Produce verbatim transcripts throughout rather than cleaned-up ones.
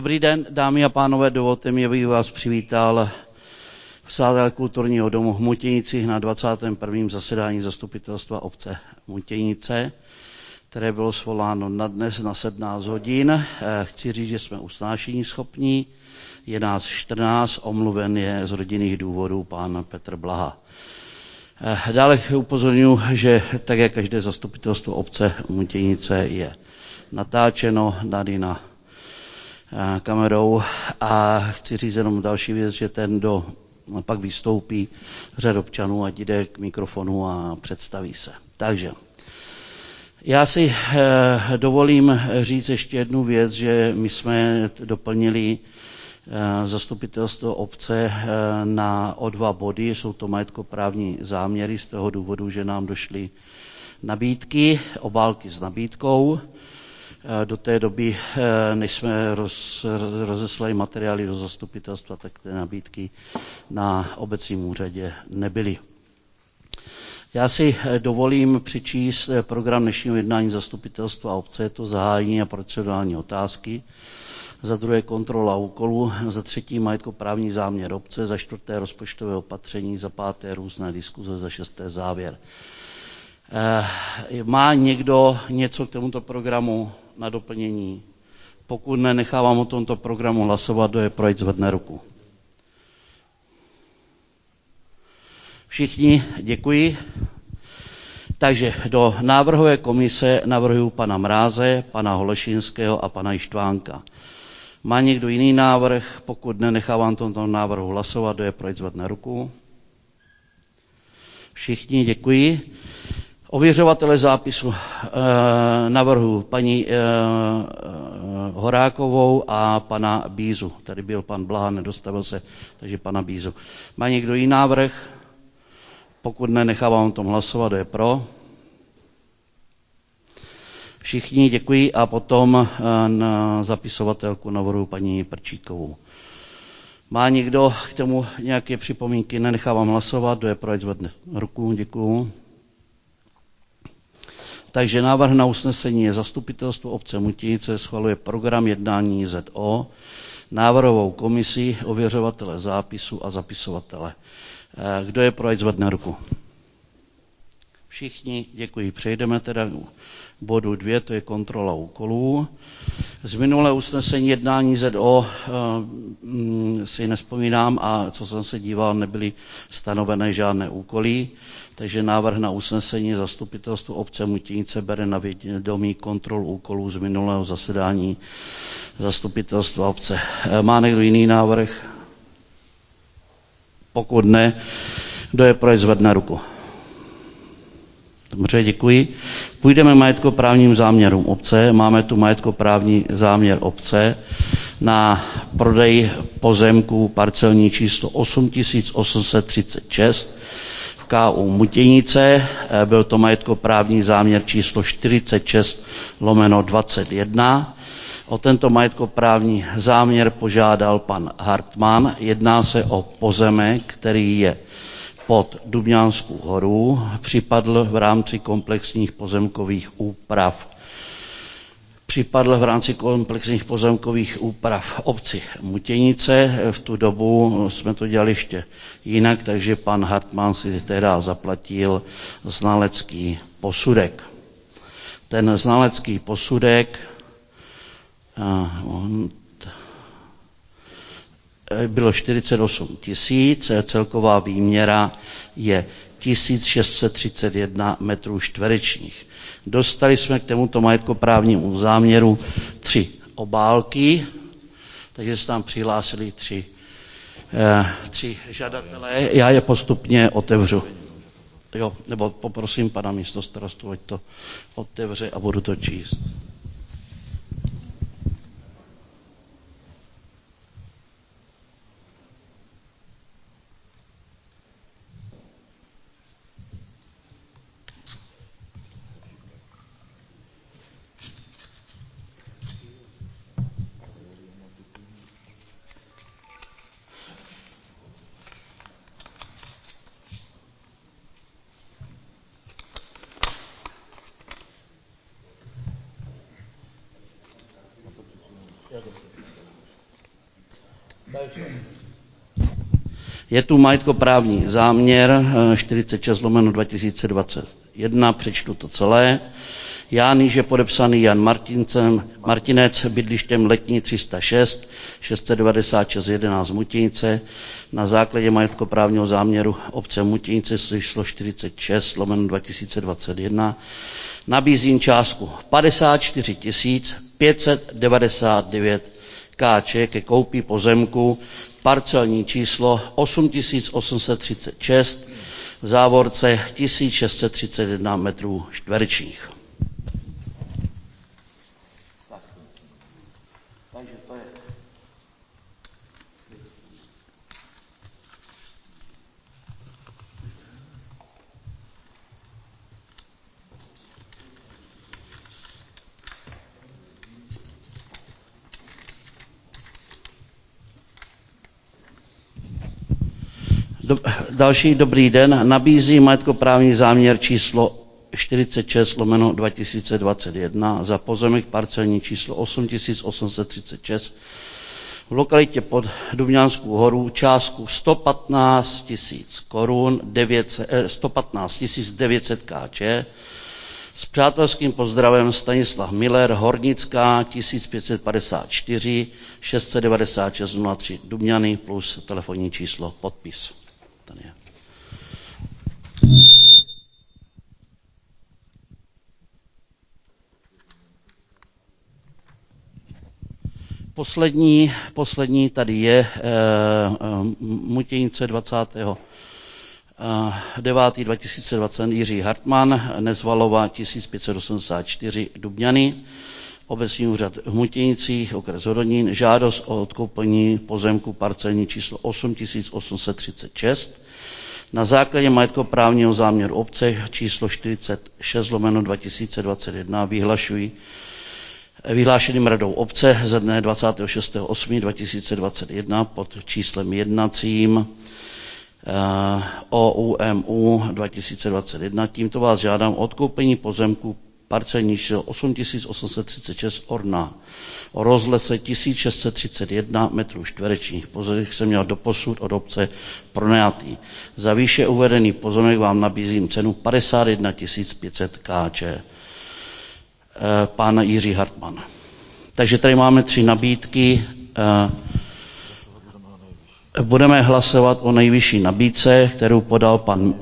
Dobrý den, dámy a pánové, dovolte mi, abych vás přivítal v sále kulturního domu v Mutěnicích na dvacátém prvním zasedání zastupitelstva obce Mutěnice, které bylo svoláno na dnes na sedmnáct hodin. Chci říct, že jsme usnášení schopní, je nás čtrnáct, omluven je z rodinných důvodů pán Petr Blaha. Dále upozorňuji, že tak jak každé zastupitelstvo obce Mutěnice je natáčeno tady na kamerou a chci říct jenom další věc, že ten, kdo pak vystoupí řad občanů, ať jde k mikrofonu a představí se. Takže já si dovolím říct ještě jednu věc, že my jsme doplnili zastupitelstvo obce na o dva body, jsou to majetkoprávní záměry z toho důvodu, že nám došly nabídky, obálky s nabídkou. Do té doby, než jsme roz, rozeslali materiály do zastupitelstva, tak ty nabídky na obecním úřadě nebyly. Já si dovolím přečíst program dnešního jednání zastupitelstva obce, je to zahájení a procedurální otázky, za druhé kontrola úkolů, za třetí majetkoprávní záměr obce, za čtvrté rozpočtové opatření, za páté různé diskuze, za šesté závěr. Má někdo něco k tomuto programu na doplnění? Pokud ne, nechávám o tomto programu hlasovat, kdo je pro, ať zvedne ruku. Všichni, děkuji. Takže do návrhové komise navrhuji pana Mráze, pana Holešinského a pana Ištvánka. Má někdo jiný návrh? Pokud ne, nechávám tomto návrhu hlasovat, kdo je pro, ať zvedne ruku. Všichni, děkuji. Ověřovatele zápisu e, navrhu paní e, Horákovou a pana Bízu. Tady byl pan Blaha, nedostavil se, takže pana Bízu. Má někdo jiný návrh? Pokud ne, nechávám o tom hlasovat, kdo je pro. Všichni, děkuji. A potom e, na zapisovatelku navrhu paní Prčíkovou. Má někdo k tomu nějaké připomínky? Nenechávám hlasovat, kdo je pro, ať zvedne ruku. Děkuju. Takže návrh na usnesení je zastupitelstvo obce Mutěnice schvaluje program jednání Z O, návrhovou komisi, ověřovatele zápisu a zapisovatele. Kdo je pro, ať zvedne ruku? Všichni, děkuji. Přejdeme teda k bodu dvě, to je kontrola úkolů. Z minulé usnesení jednání Z O e, si nespomínám a co jsem se díval, nebyly stanovené žádné úkoly, takže návrh na usnesení zastupitelstvo obce Mutěnice bere na vědomí kontrolu úkolů z minulého zasedání zastupitelstva obce. E, má někdo jiný návrh? Pokud ne, kdo je pro, ať zvedne ruku? Dobře, děkuji. Půjdeme majetkoprávním záměrům obce. Máme tu majetkoprávní záměr obce na prodej pozemku parcelní číslo osm tisíc osm set třicet šest v K U Mutěnice. Byl to majetkoprávní záměr číslo čtyřicet šest lomeno dvacet jedna. O tento majetkoprávní záměr požádal pan Hartmann. Jedná se o pozemek, který je pod Dubňánskou horu, připadl v rámci komplexních pozemkových úprav. Připadl v rámci komplexních pozemkových úprav obci Mutěnice. V tu dobu jsme to dělali ještě jinak, takže pan Hartmann si teda zaplatil znalecký posudek. Ten znalecký posudek on, bylo čtyřicet osm tisíc, celková výměra je tisíc šest set třicet jedna metrů čtverečních. Dostali jsme k tomuto majetkoprávnímu záměru tři obálky, takže se tam přihlásili tři, eh, tři žadatelé. Já je postupně otevřu. Jo, nebo poprosím pana místostarostu, ať to otevře a budu to číst. Je tu majetkoprávní záměr čtyřicet šest lomeno dva tisíce dvacet jedna, přečtu to celé. Já níže podepsaný Jan Martincem, Martinec, bydlištěm Letní tři sta šest, šest set devadesát šest jedenáct Mutěnice, na základě majetkoprávního záměru obce Mutěnice číslo čtyřicet šest lomeno dva tisíce dvacet jedna, nabízím částku padesát čtyři tisíc pět set devadesát devět Kč ke koupi pozemku, parcelní číslo osm tisíc osm set třicet šest, v závorce tisíc šest set třicet jedna metrů čtverečních. Takže to je. Do, další dobrý den. Nabízí majetkoprávní záměr číslo čtyřicet šest lomeno dva tisíce dvacet jedna za pozemek parcelní číslo osm tisíc osm set třicet šest v lokalitě pod Dubňanskou horu částku sto patnáct tisíc korun, sto patnáct tisíc devět set Kč. S přátelským pozdravem Stanislav Miller, Hornická tisíc pět set padesát čtyři šest set devadesát šest nula tři Dubňany plus telefonní číslo, podpis. Ten je. Poslední, poslední tady je e, e, Mutěnice dvacátého devátého dva tisíce dvacet Jiří Hartmann, Nezvalova tisíc pět set osmdesát čtyři Dubňany, obecní úřad v Mutěnicích, okres Hodonín, žádost o odkoupení pozemku parcelní číslo osm tisíc osm set třicet šest. Na základě majetkoprávního záměru obce číslo čtyřicet šest lomeno dva tisíce dvacet jedna vyhlašují vyhlášeným radou obce ze dne dvacátého šestého osmého dva tisíce dvacet jedna pod číslem jednacím O U M U dva tisíce dvacet jedna. Tímto vás žádám o odkoupení pozemku parcelní číslo osm tisíc osm set třicet šest Orná o rozlese tisíc šest set třicet jedna metrů čtverečních. Pozemek jsem měl doposud od obce pronajatý. Za výše uvedený pozemek vám nabízím cenu padesát jedna tisíc pět set Kč. Pán Jiří Hartmann. Takže tady máme tři nabídky. Budeme hlasovat o nejvyšší nabídce, kterou podal pan...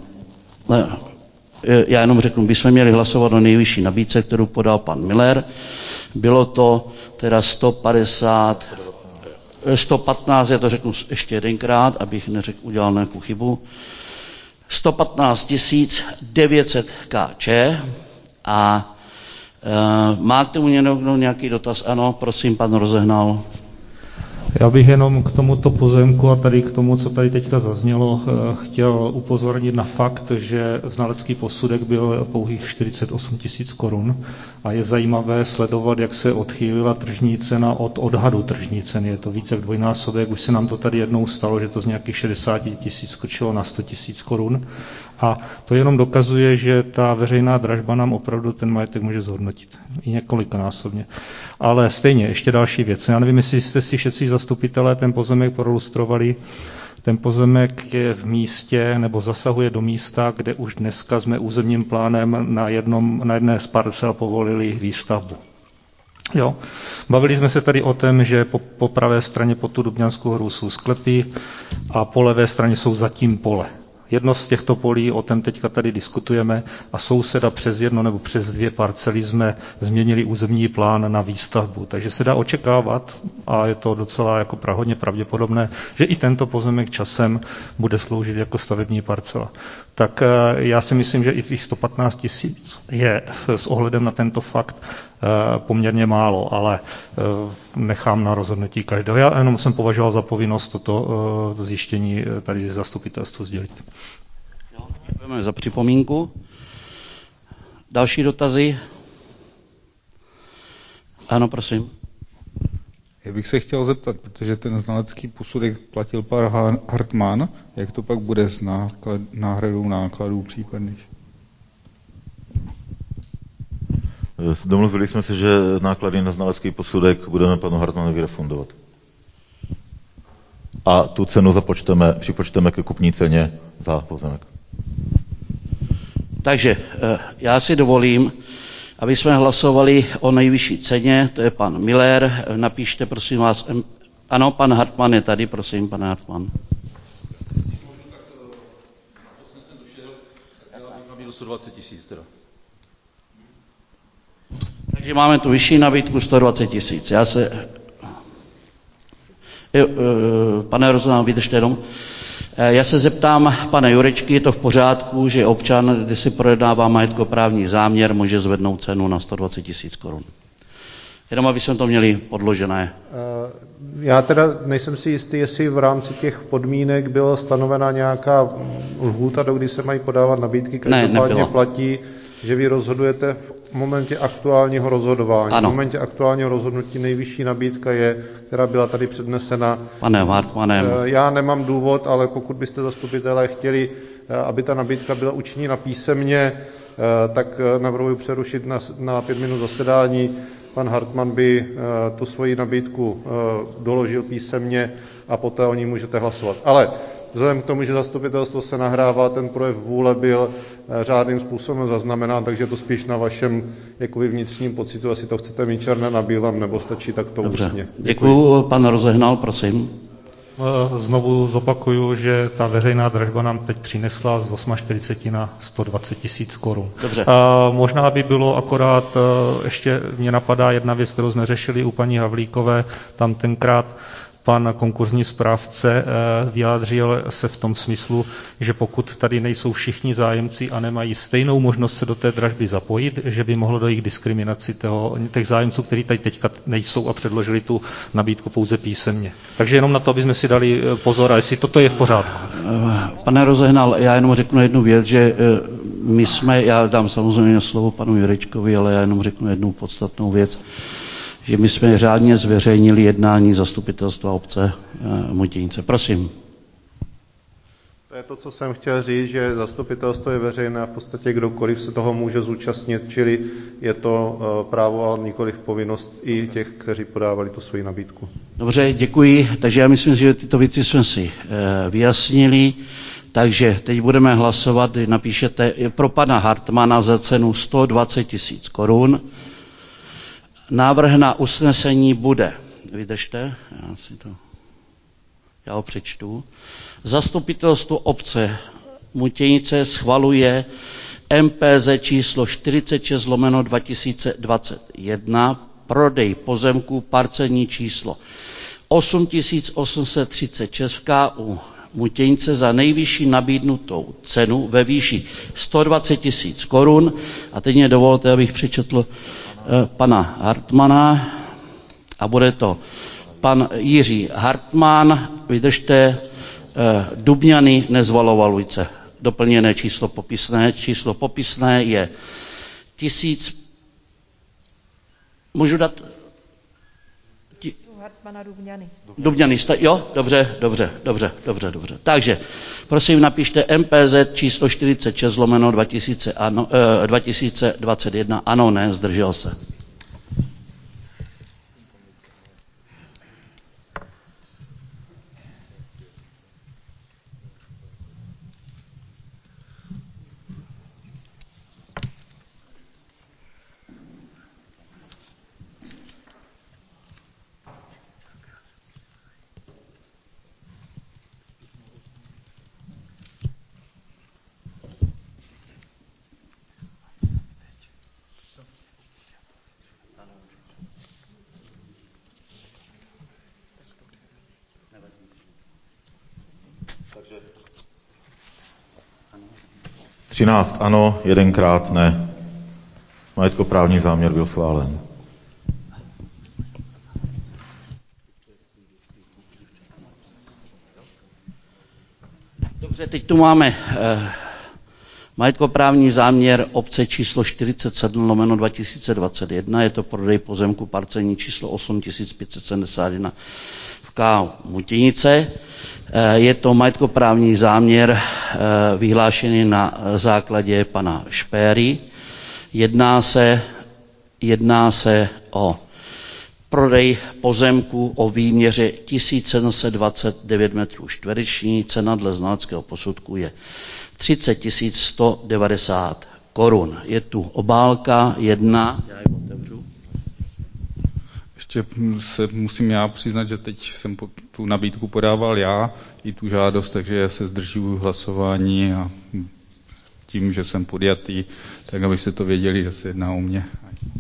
Já jenom řeknu, bychom měli hlasovat o nejvyšší nabídce, kterou podal pan Miller. Bylo to teda sto padesát, sto patnáct, já to řeknu ještě jedenkrát, abych neřekl, udělal nějakou chybu. sto patnáct tisíc devět set Kč. A Uh, má k tomu někdo nějaký dotaz? Ano, prosím, pan Rozehnal. Já bych jenom k tomuto pozemku a tady k tomu, co tady teďka zaznělo, chtěl upozornit na fakt, že znalecký posudek byl pouhých čtyřicet osm tisíc korun a je zajímavé sledovat, jak se odchýlila tržní cena od odhadu tržní ceny. Je to více jak dvojnásobek, už se nám to tady jednou stalo, že to z nějakých šedesát tisíc skočilo na sto tisíc korun. A to jenom dokazuje, že ta veřejná dražba nám opravdu ten majetek může zhodnotit i několikanásobně. Ale stejně, ještě další věc. Já nevím, jestli jste si všetci zastupitelé ten pozemek prolustrovali. Ten pozemek je v místě, nebo zasahuje do místa, kde už dneska jsme územním plánem na, jednom, na jedné z parcel povolili výstavbu. Jo. Bavili jsme se tady o tom, že po, po pravé straně pod tu Dubňanskou horu jsou sklepy a po levé straně jsou zatím pole. Jedno z těchto polí, o tom teďka tady diskutujeme, a souseda přes jedno nebo přes dvě parcely jsme změnili územní plán na výstavbu. Takže se dá očekávat, a je to docela jako hodně pravděpodobné, že i tento pozemek časem bude sloužit jako stavební parcela. Tak já si myslím, že i těch sto patnáct tisíc je s ohledem na tento fakt poměrně málo, ale nechám na rozhodnutí každého. Já jenom jsem považoval za povinnost toto zjištění tady zastupitelstvu sdělit. Děkujeme za připomínku. Další dotazy? Ano, prosím. Já bych se chtěl zeptat, protože ten znalecký posudek platil pan Hartmann, jak to pak bude s náklad, náhradou nákladů případných? Domluvili jsme se, že náklady na znalecký posudek budeme panu Hartmannovi refundovat. a tu cenu započteme, připočteme ke kupní ceně za pozemek. Takže já si dovolím, aby jsme hlasovali o nejvyšší ceně, to je pan Miller. Napište, prosím vás, ano, pan Hartmann je tady, prosím, pan Hartmann. sto dvacet tisíc teda. Takže máme tu vyšší nabídku sto dvacet tisíc. Já se... Pane Rozehnal, vydržte jenom. Já se zeptám pana Jurečky, je to v pořádku, že občan, když si projednává majetkoprávní záměr, může zvednout cenu na sto dvacet tisíc korun. Jenom aby jsme to měli podložené. Já teda nejsem si jistý, jestli v rámci těch podmínek byla stanovena nějaká lhůta, do kdy se mají podávat nabídky. Každopádně platí, že vy rozhodujete v momentě aktuálního rozhodování. Ano. V momentě aktuálního rozhodnutí nejvyšší nabídka je, která byla tady přednesena. Pane Hartmannem. Já nemám důvod, ale pokud byste zastupitelé chtěli, aby ta nabídka byla učiněna písemně, tak navrhuji přerušit na, na pět minut zasedání. Pan Hartmann by tu svoji nabídku doložil písemně a poté o ní můžete hlasovat. Ale vzhledem k tomu, že zastupitelstvo se nahrává, ten projev vůle byl řádným způsobem zaznamenán, takže to spíš na vašem jakoby vnitřním pocitu, jestli to chcete mít černé na bílém, nebo stačí takto ústně. Děkuji. Pan Rozehnal, prosím. Znovu zopakuju, že ta veřejná dražba nám teď přinesla z čtyřicet osm na sto dvacet tisíc korun. Dobře. A možná by bylo akorát, ještě mě napadá jedna věc, kterou jsme řešili u paní Havlíkové, tam tenkrát pan konkurzní správce vyjádřil se v tom smyslu, že pokud tady nejsou všichni zájemci a nemají stejnou možnost se do té dražby zapojit, že by mohlo dojít k diskriminaci toho, těch zájemců, kteří tady teďka nejsou a předložili tu nabídku pouze písemně. Takže jenom na to, aby jsme si dali pozor, a jestli toto je v pořádku. Pane Rozehnal, já jenom řeknu jednu věc, že my jsme, já dám samozřejmě slovo panu Jurečkovi, ale já jenom řeknu jednu podstatnou věc, že my jsme řádně zveřejnili jednání zastupitelstva obce Mutěnice. Prosím. To je to, co jsem chtěl říct, že zastupitelstvo je veřejné a v podstatě kdokoliv se toho může zúčastnit, čili je to právo, ale nikoliv povinnost i těch, kteří podávali tu svoji nabídku. Dobře, děkuji. Takže já myslím, že tyto věci jsme si vyjasnili. Takže teď budeme hlasovat, napíšete pro pana Hartmana za cenu sto dvacet tisíc korun. Návrh na usnesení bude, vydržte, já si to, já ho přečtu. Zastupitelstvo obce Mutěnice schvaluje M P Z číslo čtyřicet šest lomeno dva tisíce dvacet jedna, prodej pozemku parcelní číslo osm tisíc osm set třicet šest v K U Mutěnice za nejvyšší nabídnutou cenu ve výši sto dvacet tisíc korun. A teď mě dovolte, abych přečetl pana Hartmana, a bude to pan Jiří Hartmann, vydržte, Dubňany Nezvalovalujce. Doplněné číslo popisné. Číslo popisné je tisíc... Můžu dát... Ti... Hartmana Dubňany. Dubňany, jo? Dobře, dobře, dobře, dobře, dobře. Takže, prosím, napište M P Z číslo čtyřicet šest lomeno dva tisíce, ano, eh, dva tisíce dvacet jedna, ano, ne, zdržel se. třináct ano, jedenkrát ne. Majetkoprávní záměr byl schválen. Dobře, teď tu máme eh, majetkoprávní záměr obce číslo čtyřicet sedm lomeno dva tisíce dvacet jedna, je to prodej pozemku parcelní číslo osm tisíc pět set sedmdesát jedna v K Mutěnice. Je to majetkoprávní záměr vyhlášený na základě pana Špéry. Jedná se, jedná se o Prodej pozemku o výměře tisíc sedm set dvacet devět metrů čtverečních, cena dle znaleckého posudku je třicet tisíc sto devadesát korun. Je tu obálka jedna, já ji otevřu. Ještě se musím já přiznat, že teď jsem tu nabídku podával já, i tu žádost, takže se zdržuju hlasování a tím, že jsem podjatý, tak abyste to věděli, že se jedná o mě.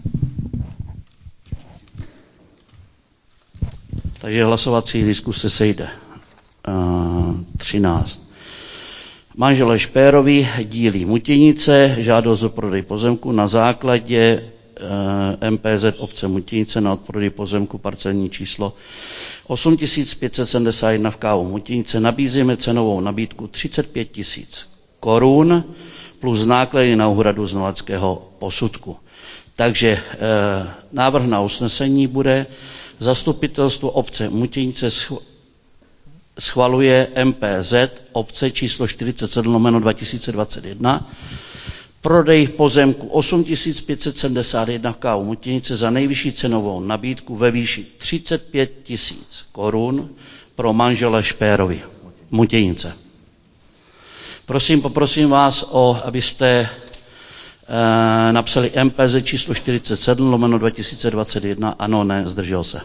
Takže hlasovací diskuse sejde uh, třináct. Manželé Špérovi dílí Mutěnice, žádost o prodej pozemku na základě uh, M P Z obce Mutěnice na odprodej pozemku parcelní číslo osm tisíc pět set sedmdesát jedna v K U Mutěnice. Nabízíme cenovou nabídku třicet pět tisíc korun plus náklady na úhradu znaleckého posudku. Takže uh, návrh na usnesení bude: Zastupitelstvo obce Mutěnice schvaluje M P Z obce číslo čtyřicet sedm lomeno dva tisíce dvacet jedna, prodej pozemku osm tisíc pět set sedmdesát jedna v K U Mutěnice za nejvyšší cenovou nabídku ve výši třicet pět tisíc korun pro manžele Špérovi Mutěnice. Prosím, poprosím vás, o, abyste e, napsali M P Z číslo čtyřicet sedm lomeno dva tisíce dvacet jedna, ano, ne, zdržel se.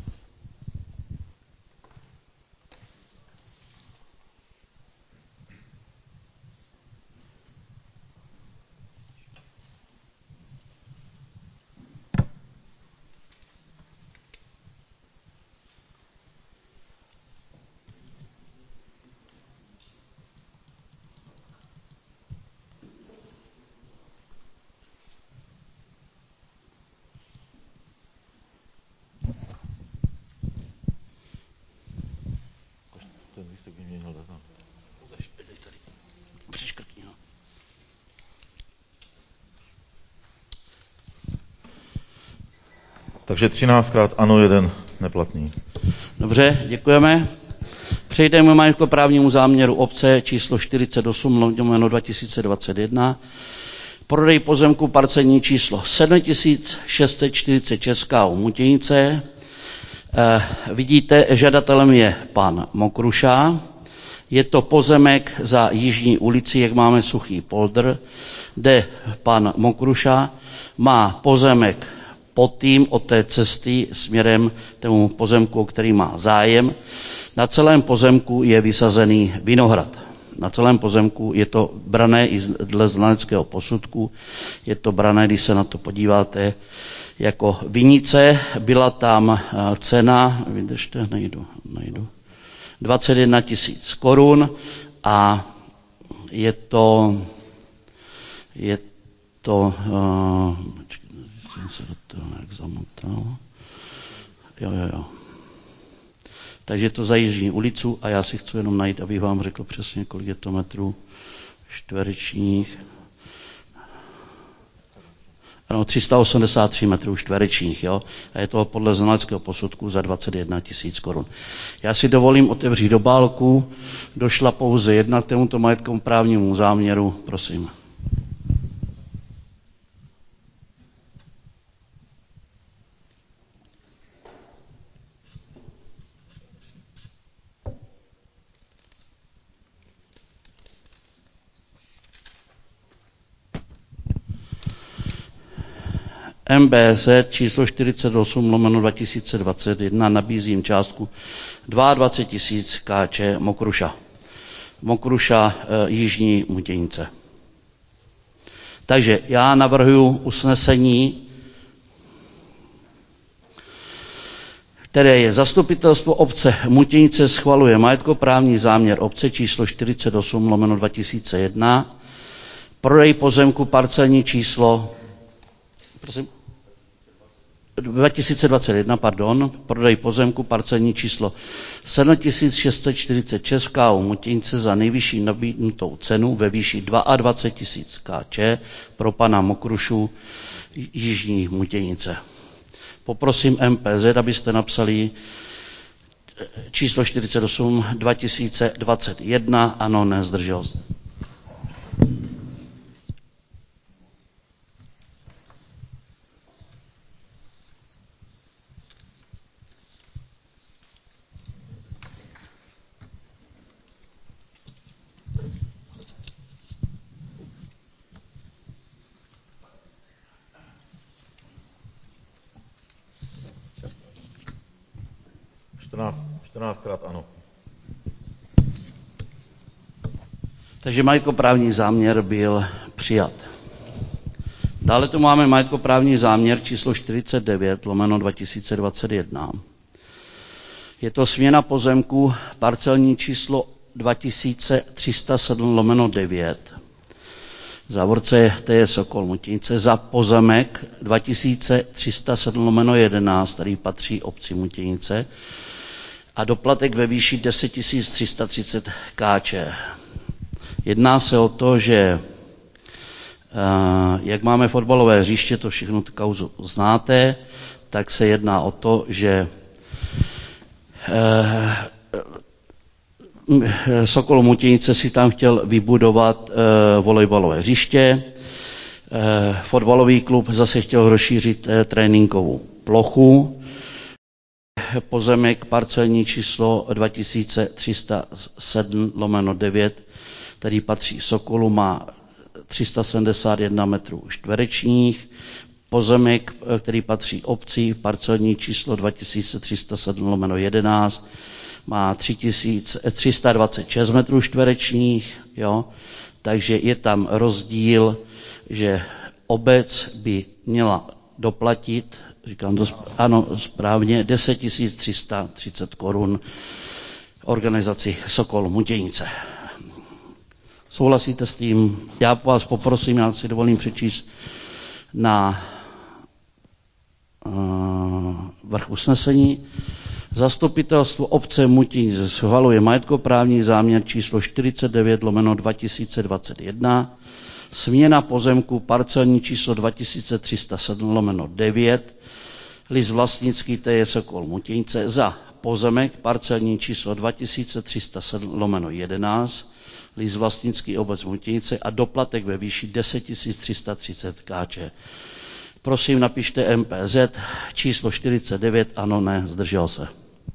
Takže třináctkrát ano, jeden neplatný. Dobře, děkujeme. Přejdeme k majetkoprávnímu záměru obce číslo čtyřicet osm lomeno dva tisíce dvacet jedna. Prodej pozemku parcelní číslo sedm tisíc šest set čtyřicet šest K U Mutěnice. Eh, vidíte, žadatelem je pan Mokruša. Je to pozemek za Jižní ulici, jak máme suchý poldr, kde pan Mokruša má pozemek pod tím od té cesty směrem tomu pozemku, o který má zájem. Na celém pozemku je vysazený vinohrad. Na celém pozemku je to brané i dle znaleckého posudku, je to brané, když se na to podíváte, jako vinice. Byla tam cena, vydržte, nejdu, nejdu, dvacet jedna tisíc korun a je to, je to, uh, jsem se do toho nějak zamotal. Jo, jo, jo. Takže to za Jižní ulicu a já si chci jenom najít, abych vám řekl přesně, kolik je to metrů čtverečních. Ano, tři sta osmdesát tři metrů čtverečních, jo. A je to podle znaleckého posudku za dvacet jedna tisíc korun. Já si dovolím otevřít obálku. Došla pouze jedna k tomuto majetkovému právnímu záměru. Prosím. M B Z číslo čtyřicet osm lomeno dva tisíce dvacet jedna nabízím částku dvacet dva tisíc K Č Mokruša. Mokruša e, Jižní Mutěnice. Takže já navrhuji usnesení, které je: Zastupitelstvo obce Mutěnice schvaluje majetkoprávní záměr obce číslo čtyřicet osm lomeno dva tisíce jedna, prodej pozemku parcelní číslo prosím, dva tisíce dvacet jedna, pardon, prodej pozemku parcelní číslo sedm tisíc šest set čtyřicet šest K U Mutěnice za nejvyšší nabídnutou cenu ve výši dvacet dva tisíc K Č pro pana Mokrušu Jižní Mutěnice. Poprosím M P Z, abyste napsali číslo čtyřicet osm dva tisíce dvacet jedna, ano, ne, zdržel se. čtrnáctkrát ano. Takže majetkoprávní záměr byl přijat. Dále tu máme majetkoprávní záměr číslo čtyřicet devět lomeno dva tisíce dvacet jedna. Je to směna pozemku parcelní číslo dva tisíce tři sta sedm lomeno devět. V závorce T je Sokol Mutěnice za pozemek dva tisíce tři sta sedm lomeno jedenáct, který patří obci Mutěnice, a doplatek ve výši deset tisíc tři sta třicet korun. Jedná se o to, že jak máme fotbalové hřiště, to všechno tu kauzu znáte, tak se jedná o to, že Sokol Mutěnice si tam chtěl vybudovat volejbalové hřiště, fotbalový klub zase chtěl rozšířit tréninkovou plochu, pozemek parcelní číslo dva tisíce tři sta sedm lomeno devět, který patří Sokolu, má tři sta sedmdesát jedna metrů čtverečních, pozemek, který patří obci, parcelní číslo dva tisíce tři sta sedm lomeno jedenáct, má tři sta dvacet šest metrů čtverečních, jo? Takže je tam rozdíl, že obec by měla doplatit, říkám to ano, správně, deset tisíc tři sta třicet korun organizaci Sokol Mutěnice. Souhlasíte s tím? Já vás poprosím, já si dovolím přečíst na uh, vrch usnesení. Zastupitelstvo obce Mutěnice schvaluje majetkoprávní záměr číslo čtyřicet devět lomeno dva tisíce dvacet jedna, směna pozemku parcelní číslo dva tisíce tři sta sedm lomeno devět, list vlastnický T je Sokol Mutěnice za pozemek parcelní číslo dva tisíce tři sta sedm lomeno jedenáct, list vlastnický obec Mutěnice a doplatek ve výši deset tisíc tři sta třicet korun. Prosím, napište M P Z číslo čtyřicet devět, ano, ne, zdržel se.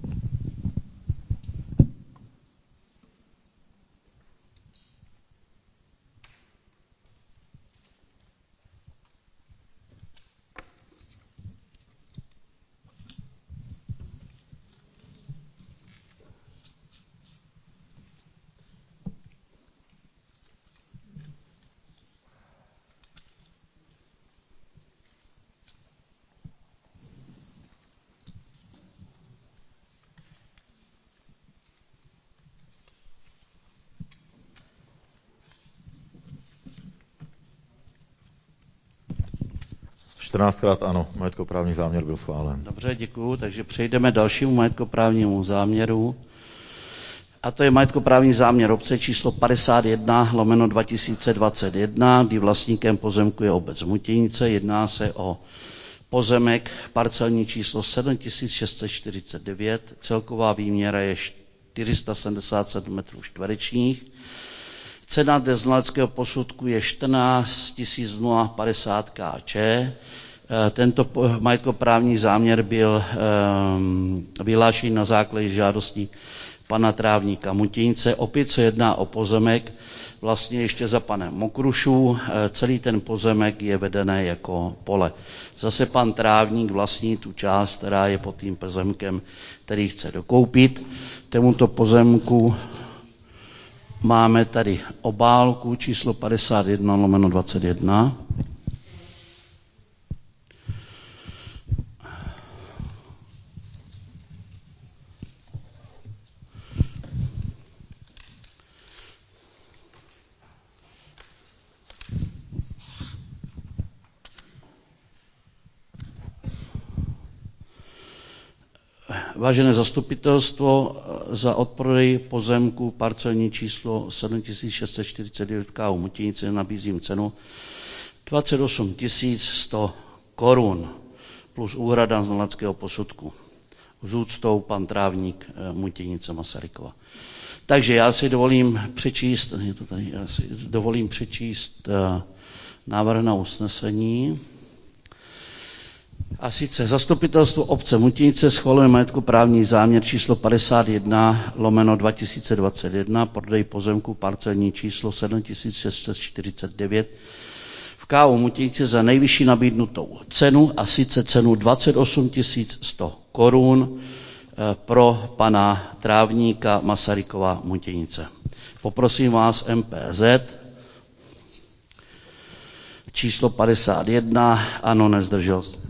čtrnáctkrát ano, majetkoprávní záměr byl schválen. Dobře, děkuju, takže přejdeme dalšímu majetkoprávnímu záměru. A to je majetkoprávní záměr obce číslo padesát jedna lomeno dva tisíce dvacet jedna, kdy vlastníkem pozemku je obec Mutěnice. Jedná se o pozemek parcelní číslo sedm tisíc šest set čtyřicet devět, celková výměra je čtyři sta sedmdesát sedm metrů čtverečních. Cena dle znaleckého posudku je čtrnáct tisíc padesát korun. Tento majetkoprávní záměr byl vyhlášen na základě žádosti pana trávníka Mutěnice. Opět se jedná o pozemek, vlastně ještě za panem Mokrušů. Celý ten pozemek je vedený jako pole. Zase pan trávník vlastní tu část, která je pod tím pozemkem, který chce dokoupit. Tomuto pozemku máme tady obálku číslo padesát jedna lomeno dvacet jedna. Vážené zastupitelstvo, za odprodej pozemku parcelní číslo sedm tisíc šest set čtyřicet devět K U Mutěnice nabízím cenu dvacet osm tisíc sto korun plus úhrada znaleckého posudku. S úctou pan trávník Mutěnice Masarykova. Takže já si dovolím přečíst, je to tady, já si dovolím přečíst návrh na usnesení. A sice zastupitelstvo obce Mutěnice schvaluje majetkoprávní záměr číslo padesát jedna lomeno dva tisíce dvacet jedna, prodej pozemku parcelní číslo sedm tisíc šest set čtyřicet devět v K U Mutěnice za nejvyšší nabídnutou cenu, a sice cenu dvacet osm tisíc sto korun pro pana Trávníka Masarykova Mutěnice. Poprosím vás M P Z, číslo padesát jedna, ano, nezdržel se.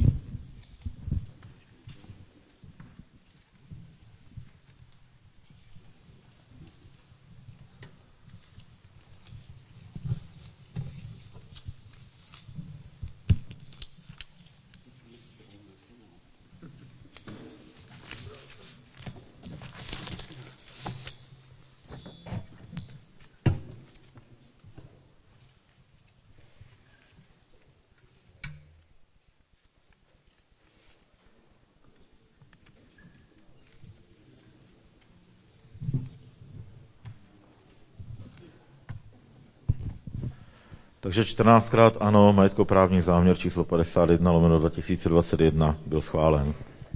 Takže čtrnáctkrát ano, majetkoprávní záměr číslo padesát jedna lomeno dva tisíce dvacet jedna byl schválen.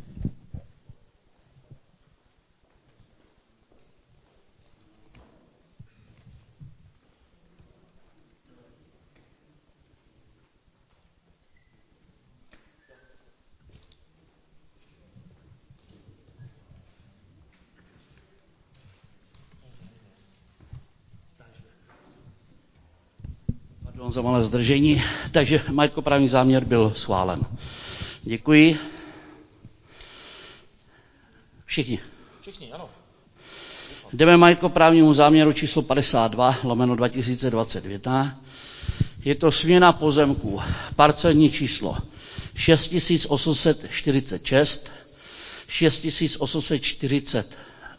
Za malé zdržení, takže majetkoprávní záměr byl schválen. Děkuji. Všichni. Všichni, ano. Jdeme majetkoprávnímu záměru číslo padesát dva lomeno dva tisíce dvacet jedna. Je to směna pozemků. Parcelní číslo šest tisíc osm set čtyřicet šest, šest tisíc osm set čtyřicet,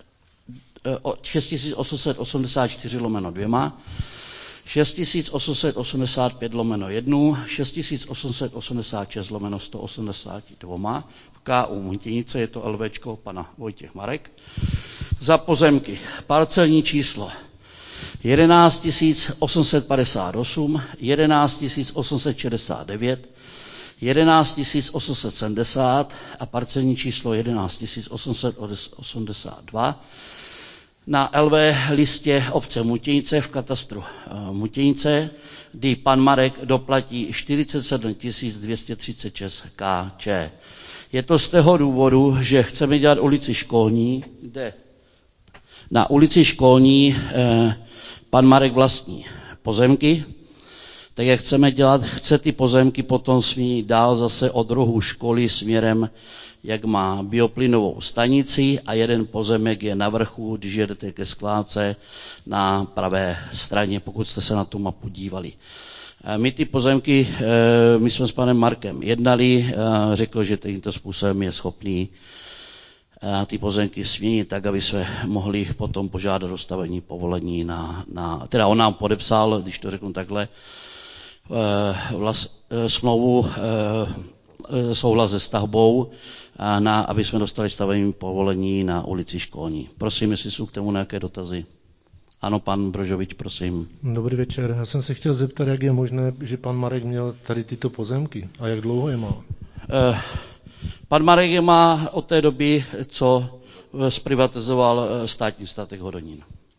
šest tisíc osm set osmdesát čtyři lomeno dva, šest tisíc osm set osmdesát pět lomeno jedna, šest tisíc osm set osmdesát šest lomeno sto osmdesát dva, v K U Mutěnice je to LVčko pana Vojtěch Marek. Za pozemky parcelní číslo jedenáct tisíc osm set padesát osm, jedenáct tisíc osm set šedesát devět, jedenáct tisíc osm set sedmdesát a parcelní číslo jedenáct tisíc osm set osmdesát dva. Na L V listě obce Mutěnice v katastru Mutěnice, kdy pan Marek doplatí čtyřicet sedm tisíc dvě stě třicet šest Kč. Je to z toho důvodu, že chceme dělat ulici Školní, kde na ulici Školní eh, pan Marek vlastní pozemky, tak jak chceme dělat, chce ty pozemky potom smí dál zase od rohu školy směrem, jak má bioplynovou stanici a jeden pozemek je na vrchu, když jedete ke skládce na pravé straně, pokud jste se na tu mapu dívali. My ty pozemky, my jsme s panem Markem jednali, řekl, že tímto způsobem je schopný ty pozemky směnit tak, aby jsme mohli potom požádat o stavební povolení na, na teda on nám podepsal, když to řeknu takhle, vlas, smlouvu, souhlas se stavbou, na, aby jsme dostali stavební povolení na ulici Školní. Prosím, jestli jsou k tomu nějaké dotazy. Ano, pan Brožovič, prosím. Dobrý večer. Já jsem se chtěl zeptat, jak je možné, že pan Marek měl tady tyto pozemky a jak dlouho je má? Eh, pan Marek je má od té doby, co zprivatizoval státní statek Hodonín.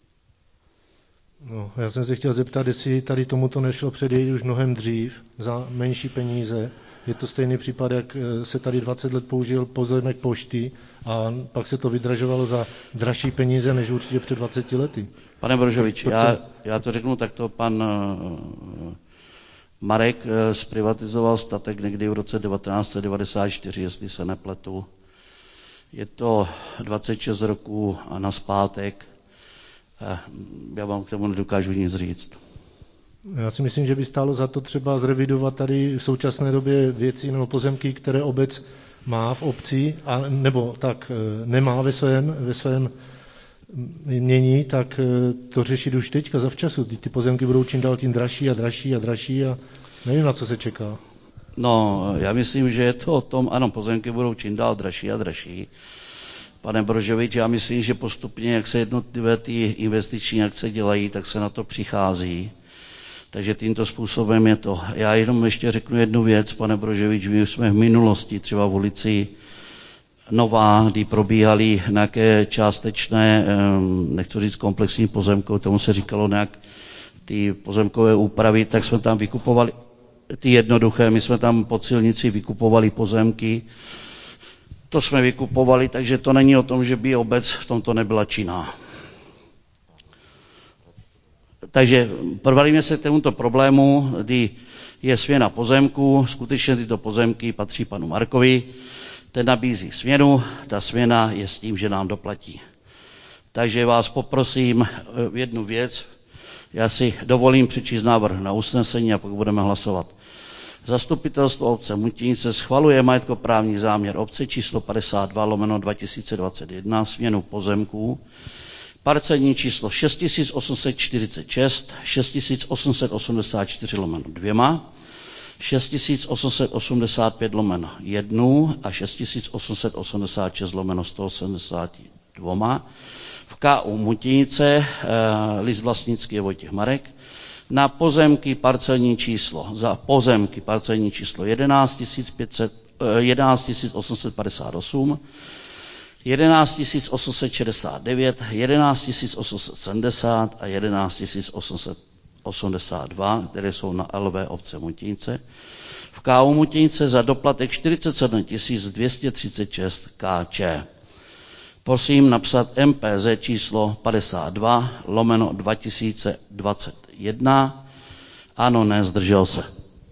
No, já jsem se chtěl zeptat, jestli tady tomuto nešlo předejít už mnohem dřív za menší peníze. Je to stejný případ, jak se tady dvacet let použil pozemek pošty a pak se to vydražovalo za dražší peníze než určitě před dvaceti lety. Pane Brožovič, Proč... já, já to řeknu takto, pan uh, Marek uh, zprivatizoval statek někdy v roce devatenáct set devadesát čtyři, jestli se nepletu. Je to dvacet šest roků a nazpátek. Uh, já vám k tomu nedokážu nic říct. Já si myslím, že by stálo za to třeba zrevidovat tady v současné době věci nebo pozemky, které obec má v obci, a, nebo tak nemá ve svém, ve svém mění, tak to řešit už teďka zavčasu. Ty, ty pozemky budou čím dál tím dražší a dražší a dražší a nevím, na co se čeká. No, já myslím, že je to o tom, ano, pozemky budou čím dál dražší a dražší. Pane Brožovič, já myslím, že postupně, jak se jednotlivé ty investiční akce dělají, tak se na to přichází. Takže tímto způsobem je to. Já jenom ještě řeknu jednu věc, pane Brožovič, my jsme v minulosti třeba v ulici Nová, kdy probíhaly nějaké částečné, nechci říct komplexní pozemkové, tomu se říkalo nějak ty pozemkové úpravy, tak jsme tam vykupovali ty jednoduché, my jsme tam pod silnici vykupovali pozemky To jsme vykupovali, takže to není o tom, že by obec v tomto nebyla činná. Takže provalíme se k tomuto problému, kdy je směna pozemků, skutečně tyto pozemky patří panu Markovi, ten nabízí směnu, ta směna je s tím, že nám doplatí. Takže vás poprosím jednu věc, já si dovolím přečíst návrh na usnesení a pak budeme hlasovat. Zastupitelstvo obce Mutinice schvaluje majetkoprávní záměr obce číslo padesát dva lomeno dva tisíce dvacet jedna směnu pozemků, parcelní číslo šest tisíc osm set čtyřicet šest, šest tisíc osm set osmdesát čtyři lomeno dva, šest tisíc osm set osmdesát pět lomeno jedna a šest tisíc osm set osmdesát šest lomeno sto osmdesát dva. V K U Mutinice, e, list vlastnický je Vojtěch Marek, na pozemky parcelní číslo, za pozemky parcelní číslo jedenáct tisíc osm set padesát osm, jedenáct tisíc osm set šedesát devět, jedenáct tisíc osm set sedmdesát a jedenáct tisíc osm set osmdesát dva, které jsou na L V obce Mutinice. V K U Mutinice za doplatek čtyřicet sedm tisíc dvě stě třicet šest K Č. Prosím napsat M P Z číslo padesát dva lomeno dva tisíce dvacet jedna. Ano, ne, zdržel se.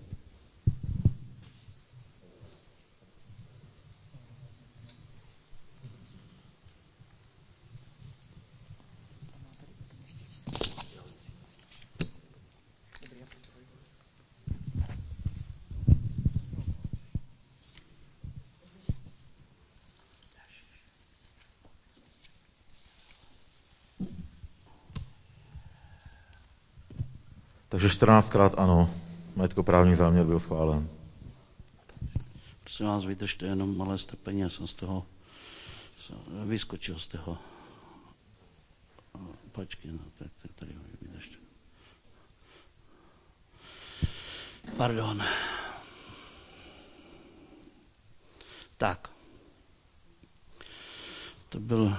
Takže čtrnáctkrát ano, majetkoprávní záměr byl schválen. Prosím vás, vydržte jenom malé strpení, já jsem z toho vyskočil z toho. Počkej, no, tady, tady vydržte. Pardon. Tak. To byl...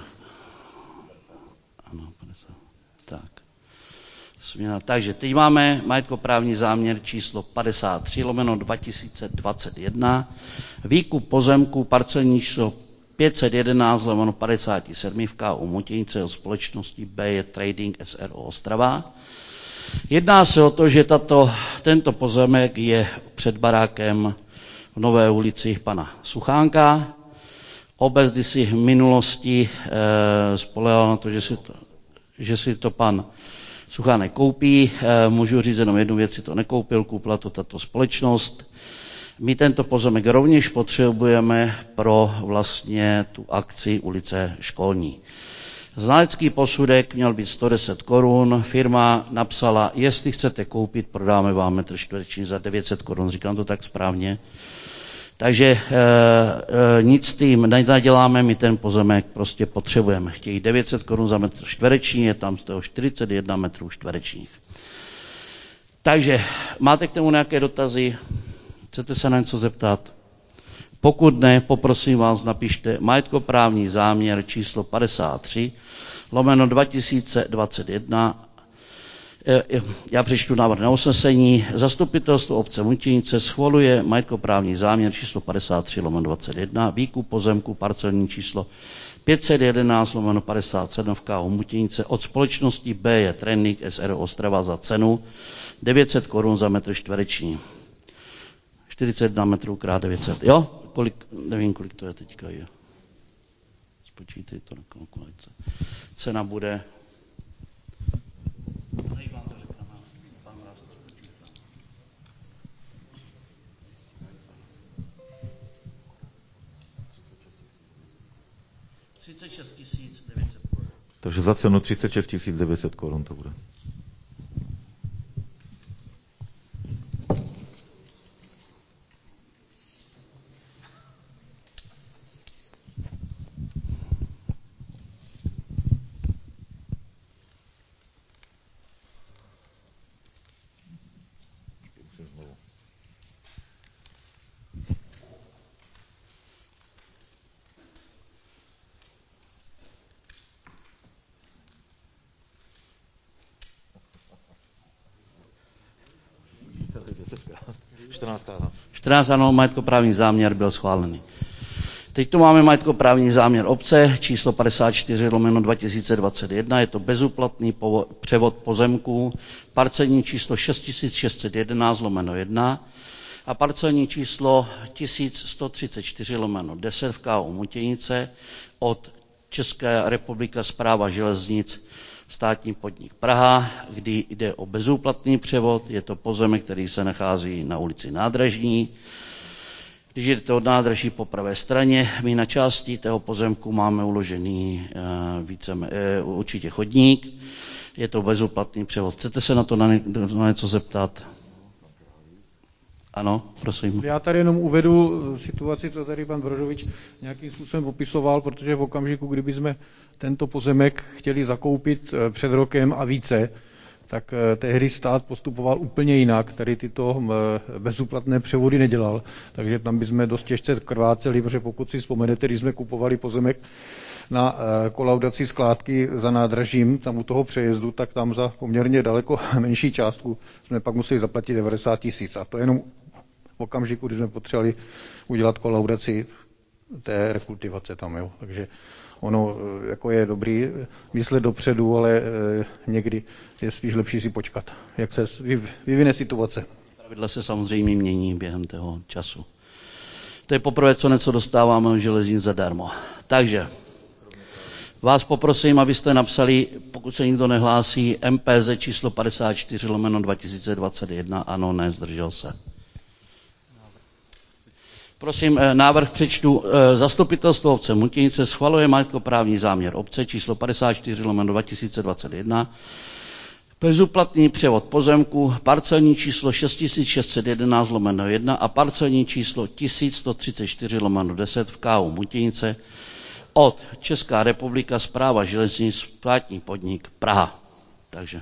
Ano, padesát. Tak. Směna. Takže teď máme majetkoprávní záměr číslo padesát tři lomeno dva tisíce dvacet jedna, výkup pozemku parcelní číslo pět set jedenáct lomeno padesát sedm v K U Mutinice od společnosti B J Trading S R O Ostrava. Jedná se o to, že tato, tento pozemek je před barákem v Nové ulici pana Suchánka. Obec kdysi v minulosti e, spoléhala na to, že si to, že si to pan Suchánek koupí, můžu říct jenom jednu věc, si to nekoupil, koupila to tato společnost. My tento pozemek rovněž potřebujeme pro vlastně tu akci ulice Školní. Znalecký posudek měl být sto deset korun, firma napsala, jestli chcete koupit, prodáme vám metr čtvereční za devět set korun, říkám to tak správně. Takže e, e, nic s tím neděláme, my ten pozemek prostě potřebujeme. Chtějí devět set korun za metr čtvereční, je tam z toho čtyřicet jedna metrů čtverečních. Takže máte k tomu nějaké dotazy? Chcete se na něco zeptat? Pokud ne, poprosím vás, napište majetkoprávní záměr číslo padesát tři lomeno dva tisíce dvacet jedna. Já přečtu návrh na usnesení. Zastupitelstvo obce Mutinice schvaluje majetkoprávní záměr číslo padesát tři lomeno dvacet jedna, výkup pozemku parcelní číslo pět set jedenáct lomeno padesát sedm v K U Mutinice od společnosti B J Trading S R O Ostrava za cenu devět set korun za metr čtvereční. čtyřicet jedna metrů krát devět set. Jo? Kolik, nevím, kolik to je teďka. Je. Spočítej to na kalkulace. Cena bude... třicet šest tisíc devět set korun. Takže za cenu třicet šest tisíc devět set korun to bude. čtrnáct ano, čtrnáct ano, majetkoprávní záměr byl schválený. Teď tu máme majetkoprávní záměr obce číslo padesát čtyři lomeno dva tisíce dvacet jedna, je to bezúplatný povo- převod pozemků, parcelní číslo šest tisíc šest set jedenáct lomeno jedna a parcelní číslo tisíc sto třicet čtyři lomeno deset v K O Mutěnice od České republika Správa železnic státní podnik Praha, kdy jde o bezúplatný převod, je to pozemek, který se nachází na ulici Nádražní. Když jdete od nádraží po pravé straně, my na části toho pozemku máme uložený uh, více, uh, určitě chodník, je to bezúplatný převod. Chcete se na to na, ně, na něco zeptat? Ano, prosím. Já tady jenom uvedu situaci, co tady pan Brožovič nějakým způsobem popisoval, protože v okamžiku, kdyby jsme tento pozemek chtěli zakoupit před rokem a více, tak tehdy stát postupoval úplně jinak, tady tyto bezúplatné převody nedělal, takže tam bychom dost těžce krváceli, protože pokud si vzpomenete, když jsme kupovali pozemek na kolaudaci skládky za nádražím, tam u toho přejezdu, tak tam za poměrně daleko menší částku jsme pak museli zaplatit devadesát tisíc. A to jenom v okamžiku, kdy jsme potřebovali udělat kolaudaci té rekultivace tam. Jo. Takže ono jako je dobrý myslet dopředu, ale někdy je spíš lepší si počkat, jak se vyvine situace. Pravidla se samozřejmě mění během toho času. To je poprvé, co něco dostáváme v železnici zadarmo. Takže vás poprosím, abyste napsali, pokud se nikdo nehlásí, M P Z číslo padesát čtyři lomeno dva tisíce dvacet jedna, ano, ne, zdržel se. Prosím, návrh přečtu. Zastupitelstvo obce Mutěnice schvaluje majetkoprávní záměr obce číslo padesát čtyři lomeno dva tisíce dvacet jedna, bezúplatný převod pozemku, parcelní číslo šest tisíc šest set jedenáct lomeno jedna a parcelní číslo tisíc sto třicet čtyři lomeno deset v K O Mutěnice od Česká republika Správa železnic státní podnik Praha. Takže.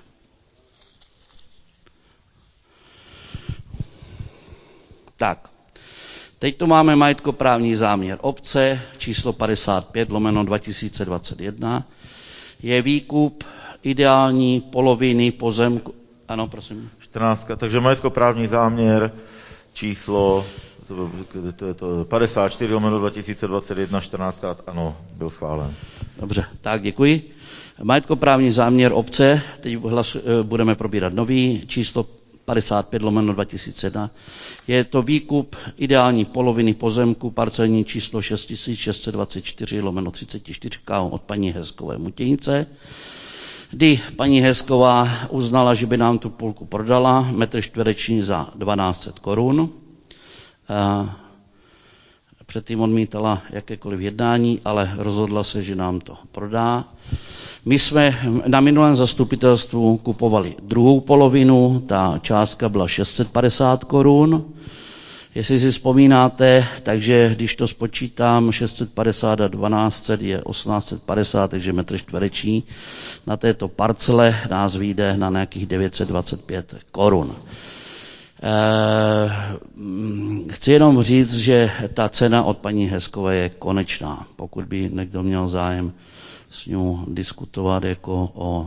Tak. Teď tu máme majetkoprávní záměr obce číslo padesát pět lomeno dva tisíce dvacet jedna. Je výkup ideální poloviny pozemku. Ano, prosím. čtrnáct. Takže majetkoprávní záměr číslo to je to padesát čtyři lomeno dva tisíce dvacet jedna, čtrnáct, ano, byl schválen. Dobře, tak děkuji. Majetkoprávní záměr obce, teď hlas, budeme probírat nový, číslo padesát pět lomeno dva tisíce jedna. Je to výkup ideální poloviny pozemku, parcelní číslo šest tisíc šest set dvacet čtyři lomeno třicet čtyři od paní Hezkové Mutěnice, kdy paní Hezková uznala, že by nám tu půlku prodala, metr čtvereční za dvanáct set korun. Předtím odmítala jakékoliv jednání, ale rozhodla se, že nám to prodá. My jsme na minulém zastupitelstvu kupovali druhou polovinu, ta částka byla šest set padesát korun. Jestli si vzpomínáte, takže když to spočítám, šest set padesát a dvanáct set je osmnáct set padesát, takže metr čtvereční. Na této parcele nás vyjde na nějakých devět set dvacet pět korun. Chci jenom říct, že ta cena od paní Hezkové je konečná. Pokud by někdo měl zájem s ní diskutovat jako o,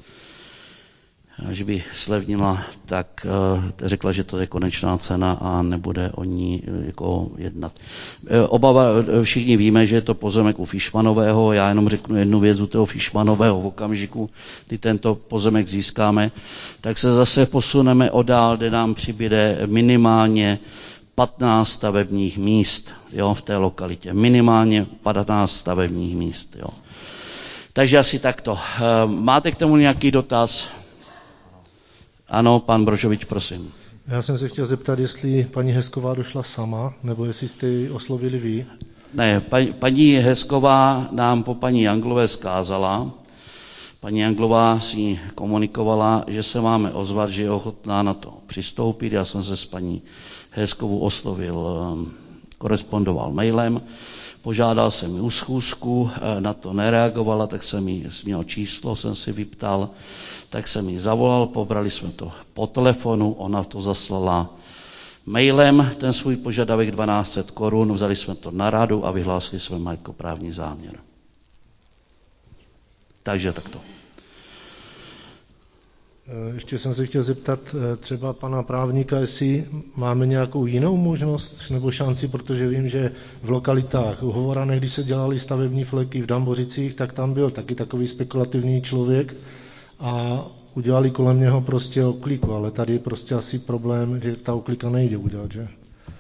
že by slevnila, tak řekla, že to je konečná cena a nebude o ní jako jednat. Obava, všichni víme, že je to pozemek u Fišmanového, já jenom řeknu jednu věc u toho Fišmanového v okamžiku, kdy tento pozemek získáme, tak se zase posuneme o dál, kde nám přibyde minimálně patnáct stavebních míst, jo, v té lokalitě. Minimálně patnáct stavebních míst, jo. Takže asi takto. Máte k tomu nějaký dotaz? Ano, pan Brožovič, prosím. Já jsem se chtěl zeptat, jestli paní Hezková došla sama, nebo jestli jste ji oslovili vy. Ne, paní Hezková nám po paní Anglové zkázala. Paní Anglová s ní komunikovala, že se máme ozvat, že je ochotná na to přistoupit. Já jsem se s paní Hezkovou oslovil, korespondoval mailem. Požádal jsem ji u schůzku, na to nereagovala, tak jsem jí měl číslo, jsem si vyptal, tak jsem jí zavolal, pobrali jsme to po telefonu, ona to zaslala mailem, ten svůj požadavek dvanáct set korun, vzali jsme to na radu a vyhlásili jsme majetkoprávní záměr. Takže takto. Ještě jsem se chtěl zeptat třeba pana právníka, jestli máme nějakou jinou možnost nebo šanci, protože vím, že v lokalitách u Hovoranek, když se dělali stavební fleky v Dambořicích, tak tam byl taky takový spekulativní člověk a udělali kolem něho prostě okliku, ale tady je prostě asi problém, že ta oklika nejde udělat, že?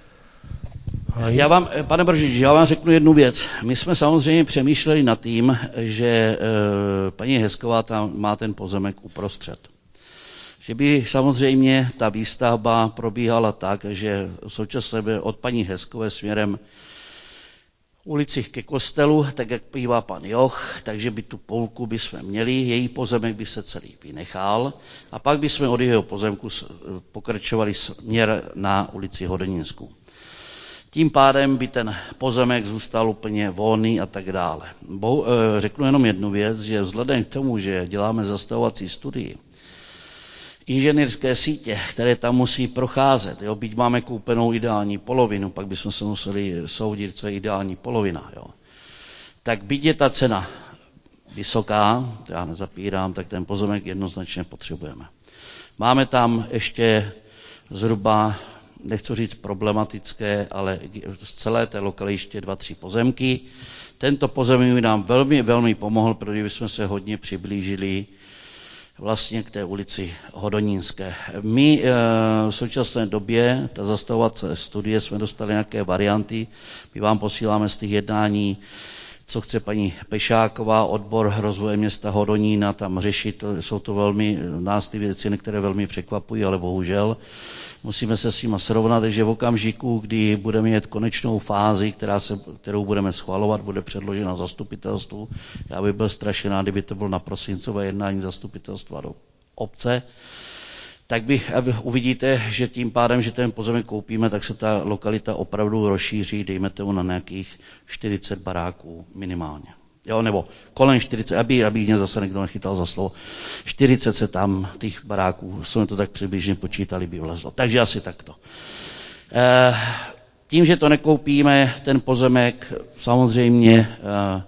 Já vám, pane Bržič, já vám řeknu jednu věc. My jsme samozřejmě přemýšleli nad tím, že e, paní Hesková tam má ten pozemek uprostřed. Že by samozřejmě ta výstavba probíhala tak, že současně by od paní Heskové směrem ulici ke kostelu, tak jak bývá pan Joch, takže by tu půlku bychom měli, její pozemek by se celý vynechal a pak bychom od jeho pozemku pokračovali směr na ulici Hodonínskou. Tím pádem by ten pozemek zůstal úplně volný a tak dále. Bo, řeknu jenom jednu věc, že vzhledem k tomu, že děláme zastavovací studii, inženýrské sítě, které tam musí procházet, jo, byť máme koupenou ideální polovinu, pak bychom se museli soudit, co je ideální polovina, jo. Tak byť je ta cena vysoká, to já nezapírám, tak ten pozemek jednoznačně potřebujeme. Máme tam ještě zhruba, nechci říct problematické, ale z celé té lokaliště dva, tři pozemky. Tento pozemek by nám velmi, velmi pomohl, protože bychom se hodně přiblížili vlastně k té ulici Hodonínské. My e, v současné době, ta zastavovací studie, jsme dostali nějaké varianty, my vám posíláme z těch jednání, co chce paní Pešáková, odbor rozvoje města Hodonína tam řešit, jsou to velmi, nás ty věci, které velmi překvapují, ale bohužel musíme se s nimi srovnat, že v okamžiku, kdy budeme mít konečnou fázi, která se, kterou budeme schvalovat, bude předložena zastupitelstvu. Já bych byl strašně rád, kdyby to bylo na prosincové jednání zastupitelstva do obce, tak bych, aby uvidíte, že tím pádem, že ten pozemek koupíme, tak se ta lokalita opravdu rozšíří, dejme tomu na nějakých čtyřicet baráků minimálně. Jo, nebo kolem čtyřicet, aby, aby mě zase někdo nechytal za slovo. čtyřicet se tam těch baráků, jsme to tak přibližně počítali, by vlezlo. Takže asi takto. E, tím, že to nekoupíme, ten pozemek, samozřejmě e,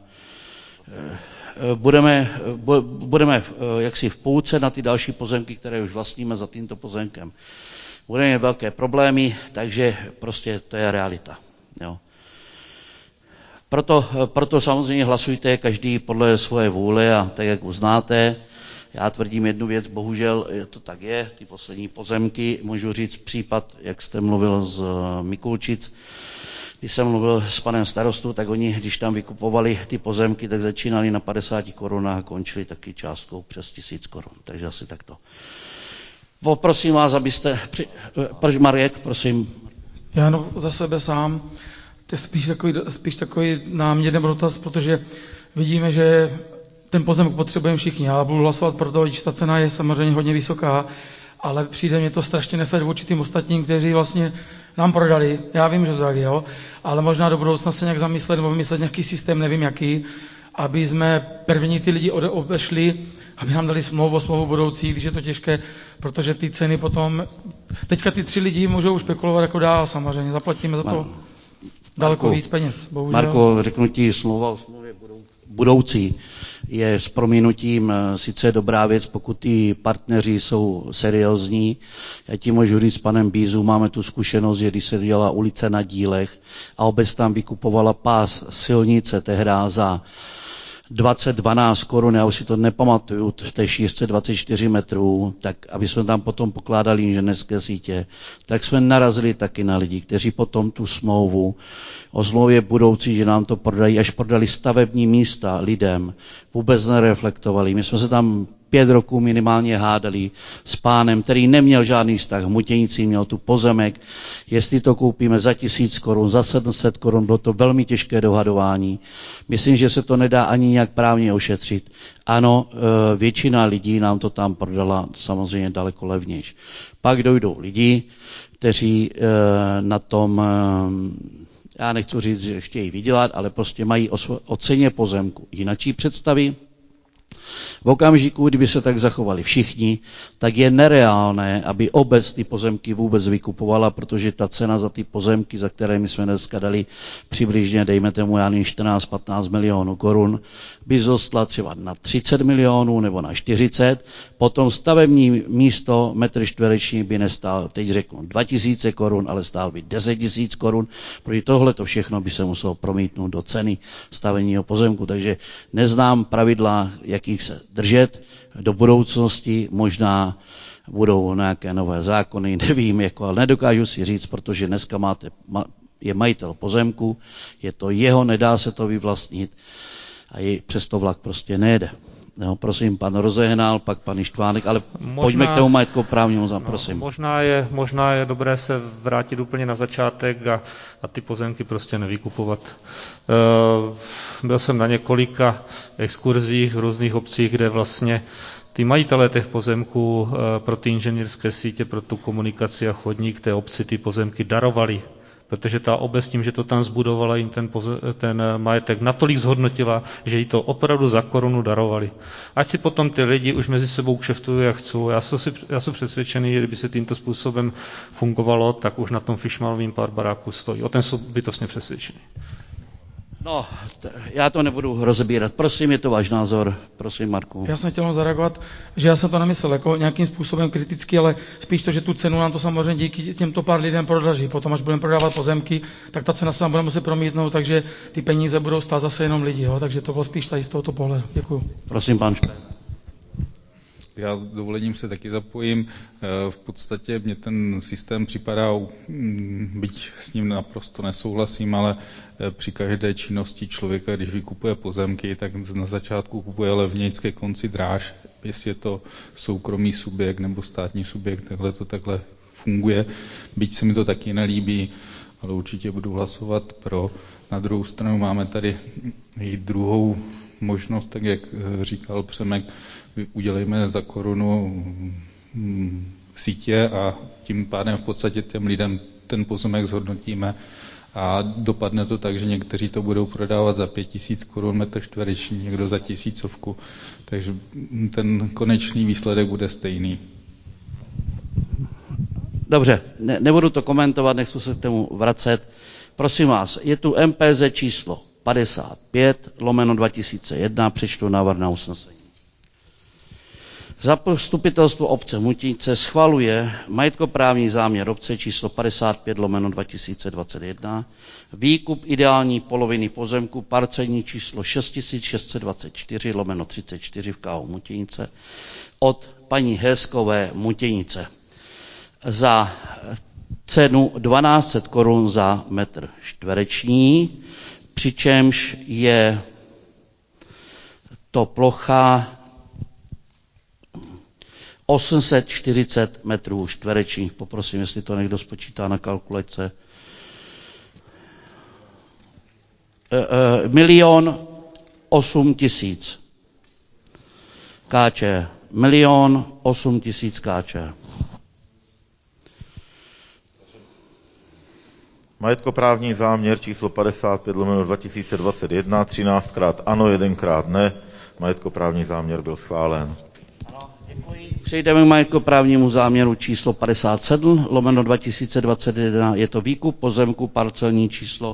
e, budeme, bu, budeme jaksi v půlce na ty další pozemky, které už vlastníme za tímto pozemkem. Budeme mít velké problémy, takže prostě to je realita. Jo. Proto, proto samozřejmě hlasujte každý podle svoje vůle a tak, jak uznáte. Já tvrdím jednu věc, bohužel to tak je, ty poslední pozemky, můžu říct případ, jak jste mluvil z Mikulčic, když jsem mluvil s panem starostou, tak oni, když tam vykupovali ty pozemky, tak začínali na padesáti korunách a končili taky částkou přes tisíc korun, takže asi takto. Poprosím vás, abyste... Při... Marek, prosím. Já jenom za sebe sám. To je spíš takový, spíš takový námět nebo dotaz, protože vidíme, že ten pozemek potřebujeme všichni. Já budu hlasovat pro to, když ta cena je samozřejmě hodně vysoká, ale přijde mě to strašně nefér vůči tím ostatním, kteří vlastně nám prodali. Já vím, že to tak je, jo, ale možná do budoucna se nějak zamyslet nebo vymyslet nějaký systém, nevím jaký, aby jsme první ty lidi obešli, aby nám dali smlouvu o smlouvu budoucí, když je to těžké, protože ty ceny potom, teďka ty tři lidi můžou spekulovat jako dál samozřejmě, zaplatíme za to daleko Marko, víc peněz, bohužel. Marko, řeknu ti, smlouva o smlouvě budoucí je s prominutím sice dobrá věc, pokud ty partneři jsou seriózní. Já ti můžu říct s panem Bízu, máme tu zkušenost, že když se dělala ulice na Dílech a obec tam vykupovala pás silnice tehdy za dvacet dvanáct korun, já už si to nepamatuju, v té šířce dvacet čtyři metrů, tak aby jsme tam potom pokládali inženýrské sítě, tak jsme narazili taky na lidi, kteří potom tu smlouvu o smlouvě budoucí, že nám to prodají, až prodali stavební místa lidem, vůbec nereflektovali. My jsme se tam pět roků minimálně hádali s pánem, který neměl žádný vztah, Mutěnicí měl tu pozemek, jestli to koupíme za tisíc korun, za sedm set korun, bylo to velmi těžké dohadování. Myslím, že se to nedá ani nějak právně ošetřit. Ano, většina lidí nám to tam prodala samozřejmě daleko levnější. Pak dojdou lidi, kteří na tom, já nechci říct, že chtějí vydělat, ale prostě mají o ceně pozemku jinačí představy. V okamžiku, kdyby se tak zachovali všichni, tak je nereálné, aby obec ty pozemky vůbec vykupovala, protože ta cena za ty pozemky, za které my jsme dneska dali přibližně, dejme tomu, já nevím, čtrnáct patnáct milionů korun, by zostala třeba na třicet milionů nebo na čtyřicet, potom stavební místo metr čtvereční by nestál, teď řeknu, dva tisíce korun, ale stál by deset tisíc korun, protože tohle to všechno by se muselo promítnout do ceny stavebního pozemku, takže neznám pravidla, jakých se držet do budoucnosti, možná budou nějaké nové zákony, nevím, jako, ale nedokážu si říct, protože dneska máte, je majitel pozemku, je to jeho, nedá se to vyvlastnit a je, přesto vlak prostě nejede. No, prosím, pan Rozehnal, pak pan Ištvánek, ale možná, pojďme k tomu majetkoprávnímu záměru, prosím. No, možná, je, možná je dobré se vrátit úplně na začátek a, a ty pozemky prostě nevykupovat. Uh, byl jsem na několika exkurzích v různých obcích, kde vlastně ty majitelé těch pozemků uh, pro ty inženýrské sítě, pro tu komunikaci a chodník té obci ty pozemky darovali. Protože ta obec tím, že to tam zbudovala, jim ten, poze- ten majetek natolik zhodnotila, že jí to opravdu za korunu darovali. Ať si potom ty lidi už mezi sebou kšeftují, jak chcou. Já jsem, si, já jsem přesvědčený, že kdyby se tímto způsobem fungovalo, tak už na tom fišmalovým pár baráku stojí. O ten jsou bytostně přesvědčený. No, t- já to nebudu rozebírat. Prosím, je to váš názor. Prosím, Marku. Já jsem chtěl zareagovat, že já jsem to nemyslel jako nějakým způsobem kriticky, ale spíš to, že tu cenu nám to samozřejmě díky těmto pár lidem prodraží. Potom, až budeme prodávat pozemky, tak ta cena se nám bude muset promítnout, takže ty peníze budou stát zase jenom lidi. Jo? Takže to bylo spíš tady z tohoto pohledu. Děkuju. Prosím, pan Špén. Já s dovolením se taky zapojím. V podstatě mě ten systém připadá, byť s ním naprosto nesouhlasím, ale při každé činnosti člověka, když vykupuje pozemky, tak na začátku kupuje levnějc, ke konci dráž. Jestli je to soukromý subjekt nebo státní subjekt, takhle to takhle funguje. Byť se mi to taky nelíbí, ale určitě budu hlasovat pro. Na druhou stranu máme tady i druhou možnost, tak jak říkal Přemek, udělejme za korunu sítě a tím pádem v podstatě těm lidem ten pozemek zhodnotíme a dopadne to tak, že někteří to budou prodávat za pět tisíc korun metr čtvereční, někdo za tisícovku, takže ten konečný výsledek bude stejný. Dobře, ne, nebudu to komentovat, nechci se k tomu vracet. Prosím vás, je tu M P Z číslo padesát pět lomeno dva tisíce jedna, přečtu návrh na usnesení. Zastupitelstvo obce Mutnice schvaluje majetkoprávní záměr obce číslo padesát pět lomeno dva tisíce dvacet jedna, výkup ideální poloviny pozemku parcelní číslo šest tisíc šest set dvacet čtyři lomeno třicet čtyři v K O Mutnice od paní Heskové Mutnice za cenu dvanáct set korun za metr čtvereční, přičemž je to plocha osm set čtyřicet metrů čtverečních. Poprosím, jestli to někdo spočítá na kalkulačce. E, e, milion osm tisíc K Č. Milion osm tisíc K Č. Majetkoprávní záměr číslo padesát pět lomeno dva tisíce dvacet jedna, třináctkrát ano, jedenkrát ne. Majetkoprávní záměr byl schválen. Ano, děkuji. Přejdeme k majetkoprávnímu záměru číslo padesát sedm lomeno dva tisíce dvacet jedna. Je to výkup pozemku parcelní číslo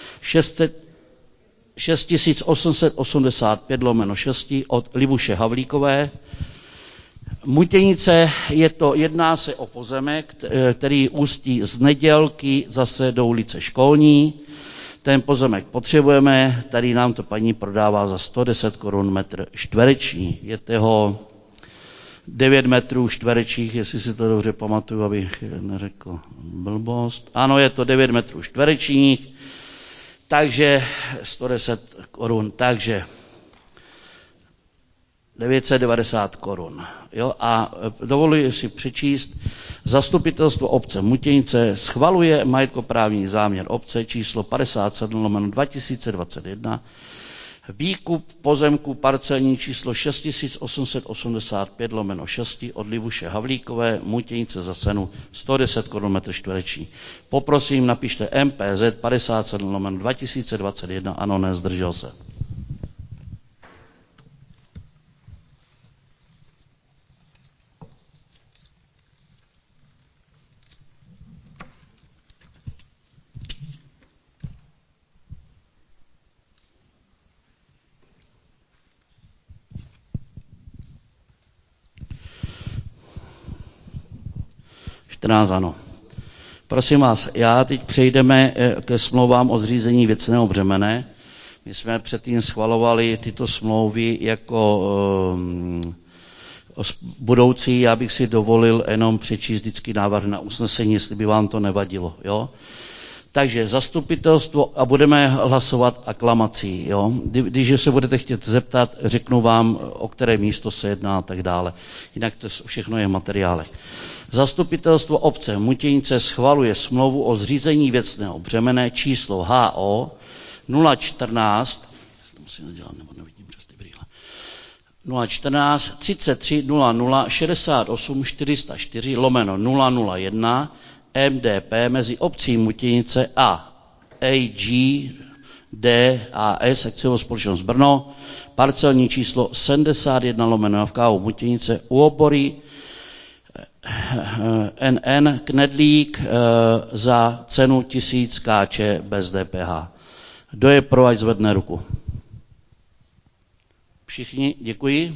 šest tisíc osm set osmdesát pět lomeno šest od Libuše Havlíkové. Mutnice, je to, jedná se o pozemek, který ústí z Nedělky zase do ulice Školní. Ten pozemek potřebujeme, tady nám to paní prodává za sto deset korun metr čtvereční. Je toho devět metrů čtverečních, jestli si to dobře pamatuju, abych neřekl blbost. Ano, je to devět metrů čtverečních, takže sto deset korun, takže devět set devadesát korun. Jo, a dovoluji si přečíst, zastupitelstvo obce Mutnice schvaluje majetkoprávní záměr obce číslo padesát sedm lomeno dva tisíce dvacet jedna, výkup pozemku parcelní číslo šest tisíc osm set osmdesát pět lomeno šest od Libuše Havlíkové, Mutnice za cenu sto deset korun metr čtvereční. Poprosím, napište M P Z padesát sedm lomeno dva tisíce dvacet jedna, ano, ne, zdržel se. čtrnáct ano. Prosím vás, já teď přejdeme ke smlouvám o zřízení věcného břemene. My jsme předtím schvalovali tyto smlouvy jako um, budoucí, já bych si dovolil jenom přečíst vždycky návrh na usnesení, jestli by vám to nevadilo. Jo? Takže zastupitelstvo a budeme hlasovat aklamací. Jo? Když se budete chtět zeptat, řeknu vám, o které místo se jedná a tak dále. Jinak to všechno je v materiálech. Zastupitelstvo obce Mutěnice schvaluje smlouvu o zřízení věcného břemene číslo H O nula čtrnáct, to musím nadělat, nebo nevidím přes ty brýle, nula čtrnáct třicet tři nula nula šedesát osm čtyři sta čtyři lomeno nula nula jedna M D P mezi obcí Mutěnice a A G D A S akciovou společnost Brno, parcelní číslo sedmdesát jedna lomeno F K O Mutěnice u obory N N Knedlík za cenu tisíc K Č bez D P H. Kdo je pro, ať zvedne ruku. Všichni, děkuji.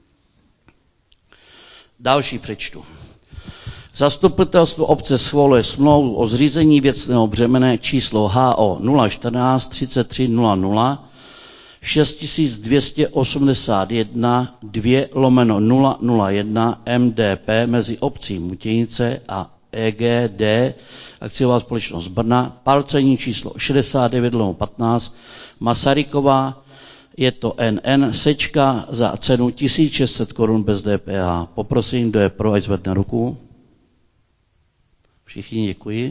Další přečtu. Zastupitelstvo obce schvaluje smlouvu o zřízení věcného břemene číslo H O nula čtrnáct třicet tři nula nula šest tisíc dvě stě osmdesát jedna dva lomeno nula nula jedna M D P mezi obcí Mutěnice a E G D akciová společnost Brna, parcelní číslo šedesát devět lomeno patnáct Masaryková, je to N N sečka za cenu tisíc šest set korun bez D P H. Poprosím, kdo je pro, ať zvedne ruku. Všichni děkuji.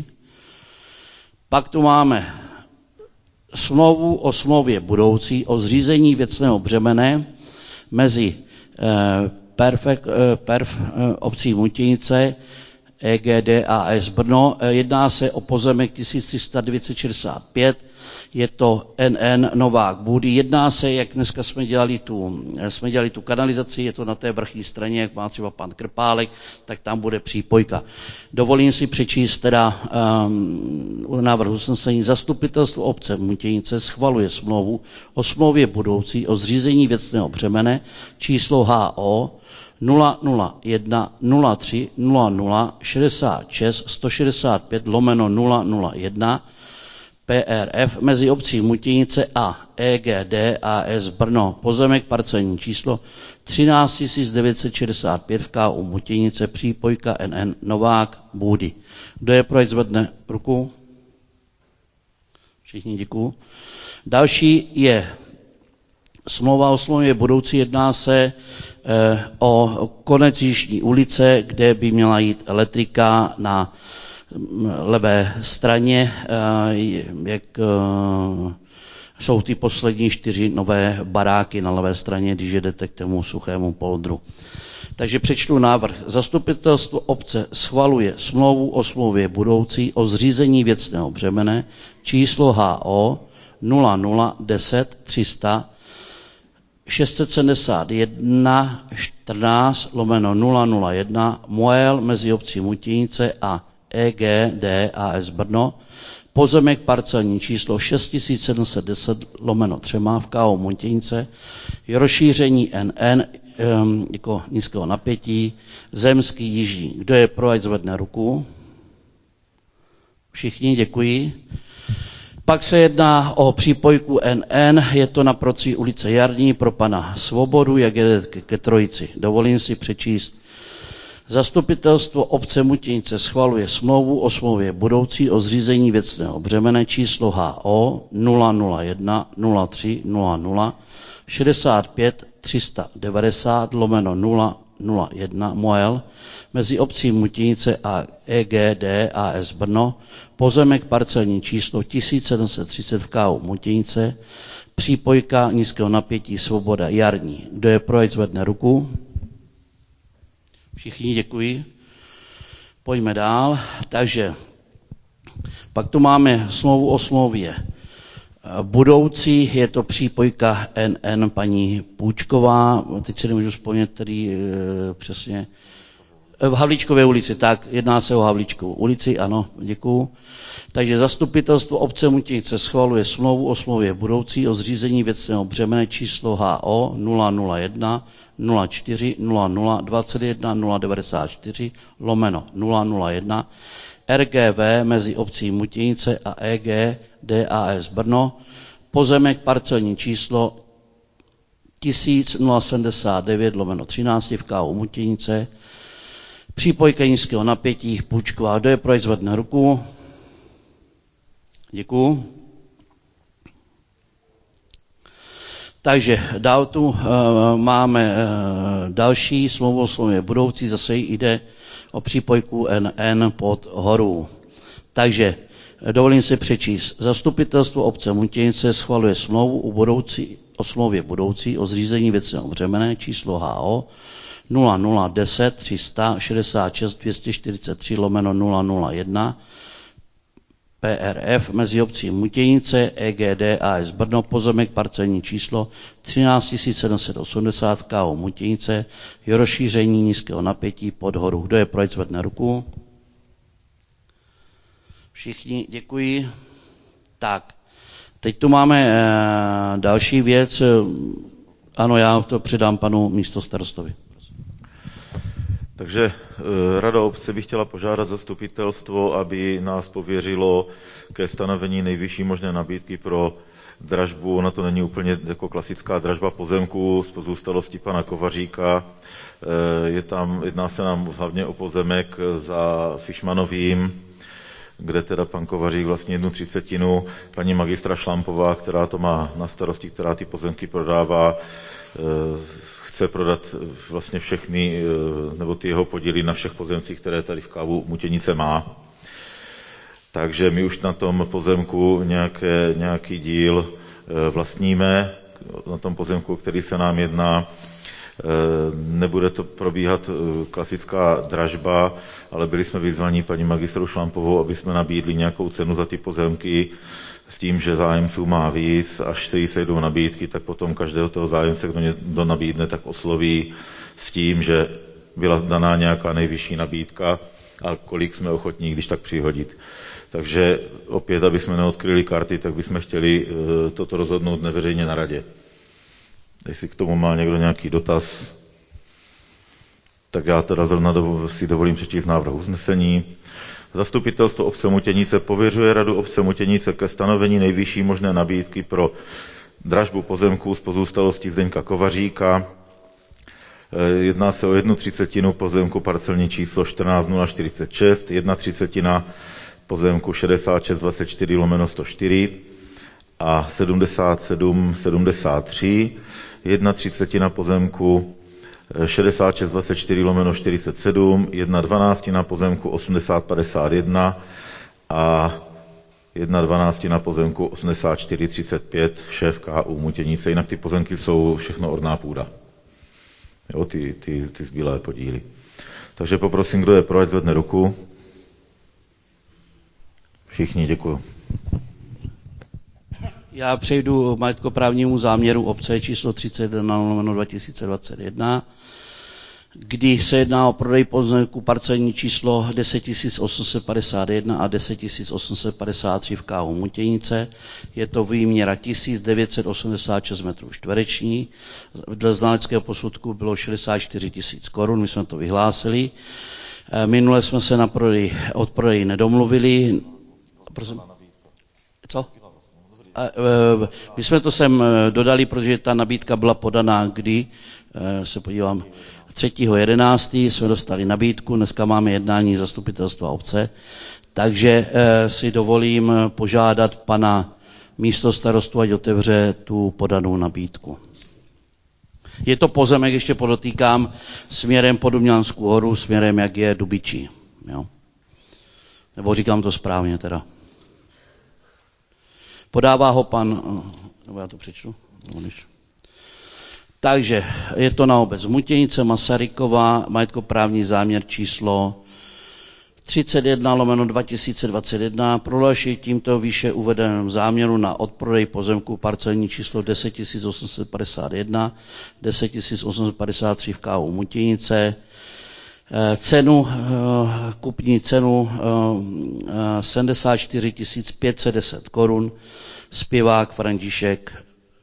Pak tu máme smlouvu o smlouvě budoucí o zřízení věcného břemene mezi eh, perfek, eh, perf eh, obcí Mutěnice E G D A S Brno. Jedná se o pozemek tisíc tři sta šedesát pět, je to N N Novák Bůdy. Jedná se, jak dneska jsme dělali tu, jsme dělali tu kanalizaci, je to na té vrchní straně, jak má třeba pan Krpálek, tak tam bude přípojka. Dovolím si přečíst teda um, návrh usnesení. Zastupitelstvo obce Mutěnice schvaluje smlouvu o smlouvě budoucí o zřízení věcného břemene číslo H O nula nula jedna nula tři nula nula šedesát šest sto šedesát pět lomeno nula nula jedna P R F mezi obcí Mutěnice a E G D A S Brno. Pozemek parcelní číslo třináct tisíc devět set šedesát pět v K U Mutěnice, přípojka N N Novák Bůdy. Kdo je pro, ať zvedne ruku? Všichni děkuju. Další je smlouva o smlouvě budoucí, jedná se eh, o konec Jižní ulice, kde by měla jít elektrika na levé straně, jak jsou ty poslední čtyři nové baráky na levé straně, když jedete k tomu suchému poldru. Takže přečtu návrh. Zastupitelstvo obce schvaluje smlouvu o smlouvě budoucí o zřízení věcného břemene číslo H O nula nula deset tři sta šest set sedmdesát jedna čtrnáct lomeno nula nula jedna Moel mezi obcí Mutěnice a E G D A S Brno, pozemek parcelní číslo šest tisíc sedm set deset lomeno tři v K O Mutěnice, rozšíření N N um, jako nízkého napětí, zemský jižní. Kdo je pro, ať zvedne ruku? Všichni, děkuji. Pak se jedná o přípojku N N, je to naproti ulice Jarní pro pana Svobodu, jak je ke, ke Trojici. Dovolím si přečíst. Zastupitelstvo obce Mutěnice schvaluje smlouvu o smlouvě budoucí o zřízení věcného břemene číslo H O nula nula jedna nula tři nula nula šedesát pět tři sta devadesát lomeno nula nula jedna Moel mezi obcí Mutěnice a E G D A S Brno, pozemek parcelní číslo tisíc sedm set třicet v K U Mutěnice, přípojka nízkého napětí Svoboda Jarní. Kdo je pro, ať zvedne ruku? Všichni děkuji. Pojďme dál. Takže pak tu máme smlouvu o smlouvě budoucí, je to přípojka N N paní Půčková, teď si nemůžu vzpomnět, který e, přesně, v Havlíčkové ulici, tak jedná se o Havlíčkovou ulici, ano, děkuju. Takže zastupitelstvo obce Mutěnice schvaluje smlouvu o smlouvě budoucí o zřízení věcného břemene číslo H O nula nula jedna nula čtyři nula nula dvacet jedna nula devadesát čtyři lomeno nula nula jedna R G V mezi obcí Mutěnice a E G D A S Brno, pozemek parcelní číslo tisíc sedmdesát devět lomeno třináct v K U Mutěnice, přípojka nízkého napětí, půjčková. Kdo je pro, zvedne ruku. Děkuju. Takže dál tu uh, máme uh, další smlouvu o smlouvě budoucí, zase jde o přípojku N N pod horu. Takže dovolím si přečíst. Zastupitelstvo obce Mutěnice schvaluje smlouvu o, budoucí, o smlouvě budoucí o zřízení věcného břemene číslo H O nula nula deset tři šedesát šest dvě stě čtyřicet tři lomeno nula nula jedna P R F mezi obcí Mutěnice, E G D A S Brno, pozemek parcelní číslo třináct tisíc sedm set osmdesát K O Mutěnice, je rozšíření nízkého napětí pod horu. Kdo je pro, zvedne ruku. Všichni, děkuji. Tak, teď tu máme e, další věc. Ano, já to předám panu místostarostovi. Takže e, Rada obce by chtěla požádat zastupitelstvo, aby nás pověřilo ke stanovení nejvyšší možné nabídky pro dražbu. Ona to není úplně jako klasická dražba pozemků z pozůstalosti pana Kovaříka. E, je tam, jedná se nám hlavně o pozemek za Fišmanovým, kde teda pan Kovařík vlastně jednu třicetinu, paní magistra Šlampová, která to má na starosti, která ty pozemky prodává, e, chce prodat vlastně všechny, nebo ty jeho podíly na všech pozemcích, které tady v Kávu Mutěnice má. Takže my už na tom pozemku nějaké, nějaký díl vlastníme, na tom pozemku, který se nám jedná. Nebude to probíhat klasická dražba, ale byli jsme vyzvaní paní magistrou Šlampovou, aby jsme nabídli nějakou cenu za ty pozemky, s tím, že zájemců má víc, až se jí sejdou nabídky, tak potom každého toho zájemce, kdo, kdo nabídne, tak osloví s tím, že byla daná nějaká nejvyšší nabídka a kolik jsme ochotní, když tak přihodit. Takže opět, aby jsme neodkryli karty, tak bychom chtěli e, toto rozhodnout neveřejně na radě. Jestli k tomu má někdo nějaký dotaz, tak já teda zrovna si dovolím přečíst návrh usnesení. Zastupitelstvo obce Mutěnice pověřuje Radu obce Mutěnice ke stanovení nejvyšší možné nabídky pro dražbu pozemků z pozůstalosti Zdeňka Kovaříka. Jedná se o jednu třicetinu pozemku parcelní číslo čtrnáct nula čtyřicet šest, jedna třicetina pozemku šedesát šest dvacet čtyři lomeno sto čtyři a sedmdesát sedm sedmdesát tři, jedna třicetina pozemku šedesát šest dvacet čtyři lomeno čtyřicet sedm, jedna dvanáctina pozemku osmdesát padesát jedna a jedna dvanáctina pozemku osmdesát čtyři třicet pět, vše v K U Mutěnice. Jinak ty pozemky jsou všechno orná půda. Jo, ty, ty, ty zbylé podíly. Takže poprosím, kdo je pro, ať zvedne ruku. Všichni, děkuju. Já přejdu k majetkoprávnímu záměru obce číslo třicet jedna lomeno dva tisíce dvacet jedna, kdy se jedná o prodej pozemku parcelní číslo deset tisíc osm set padesát jedna a deset tisíc osm set padesát tři v K U Mutěnice. Je to výměra tisíc devět set osmdesát šest metrů čtvereční. Dle znaleckého posudku bylo šedesát čtyři tisíc korun, my jsme to vyhlásili. Minule jsme se na prodej, od prodeji nedomluvili. Prosím. Co? My jsme to sem dodali, protože ta nabídka byla podaná, kdy, se podívám, třetího jedenáctého jsme dostali nabídku, dneska máme jednání zastupitelstva obce, takže si dovolím požádat pana místostarostu, ať otevře tu podanou nabídku. Je to pozemek, ještě podotýkám, směrem po Dumňanskou horu, směrem jak je Dubičí. Jo? Nebo říkám to správně teda. Podává ho pan, nebo já to přečtu, takže je to na obec Mutěnice, Masaryková, majetkoprávní záměr číslo třicet jedna lomeno dva tisíce dvacet jedna, prohlašuji tímto výše uvedeném záměru na odprodej pozemku parcelní číslo deset tisíc osm set padesát jedna, deset tisíc osm set padesát tři v K U Mutěnice, cenu, kupní cenu sedmdesát čtyři tisíc pět set deset korun, zpěvák František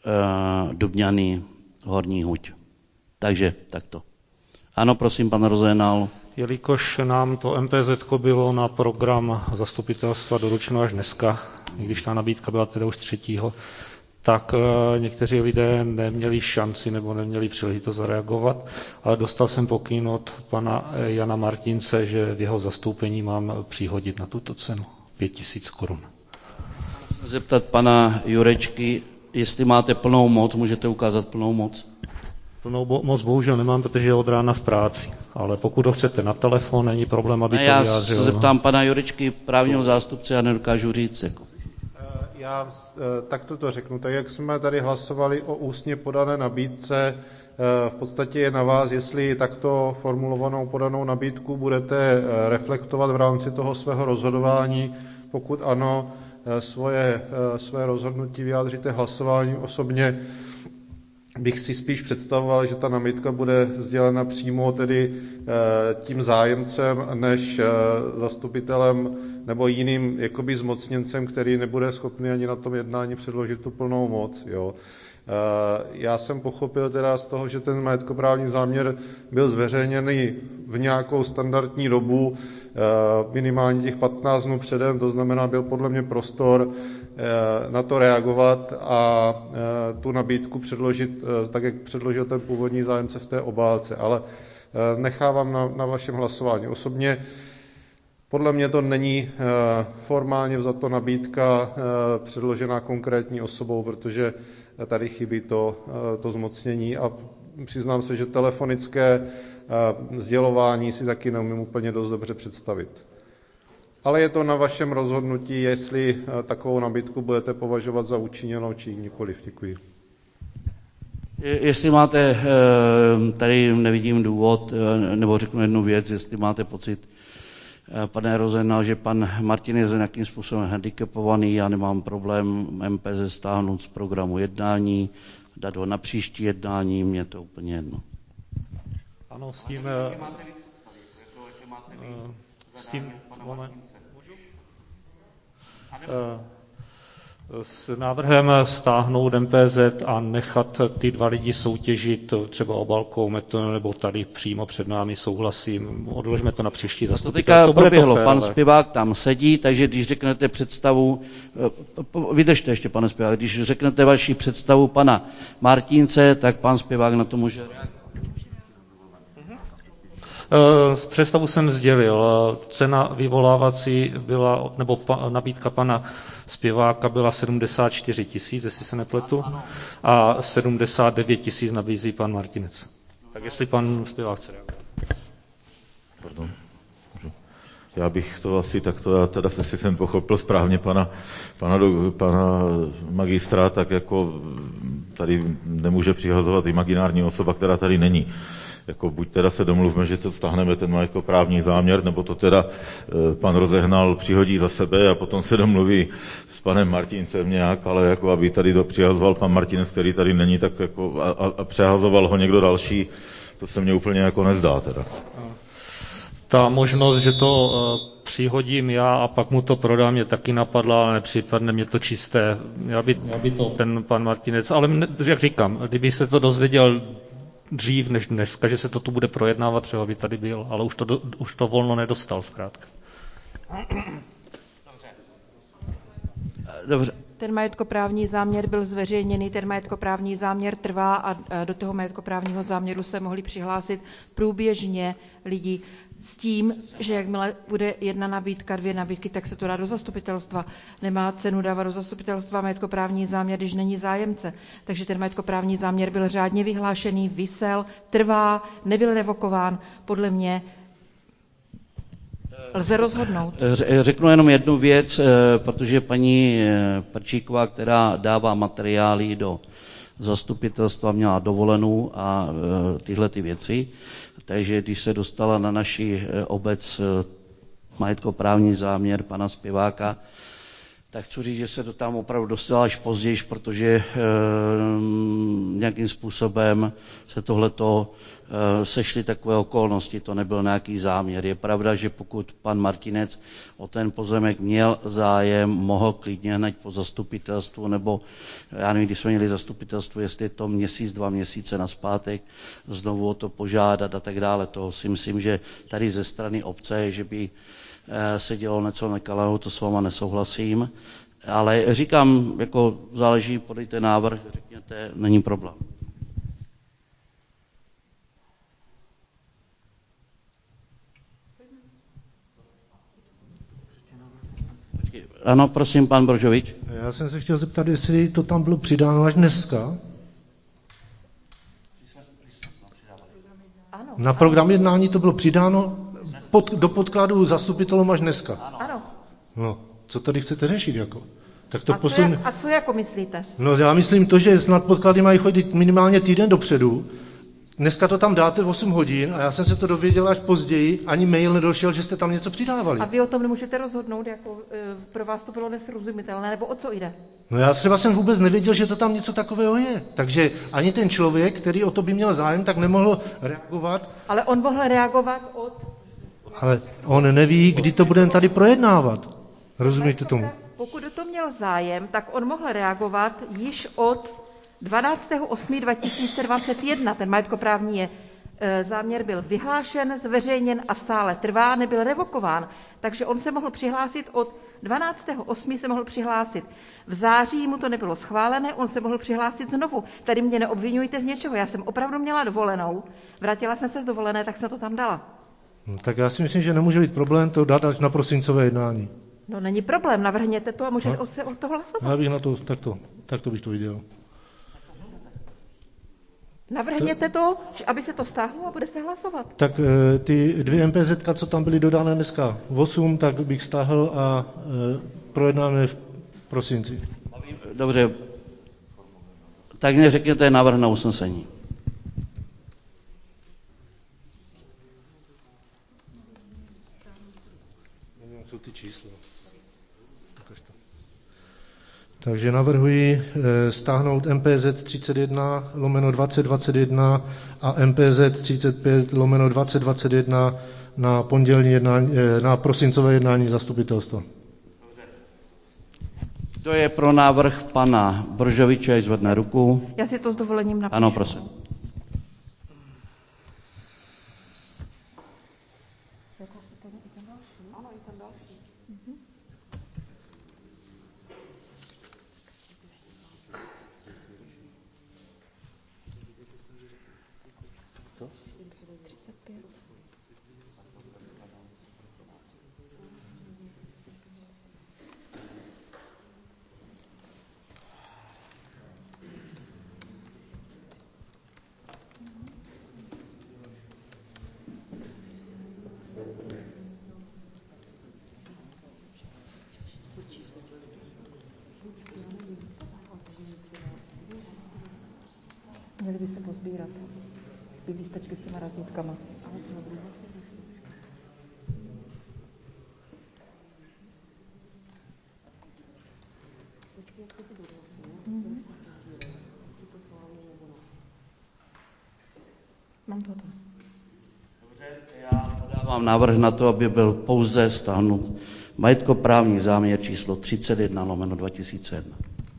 Dubňany, Horní Huť. Takže takto. Ano, prosím, pan Rozenál. Jelikož nám to M P Z bylo na program zastupitelstva doručeno až dneska, i když ta nabídka byla teda už třetího, tak někteří lidé neměli šanci nebo neměli příležitost zareagovat, ale dostal jsem pokyn od pana Jana Martince, že v jeho zastoupení mám přihodit na tuto cenu pět tisíc korun. Zeptat pana Jurečky, jestli máte plnou moc, můžete ukázat plnou moc? Plnou bo- moc bohužel nemám, protože je od rána v práci, ale pokud ho chcete na telefon, není problém, aby ne, to já vyjádřil. Já se zeptám pana Jurečky, právního zástupce, já nedokážu říct. Jako. Já takto to řeknu. Tak jak jsme tady hlasovali o ústně podané nabídce, v podstatě je na vás, jestli takto formulovanou podanou nabídku budete reflektovat v rámci toho svého rozhodování. Pokud ano, svoje, své rozhodnutí vyjádříte hlasováním. Osobně bych si spíš představoval, že ta nabídka bude sdělena přímo tedy tím zájemcem, než zastupitelem nebo jiným jakoby zmocněncem, který nebude schopný ani na tom jednání předložit tu plnou moc. Jo. Já jsem pochopil teda z toho, že ten majetkoprávní záměr byl zveřejněný v nějakou standardní dobu, minimálně těch patnáct dnů předem, to znamená, byl podle mě prostor na to reagovat a tu nabídku předložit tak, jak předložil ten původní zájemce v té obálce, ale nechávám na, na vašem hlasování. Osobně podle mě to není formálně vzato nabídka předložená konkrétní osobou, protože tady chybí to, to zmocnění a přiznám se, že telefonické sdělování si taky neumím úplně dost dobře představit. Ale je to na vašem rozhodnutí, jestli takovou nabídku budete považovat za učiněnou, či nikoliv. Děkuji. Jestli máte, tady nevidím důvod, nebo řeknu jednu věc, jestli máte pocit, pane Rozenál, že pan Martin je nějakým způsobem handicapovaný, já nemám problém M P Z stáhnout z programu jednání, dát ho na příští jednání, mě to úplně jedno. Ano, s tím... S tím... S návrhem stáhnout M P Z a nechat ty dva lidi soutěžit třeba obálkou metonu nebo tady přímo před námi, souhlasím. Odložme to na příští zastupitelstvo. To teďka proběhlo, pan zpěvák tam sedí, takže když řeknete představu, vydržte ještě, pane zpěvák, když řeknete vaši představu pana Martince, tak pan zpěvák na to může reagovat. Představu jsem sdělil. Cena vyvolávací byla, nebo pa, nabídka pana zpěváka byla sedmdesát čtyři tisíc, jestli se nepletu, a sedmdesát devět tisíc nabízí pan Martinec. Tak jestli pan zpěvák chce reagovat. Pardon. Já bych to asi takto, já teda si jsem pochopil správně pana, pana, pana magistra, tak jako tady nemůže přihazovat imaginární osoba, která tady není. Jako buď teda se domluvme, že to stáhneme ten majetkoprávní záměr, nebo to teda e, pan Rozehnal přihodí za sebe a potom se domluví s panem Martincem nějak, ale jako aby tady do, přihazoval pan Martinec, který tady není, tak jako a, a, a přehazoval ho někdo další, to se mně úplně jako nezdá teda. Ta možnost, že to uh, přihodím já a pak mu to prodám, mě taky napadla, ale nepřipadne mě to čisté. Měl by, měl by to ten pan Martinec, ale mne, jak říkám, kdyby se to dozvěděl dřív než dneska, že se to tu bude projednávat, třeba by tady byl, ale už to, do, už to volno nedostal zkrátka. Dobře. Dobře. Ten majetkoprávní záměr byl zveřejněný, ten majetkoprávní záměr trvá a do toho majetkoprávního záměru se mohli přihlásit průběžně lidi s tím, že jakmile bude jedna nabídka, dvě nabídky, tak se to dá do zastupitelstva. Nemá cenu dávat do zastupitelstva majetkoprávní záměr, když není zájemce. Takže ten majetkoprávní záměr byl řádně vyhlášený, visel, trvá, nebyl revokován. Podle mě lze rozhodnout. Řeknu jenom jednu věc, protože paní Prčíková, která dává materiály do zastupitelstva, měla dovolenou a tyhle ty věci, takže když se dostala na naši obec majetkoprávní záměr pana zpěváka, tak chci říct, že se to tam opravdu dostalo až později, protože e, nějakým způsobem se tohleto e, sešly takové okolnosti, to nebyl nějaký záměr. Je pravda, že pokud pan Martinec o ten pozemek měl zájem, mohl klidně hned po zastupitelstvu, nebo já nevím, když jsme měli zastupitelstvo, jestli je to měsíc, dva měsíce nazpátek, znovu o to požádat a tak dále. To si myslím, že tady ze strany obce, že by se dělo něco nekalého, to s váma nesouhlasím, ale říkám, jako záleží, podejte návrh, řekněte, není problém. Ano, prosím, pan Brožovič. Já jsem se chtěl zeptat, jestli to tam bylo přidáno až dneska. Na program jednání to bylo přidáno pod, do podkladu zastupitelům až dneska. Ano. No, co tady chcete řešit jako? Tak to a, co posun... jak, a co jako myslíte? No já myslím to, že snad podklady mají chodit minimálně týden dopředu. Dneska to tam dáte v osm hodin a já jsem se to dověděl až později, ani mail nedošel, že jste tam něco přidávali. A vy o tom nemůžete rozhodnout, jako e, pro vás to bylo nesrozumitelné, nebo o co jde? No já třeba jsem vůbec nevěděl, že to tam něco takového je. Takže ani ten člověk, který o to by měl zájem, tak nemohl reagovat. Ale on mohl reagovat od... Ale on neví, kdy to budeme tady projednávat. Rozumíte tomu? Pokud o to měl zájem, tak on mohl reagovat již od dvanáctého osmého dva tisíce dvacet jedna. Ten majetkoprávní je, e, záměr byl vyhlášen, zveřejněn a stále trvá, nebyl revokován. Takže on se mohl přihlásit od dvanáctého osmého se mohl přihlásit. V září mu to nebylo schválené, on se mohl přihlásit znovu. Tady mě neobvinujte z něčeho, já jsem opravdu měla dovolenou, vrátila jsem se z dovolené, tak jsem to tam dala. No, tak já si myslím, že nemůže být problém to dát až na prosincové jednání. No není problém, navrhněte to a můžete no. se od toho hlasovat. Já bych na to, tak to, tak to bych to viděl. Navrhněte to, aby se to stáhlo a bude se hlasovat. Tak ty dvě MPZka, co tam byly dodány dneska v osm, tak bych stáhl a projednáme v prosinci. Dobře, tak mě řekněte návrh na usnesení. Co ty čísla? Takže navrhuji stáhnout M P Z třicet jedna lomeno dvacet dvacet jedna a M P Z třicet pět lomeno dvacet dvacet jedna na pondělní jednání, na prosincové jednání zastupitelstva. To je pro návrh pana Brožoviče, ať zvedne ruku. Já si to s dovolením napíšu. Ano, prosím. Měli by se pozbírat. Ty lístečky s těma razítkama. Mm-hmm. Mám to tam. Dobře, já podávám návrh na to, aby byl pouze stáhnut majetkoprávní záměr číslo třicet jedna lomeno dva tisíce jedna.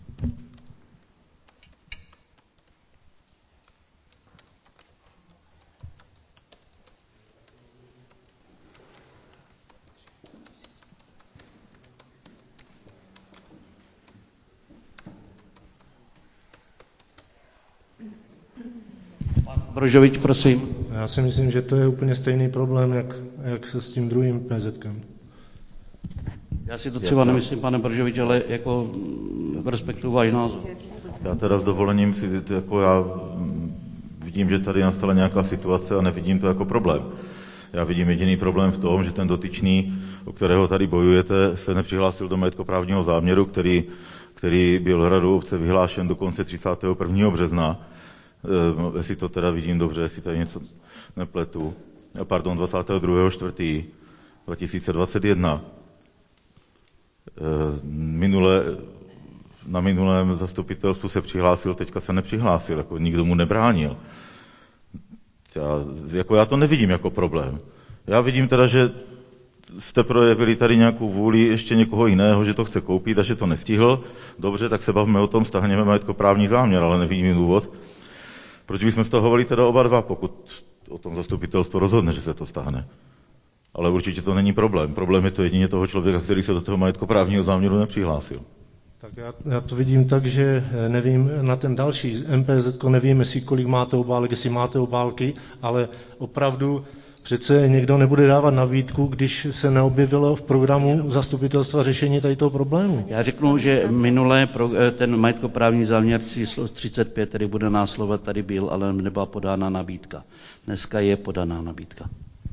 Brožovič, prosím. Já si myslím, že to je úplně stejný problém, jak, jak se s tím druhým P Z kem. Já si to třeba nemyslím, pane Brožovič, ale jako respektuju váš názor. Já teda s dovolením si, jako já vidím, že tady nastala nějaká situace a nevidím to jako problém. Já vidím jediný problém v tom, že ten dotyčný, o kterého tady bojujete, se nepřihlásil do majetkoprávního záměru, který, který byl radou obce vyhlášen do konce třicátého prvního března. Jestli to teda vidím dobře, jestli tady něco nepletu. Pardon, dvacátého druhého čtvrtého dva tisíce dvacet jedna. minule, na minulém zastupitelstvu se přihlásil, teďka se nepřihlásil, jako nikdo mu nebránil. Já, jako já to nevidím jako problém. Já vidím teda, že jste projevili tady nějakou vůli ještě někoho jiného, že to chce koupit a že to nestihl. Dobře, tak se bavíme o tom, stáhneme majetkoprávní záměr, ale nevidím důvod. Proč bychom stahovali teda oba dva, pokud o tom zastupitelstvo rozhodne, že se to stáhne. Ale určitě to není problém. Problém je to jedině toho člověka, který se do toho majetkoprávního záměru nepřihlásil. Tak já, já to vidím tak, že nevím, na ten další M P Z nevím, jestli kolik máte obálek, jestli máte obálky, ale opravdu přece někdo nebude dávat nabídku, když se neobjevilo v programu zastupitelstva řešení tady toho problému. Já řeknu, že minulé ten majetkoprávní záměr číslo třicet pět, který bude následovat, tady byl, ale nebyla podána nabídka. Dneska je podaná nabídka.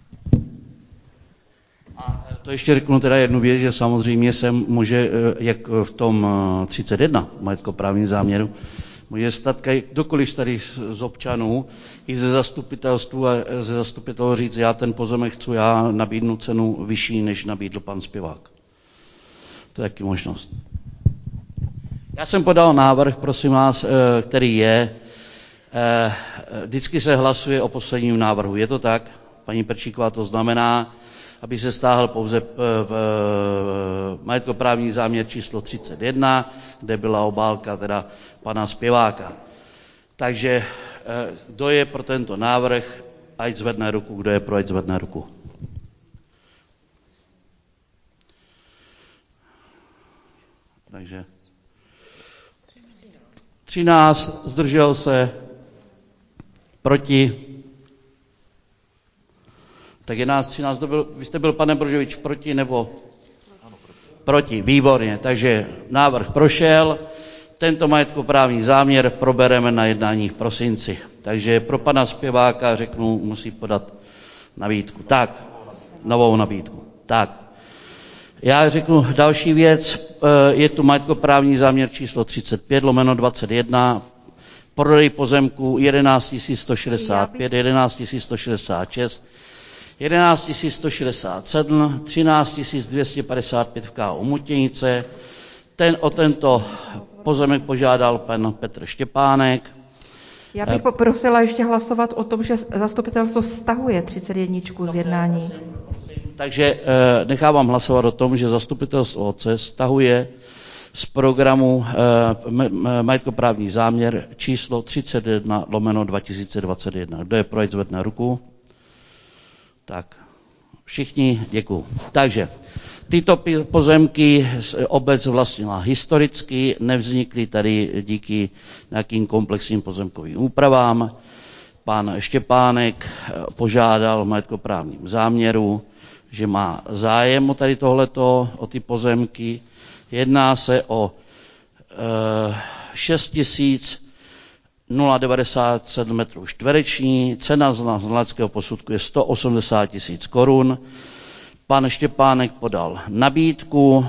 A to ještě řeknu teda jednu věc, že samozřejmě se může, jak v tom třicet jedna majetkoprávním záměru, může stát kdokoliv tady z občanů i ze zastupitelstvu a ze zastupitelů říct, já ten pozemek chci, já nabídnu cenu vyšší, než nabídl pan Spěvák. To je taky možnost. Já jsem podal návrh, prosím vás, který je, vždycky se hlasuje o posledním návrhu. Je to tak, paní Perčíková, to znamená, aby se stáhl pouze majetkoprávní záměr číslo třicet jedna, kde byla obálka teda pana Spěváka. Takže kdo je pro tento návrh, ať zvedne ruku, kdo je pro, ať zvedne ruku. Takže třináct, zdržel se, proti. Tak jedenáct, třináct, byl, vy jste byl, pane Brožovič, proti nebo? Ano, proti. Proti, výborně. Takže návrh prošel. Tento majetkoprávní záměr probereme na jednání v prosinci. Takže pro pana Spěváka řeknu, musí podat nabídku. Tak, novou nabídku. Tak. Já řeknu další věc. Je tu majetkoprávní záměr číslo třicet pět lomeno dvacet jedna. Prodej pozemku jedenáct tisíc sto šedesát pět, jedenáct tisíc sto šedesát šest, jedenáct tisíc sto šedesát sedm, třináct tisíc dvě stě padesát pět v K O Mutěnice. Ten, o tento pozemek požádal pan Petr Štěpánek. Já bych poprosila ještě hlasovat o tom, že zastupitelstvo stahuje třicet jedna z jednání. Takže nechávám hlasovat o tom, že zastupitelstvo obce stahuje z programu majetkoprávní záměr číslo třicet jedna lomeno dva tisíce dvacet jedna. Kdo je pro, ať zvedne ruku. Tak, všichni děkuju. Takže tyto pozemky obec vlastnila historicky, nevznikly tady díky nějakým komplexním pozemkovým úpravám. Pan Štěpánek požádal v majetkoprávním záměru, že má zájem o tady tohleto, o ty pozemky. Jedná se o e, šest tisíc devadesát sedm metrů čtvereční, cena znaleckého posudku je sto osmdesát tisíc korun. Pan Štěpánek podal nabídku,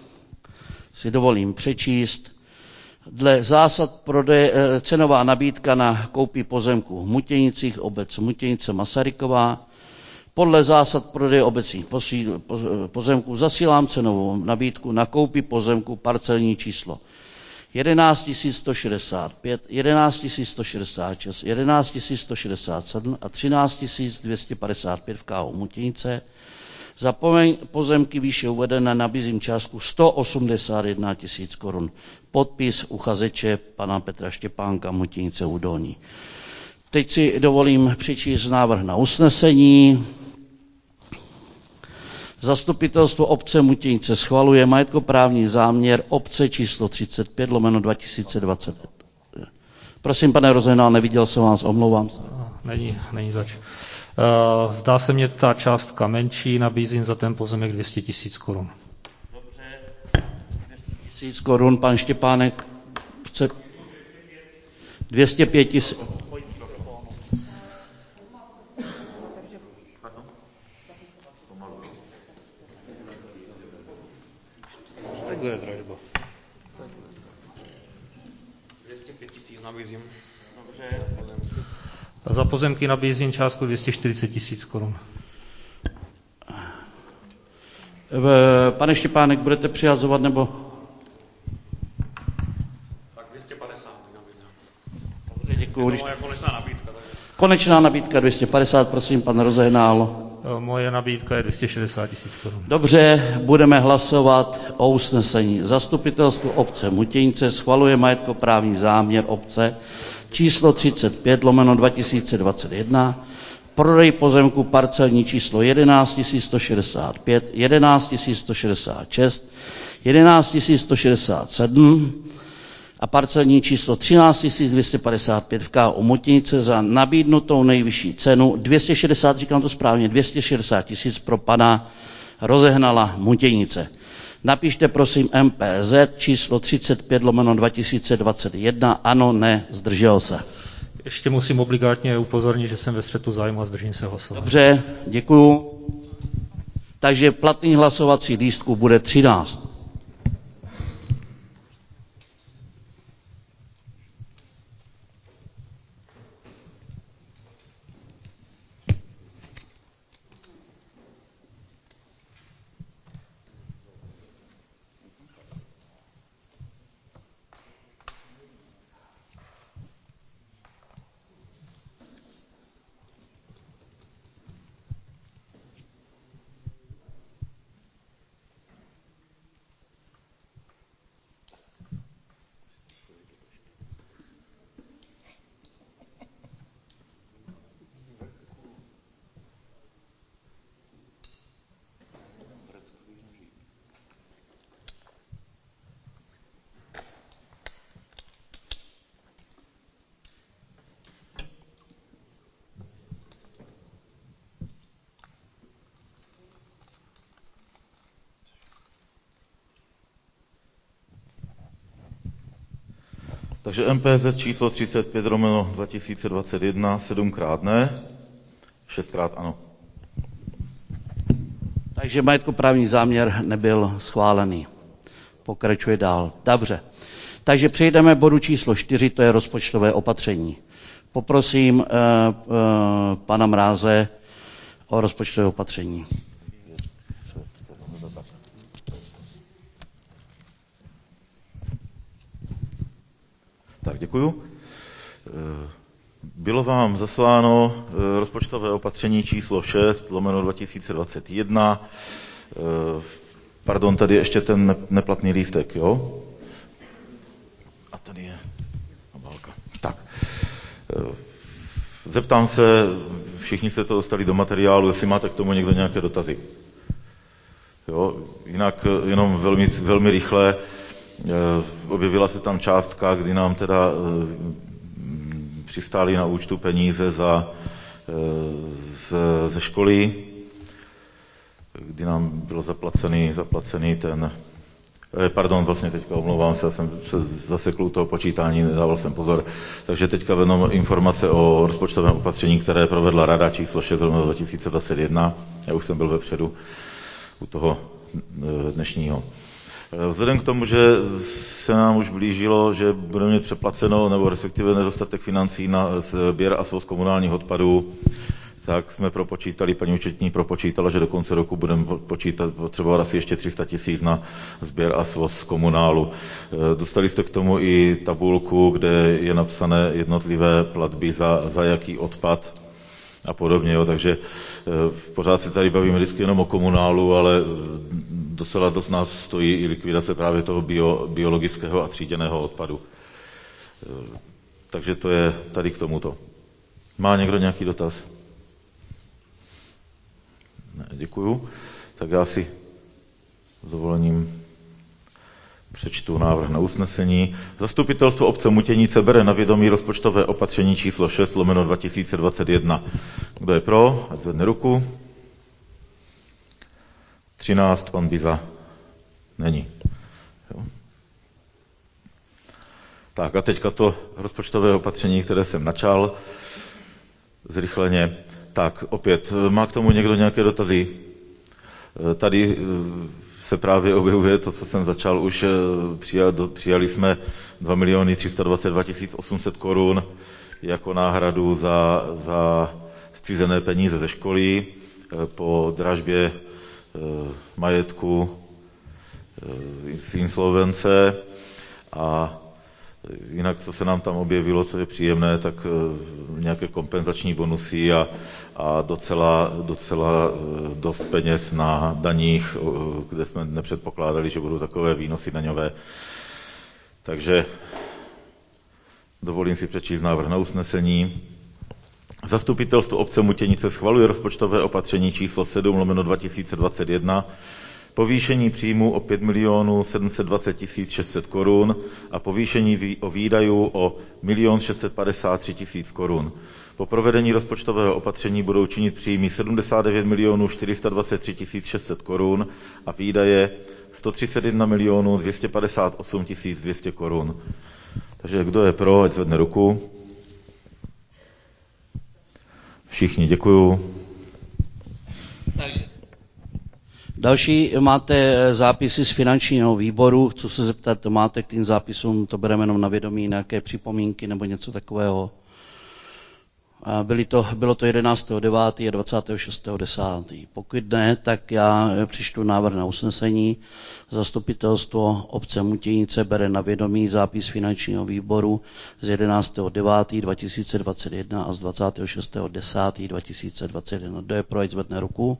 si dovolím přečíst. Dle zásad prodeje, cenová nabídka na koupi pozemku v Mutěnicích, obec Mutěnice Masaryková. Podle zásad prodeje obecních pozemků zasílám cenovou nabídku na koupi pozemku parcelní číslo jedenáct tisíc sto šedesát pět, jedenáct tisíc sto šedesát šest, jedenáct tisíc sto šedesát sedm a třináct tisíc dvě stě padesát pět v K O Mutěnice. Za pozemky výše uvedené nabízím částku sto osmdesát jedna tisíc korun. Podpis uchazeče pana Petra Štěpánka, Mutěnice u Dolní. Teď si dovolím přečíst návrh na usnesení. Zastupitelstvo obce Mutěnice schvaluje majetkoprávní záměr obce číslo třicet pět lomeno dva tisíce dvacet. Prosím, pane Rozenál, neviděl jsem vás, omlouvám se. Není, není zač. Zdá se mně ta částka menší, nabízím za ten pozemek dvě stě tisíc korun. Dobře, dvě stě tisíc korun, pan Štěpánek chce dvě stě pět tisíc. Takhle je dražba. dvě stě pět tisíc nabízím. Dobře. Za pozemky nabízím částku dvě stě čtyřicet tisíc korun. Pane Štěpánek, budete přihazovat nebo? Tak dvě stě padesát. Dobře, děkuji. Je to moje konečná nabídka. Tak... Konečná nabídka dvě stě padesát, prosím, pan Rozehnál. Moje nabídka je dvě stě šedesát tisíc korun. Dobře, budeme hlasovat o usnesení. Zastupitelstvo obce Mutěnice schvaluje majetkoprávní záměr obce číslo třicet pět lomeno dva tisíce dvacet jedna, prodej pozemku parcelní číslo jedenáct tisíc sto šedesát pět, jedenáct tisíc sto šedesát šest, jedenáct tisíc sto šedesát sedm a parcelní číslo třináct tisíc dvě stě padesát pět v K O Mutěnice za nabídnutou nejvyšší cenu dvě stě šedesát, říkám to správně, dvě stě šedesát tisíc pro pana Rozehnala Mutěnice. Napište prosím M P Z číslo třicet pět lomeno dva tisíce dvacet jedna, ano, ne, zdržel se. Ještě musím obligátně upozornit, že jsem ve střetu zájmu a zdržím se hlasovat. Dobře, děkuju. Takže platný hlasovací lístků bude třináct. Takže M P Z číslo třicet pět lomeno dva tisíce dvacet jedna, sedmkrát ne, šestkrát ano. Takže majetkoprávní záměr nebyl schválený. Pokračuje dál. Dobře. Takže přejdeme k bodu číslo čtyři, to je rozpočtové opatření. Poprosím uh, uh, pana Mráze o rozpočtové opatření. Tak, děkuju. Bylo vám zasláno rozpočtové opatření číslo šest lomeno dva tisíce dvacet jedna. Pardon, tady ještě ten neplatný lístek, jo? A tady je obálka. Tak. Zeptám se, všichni jste to dostali do materiálu, jestli máte k tomu někdo nějaké dotazy. Jo? Jinak jenom velmi, velmi rychle. Objevila se tam částka, kdy nám teda přistály na účtu peníze za, z, ze školy, kdy nám bylo zaplacený, zaplacený ten, pardon, vlastně teďka omlouvám se, já jsem se zasekl u toho počítání, nedával jsem pozor, takže teďka jenom informace o rozpočtovém opatření, které provedla Rada číslo šest dva tisíce dvacet jedna, já už jsem byl vepředu u toho dnešního. Vzhledem k tomu, že se nám už blížilo, že budeme mít přeplaceno, nebo respektive nedostatek financí na sběr a svoz komunálních odpadů, tak jsme propočítali, paní účetní propočítala, že do konce roku budeme počítat, potřebovat asi ještě tři sta tisíc na sběr a svoz komunálu. Dostali jste k tomu i tabulku, kde je napsané jednotlivé platby za, za jaký odpad a podobně, jo. Takže pořád se tady bavíme vždycky jenom o komunálu, ale docela dost nás stojí i likvidace právě toho bio, biologického a tříděného odpadu. Takže to je tady k tomuto. Má někdo nějaký dotaz? Ne, děkuju. Tak já si s dovolením přečtu návrh na usnesení. Zastupitelstvo obce Mutěnice bere na vědomí rozpočtové opatření číslo šest lomeno dva tisíce dvacet jedna. Kdo je pro? Ať zvedne ruku. třináct, pan Biza není. Jo. Tak a teďka to rozpočtové opatření, které jsem načal, zrychleně. Tak opět, má k tomu někdo nějaké dotazy? Tady se právě objevuje to, co jsem začal už, přijali jsme dva miliony tři sta dvacet dva tisíc osm set korun jako náhradu za, za zcizené peníze ze školy po dražbě majetku z insolvence a jinak, co se nám tam objevilo, co je příjemné, tak nějaké kompenzační bonusy a, a docela, docela dost peněz na daních, kde jsme nepředpokládali, že budou takové výnosy daňové. Takže dovolím si přečíst návrh na usnesení. Zastupitelstvo obce Mutěnice schvaluje rozpočtové opatření číslo sedm lomeno dva tisíce dvacet jedna, povýšení příjmu o pět milionů sedm set dvacet tisíc šest set korun a povýšení o výdajů o milion šest set padesát tři tisíc korun. Po provedení rozpočtového opatření budou činit příjmy sedmdesát devět milionů čtyři sta dvacet tři tisíc šest set korun a výdaje sto třicet jedna milionů dvě stě padesát osm tisíc dvě stě korun. Takže kdo je pro, ať zvedne ruku. Všichni, děkuju. Takže. Další máte zápisy z finančního výboru. Chci se zeptat, máte k tým zápisům, to bereme jenom na vědomí, nějaké připomínky nebo něco takového? Byly to, bylo to jedenáctého devátého a dvacátého šestého desátého Pokud ne, tak já přečtu návrh na usnesení. Zastupitelstvo obce Mutěnice bere na vědomí zápis finančního výboru z jedenáctého devátého dva tisíce dvacet jedna a z dvacátého šestého desátého dva tisíce dvacet jedna. Kdo je pro, ať zvedne ruku.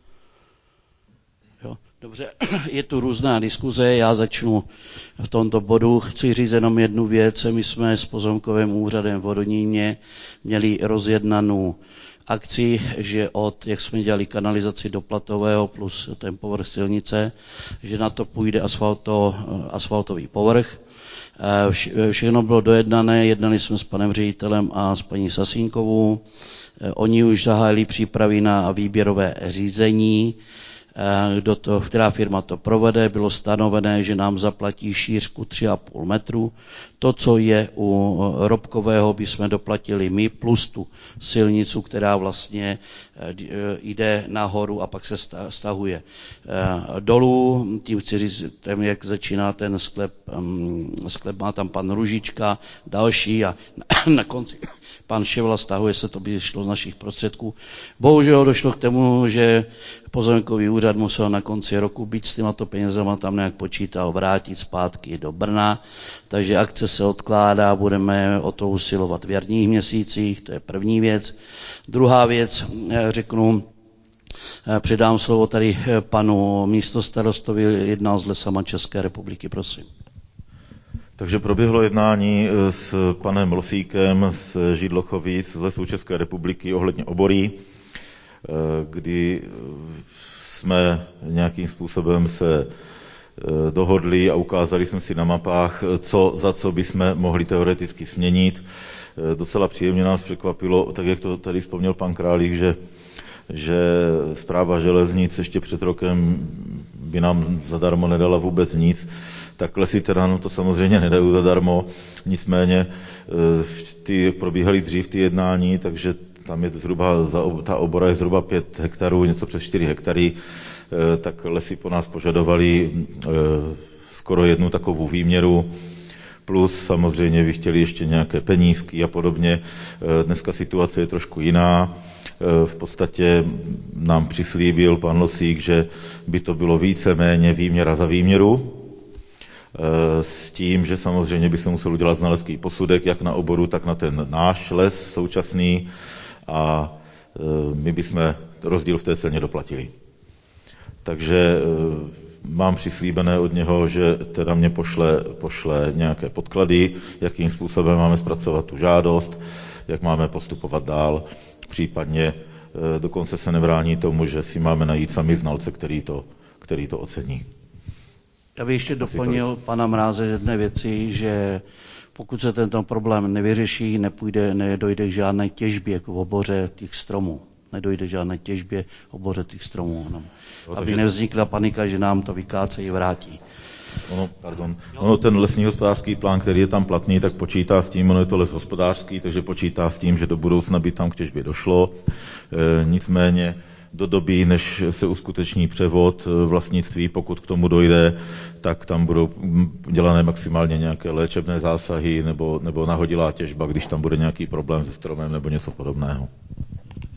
Jo, dobře, je tu různá diskuze, já začnu v tomto bodu. Chci říct jenom jednu věc. My jsme s pozemkovým úřadem v Hodoníně měli rozjednanou akci, že od, jak jsme dělali kanalizaci do Platového plus ten povrch silnice, že na to půjde asfalto, asfaltový povrch. Vše, všechno bylo dojednané, jednali jsme s panem ředitelem a s paní Sasínkovou. Oni už zahájili přípravy na výběrové řízení. Kdo to, která firma to provede, bylo stanovené, že nám zaplatí šířku tři a půl metru. To, co je u Robkového, bychom doplatili my, plus tu silnicu, která vlastně jde nahoru a pak se stahuje dolů. Tím chci říct, tam, jak začíná ten sklep, sklep má tam pan Ružička, další a na konci pan Ševla, stahuje se, to by šlo z našich prostředků. Bohužel došlo k tomu, že pozemkový úřad musel na konci roku, byť s těmato penězama tam nějak počítal, vrátit zpátky do Brna, takže akce se odkládá, budeme o to usilovat v jarních měsících, to je první věc. Druhá věc, řeknu, předám slovo tady panu místostarostovi, jednal s Lesama České republiky, prosím. Takže proběhlo jednání s panem Losíkem z Židlochovic z Lesů České republiky ohledně obory, kdy jsme nějakým způsobem se dohodli a ukázali jsme si na mapách, co, za co bychom mohli teoreticky směnit. Docela příjemně nás překvapilo, tak jak to tady vzpomněl pan Králík, že, že správa železnic ještě před rokem by nám zadarmo nedala vůbec nic, tak Lesy teda no to samozřejmě nedají zadarmo, nicméně ty probíhaly dřív ty jednání, takže tam je zhruba, ta obora je zhruba pět hektarů, něco přes čtyři hektary, tak Lesy po nás požadovali skoro jednu takovou výměru, plus samozřejmě by chtěli ještě nějaké penízky a podobně. Dneska situace je trošku jiná. V podstatě nám přislíbil pan Losík, že by to bylo víceméně výměra za výměru, s tím, že samozřejmě by se musel udělat znalecký posudek, jak na oboru, tak na ten náš les současný a my bychom rozdíl v té ceně doplatili. Takže mám přislíbené od něho, že teda mě pošle, pošle nějaké podklady, jakým způsobem máme zpracovat tu žádost, jak máme postupovat dál, případně dokonce se nebrání tomu, že si máme najít sami znalce, který to, který to ocení. Já bych ještě doplnil pana Mráze jedné věci, že pokud se tento problém nevyřeší, nepůjde, nedojde k žádné těžbě k oboře těch stromů. Nedojde k žádné těžbě oboře těch stromů. No. Aby takže nevznikla panika, že nám to vykácejí vrátí. Ono, pardon, ono ten lesní hospodářský plán, který je tam platný, tak počítá s tím, ono je to les hospodářský, takže počítá s tím, že do budoucna by tam k těžbě došlo. E, nicméně do doby, než se uskuteční převod vlastnictví, pokud k tomu dojde, tak tam budou dělané maximálně nějaké léčebné zásahy nebo, nebo nahodilá těžba, když tam bude nějaký problém se stromem nebo něco podobného.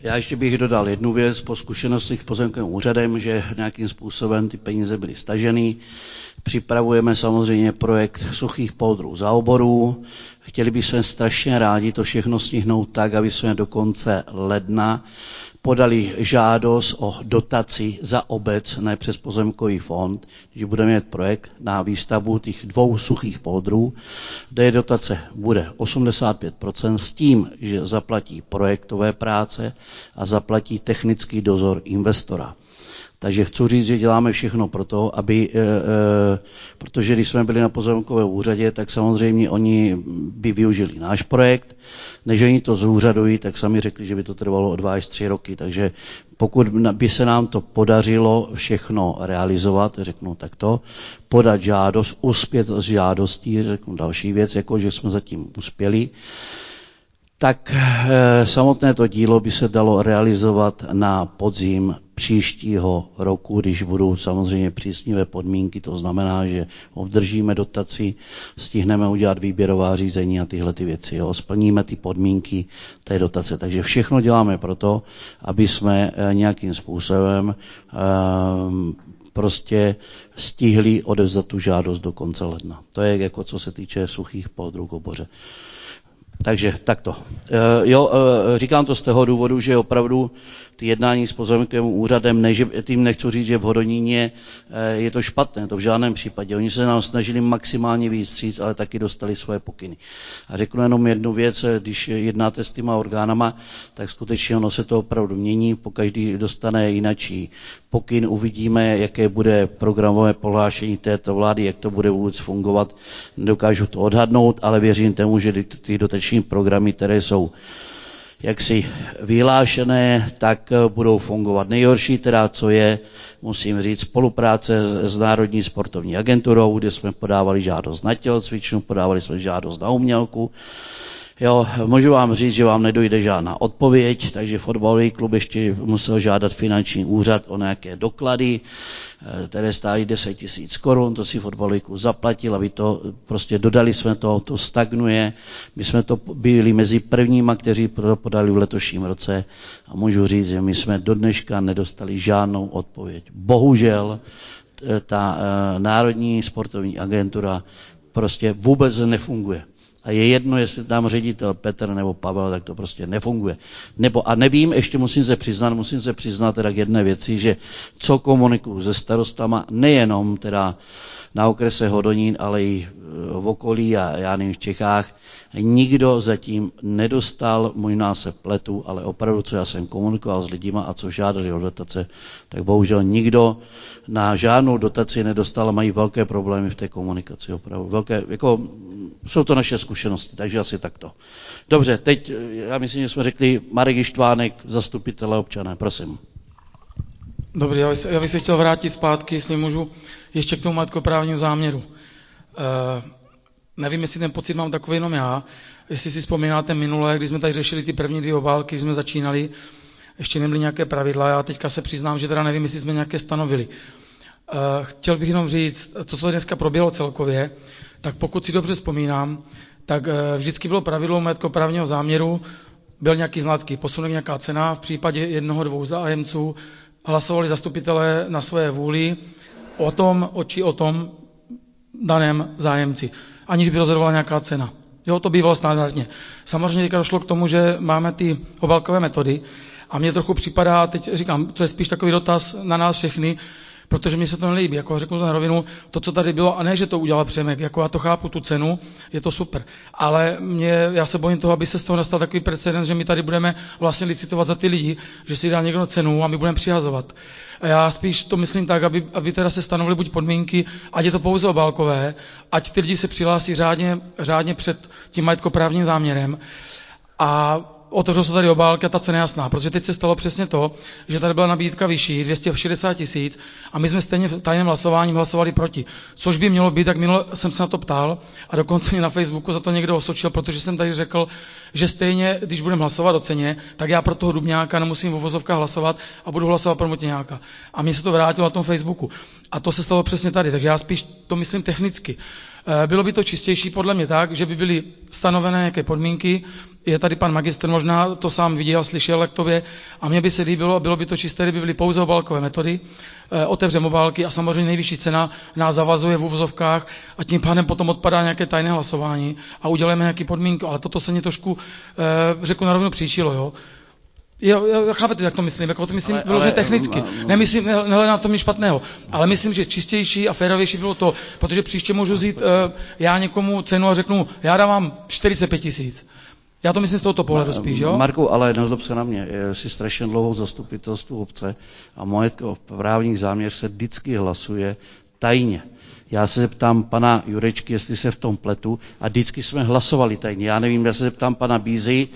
Já ještě bych dodal jednu věc po zkušenostech s pozemkovým úřadem, že nějakým způsobem ty peníze byly staženy. Připravujeme samozřejmě projekt suchých poudrů za oborů. Chtěli bychom strašně rádi to všechno stihnout tak, aby jsme do konce ledna podali žádost o dotaci za obec, ne přes pozemkový fond, že budeme mít projekt na výstavbu těch dvou suchých poudrů, kde dotace bude osmdesát pět procent s tím, že zaplatí projektové práce a zaplatí technický dozor investora. Takže chci říct, že děláme všechno pro to, aby, e, e, protože když jsme byli na pozemkovém úřadě, tak samozřejmě oni by využili náš projekt. Než oni to zúřadují, tak sami řekli, že by to trvalo o dva až tři roky. Takže pokud by se nám to podařilo všechno realizovat, řeknu takto, podat žádost, uspět s žádostí, řeknu další věc, jako že jsme zatím uspěli, tak e, samotné to dílo by se dalo realizovat na podzim příštího roku, když budou samozřejmě přísnivé podmínky, to znamená, že obdržíme dotaci, stihneme udělat výběrová řízení a tyhle ty věci, jo, splníme ty podmínky té dotace. Takže všechno děláme proto, aby jsme e, nějakým způsobem e, prostě stihli odevzdat tu žádost do konce ledna. To je jako co se týče suchých poudrů k oboře. Takže takto. E, jo, e, říkám to z toho důvodu, že opravdu ty jednání s pozemkovým úřadem, ne, že, tím nechci říct, že v Hodoníně e, je to špatné, to v žádném případě. Oni se nám snažili maximálně víc vstříc, ale taky dostali svoje pokyny. A řeknu jenom jednu věc, když jednáte s těma orgánama, tak skutečně ono se to opravdu mění, pokaždý dostane jinačí pokyn, uvidíme, jaké bude programové prohlášení této vlády, jak to bude vůbec fungovat. Nedokážu to odhadnout, ale věřím tomu, že ty dotační programy, které jsou jaksi vyhlášené, tak budou fungovat. Nejhorší teda, co je, musím říct, spolupráce s Národní sportovní agenturou, kde jsme podávali žádost na tělocvičnu, podávali jsme žádost na umělku. Jo, můžu vám říct, že vám nedojde žádná odpověď, takže fotbalový klub ještě musel žádat finanční úřad o nějaké doklady, které stály deset tisíc korun, to si fotbalový klub zaplatil, aby to prostě dodali jsme to, to stagnuje. My jsme to byli mezi prvníma, kteří to podali v letošním roce a můžu říct, že my jsme do dneška nedostali žádnou odpověď. Bohužel ta Národní sportovní agentura prostě vůbec nefunguje. A je jedno, jestli tam ředitel Petr nebo Pavel, tak to prostě nefunguje. Nebo, a nevím, ještě musím se přiznat, musím se přiznat teda k jedné věci, že co komunikuju se starostama, nejenom teda na okrese Hodonín, ale i v okolí a já nevím, v Čechách, nikdo zatím nedostal, možná se pletu, ale opravdu, co já jsem komunikoval s lidima a co žádali o dotace, tak bohužel nikdo na žádnou dotaci nedostal a mají velké problémy v té komunikaci. Opravdu velké, jako, jsou to naše zkušenosti, takže asi takto. Dobře, teď já myslím, že jsme řekli Marek Ištvánek, zastupitelé občané, prosím. Dobrý, já bych, se, já bych se chtěl vrátit zpátky, jestli můžu, ještě k tomu majetkoprávnímu záměru. E, nevím, jestli ten pocit mám takový jenom já, jestli si vzpomínáte minule, když jsme tady řešili ty první dvě obálky, když jsme začínali, ještě nebyly nějaké pravidla, já teďka se přiznám, že teda nevím, jestli jsme nějaké stanovili. E, chtěl bych jenom říct, to, co dneska proběhlo celkově, tak pokud si dobře vzpomínám, tak e, vždycky bylo pravidlo majetkoprávního záměru, byl nějaký znalecký posunek, nějaká cena, v případě jednoho, dvou zájemců hlasovali zastupitelé na své vůli o tom, o či o tom daném zájemci, aniž by rozhodovala nějaká cena. Jo, to bývalo standardně. Samozřejmě teďka došlo k tomu, že máme ty obálkové metody a mně trochu připadá, teď říkám, to je spíš takový dotaz na nás všechny, protože mi se to nelíbí, jako řeknu to na rovinu, to, co tady bylo, a ne, že to udělal Přemek, jako já to chápu, tu cenu, je to super, ale mě, já se bojím toho, aby se z toho nastal takový precedens, že my tady budeme vlastně licitovat za ty lidi, že si dá někdo cenu a my budeme přihazovat. A já spíš to myslím tak, aby, aby teda se stanovily buď podmínky, ať je to pouze obálkové, ať ty lidi se přihlásí řádně, řádně před tím majetkoprávním záměrem a otevřou se tady obálky a ta cena je jasná, protože teď se stalo přesně to, že tady byla nabídka vyšší, dvě stě šedesát tisíc, a my jsme stejně v tajném hlasování hlasovali proti. Což by mělo být, tak minule jsem se na to ptal a dokonce mě na Facebooku za to někdo osočil, protože jsem tady řekl, že stejně, když budeme hlasovat o ceně, tak já pro toho Dubňáka nemusím v uvozovkách hlasovat a budu hlasovat pro Motňáka. A mně se to vrátilo na tom Facebooku. A to se stalo přesně tady, takže já spíš to myslím technicky. Bylo by to čistější podle mě tak, že by byly stanovené nějaké podmínky. Je tady pan magistr, možná to sám viděl, slyšel, jak to je. A mně by se líbilo, bylo by to čisté, kdyby byly pouze obálkové metody, otevřeme obálky a samozřejmě nejvyšší cena nás zavazuje v uvozovkách a tím pádem potom odpadá nějaké tajné hlasování a uděláme nějaké podmínky. Ale toto se mě trošku, řeknu na rovinu, příčilo, jo. Jo, jo, chápete, jak to myslím, jako to myslím vyloženě technicky. Nemyslím, nehledám v tom nic špatného, ale myslím, že čistější a férovější bylo to, protože příště můžu vzít uh, já někomu cenu a řeknu, já dávám čtyřicet pět tisíc. Já to myslím z tohoto pohledu spíš, jo? Marku, ale nezlob se na mě, jsi strašně dlouho zastupitelstvu obce a majetkoprávní záměr se vždycky hlasuje tajně. Já se zeptám pana Jurečky, jestli se v tom pletu, a vždycky jsme hlasovali tajně. Já nevím, já se zeptám pana Bízy.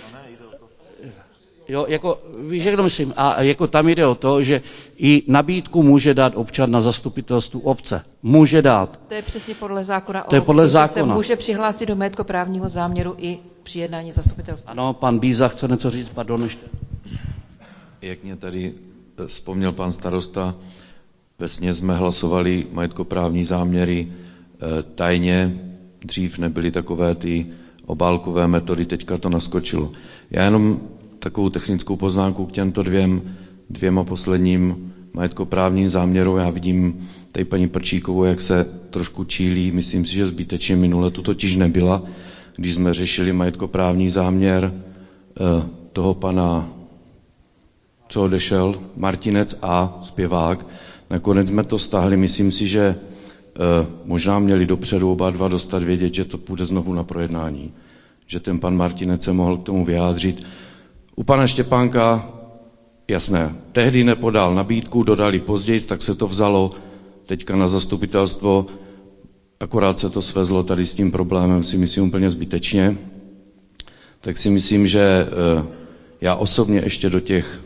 Jo, jako, víš, jak to myslím? A jako tam jde o to, že i nabídku může dát občan na zastupitelstvu obce. Může dát. To je přesně podle zákona o to je podle obci, zákona. Že se může přihlásit do majetkoprávního záměru i při jednání zastupitelstva. Ano, pan Bíza chce něco říct, pardon ještě. Jak mě tady vzpomněl pan starosta, vesně jsme hlasovali majetkoprávní záměry e, tajně, dřív nebyly takové ty obálkové metody, teďka to naskočilo. Já jenom takovou technickou poznámku k těmto dvěm, dvěma posledním majetkoprávním záměru. Já vidím tady paní Prčíkovou, jak se trošku čílí, myslím si, že zbytečně minule tu totiž nebyla, když jsme řešili majetkoprávní záměr eh, toho pana, co odešel, Martinec a zpěvák. Nakonec jsme to stáhli, myslím si, že eh, možná měli dopředu oba dva dostat vědět, že to půjde znovu na projednání. Že ten pan Martinec se mohl k tomu vyjádřit. U pana Štěpánka, jasné, tehdy nepodal nabídku, dodali později, tak se to vzalo teďka na zastupitelstvo, akorát se to svezlo tady s tím problémem, si myslím úplně zbytečně. Tak si myslím, že já osobně ještě do těch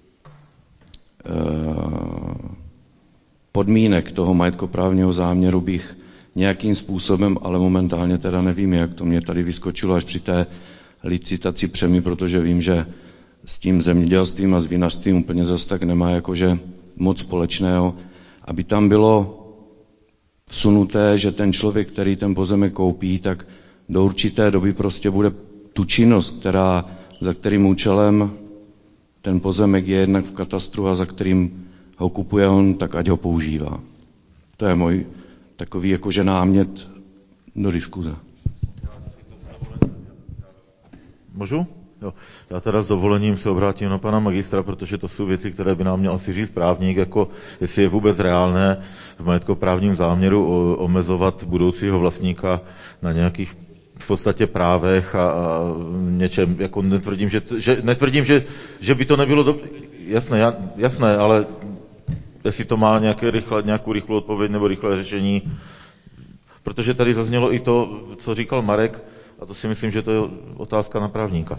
podmínek toho majetkoprávního záměru bych nějakým způsobem, ale momentálně teda nevím, jak to mě tady vyskočilo až při té licitaci přemi, protože vím, že s tím zemědělstvím a s vinařstvím úplně zase tak nemá jakože moc společného, aby tam bylo vsunuté, že ten člověk, který ten pozemek koupí, tak do určité doby prostě bude tu činnost, která, za kterým účelem ten pozemek je jednak v katastru a za kterým ho kupuje on, tak ať ho používá. To je můj takový jakože námět do diskuze. Můžu? Jo. Já teda s dovolením se obrátím na pana magistra, protože to jsou věci, které by nám měl asi říct právník, jako jestli je vůbec reálné v majetkoprávním záměru omezovat budoucího vlastníka na nějakých v podstatě právech a, a něčem, jako netvrdím, že, že, netvrdím, že, že by to nebylo do... jasné, já, jasné, ale jestli to má nějaké rychle, nějakou rychlou odpověď nebo rychlé řešení, protože tady zaznělo i to, co říkal Marek, a to si myslím, že to je otázka na právníka.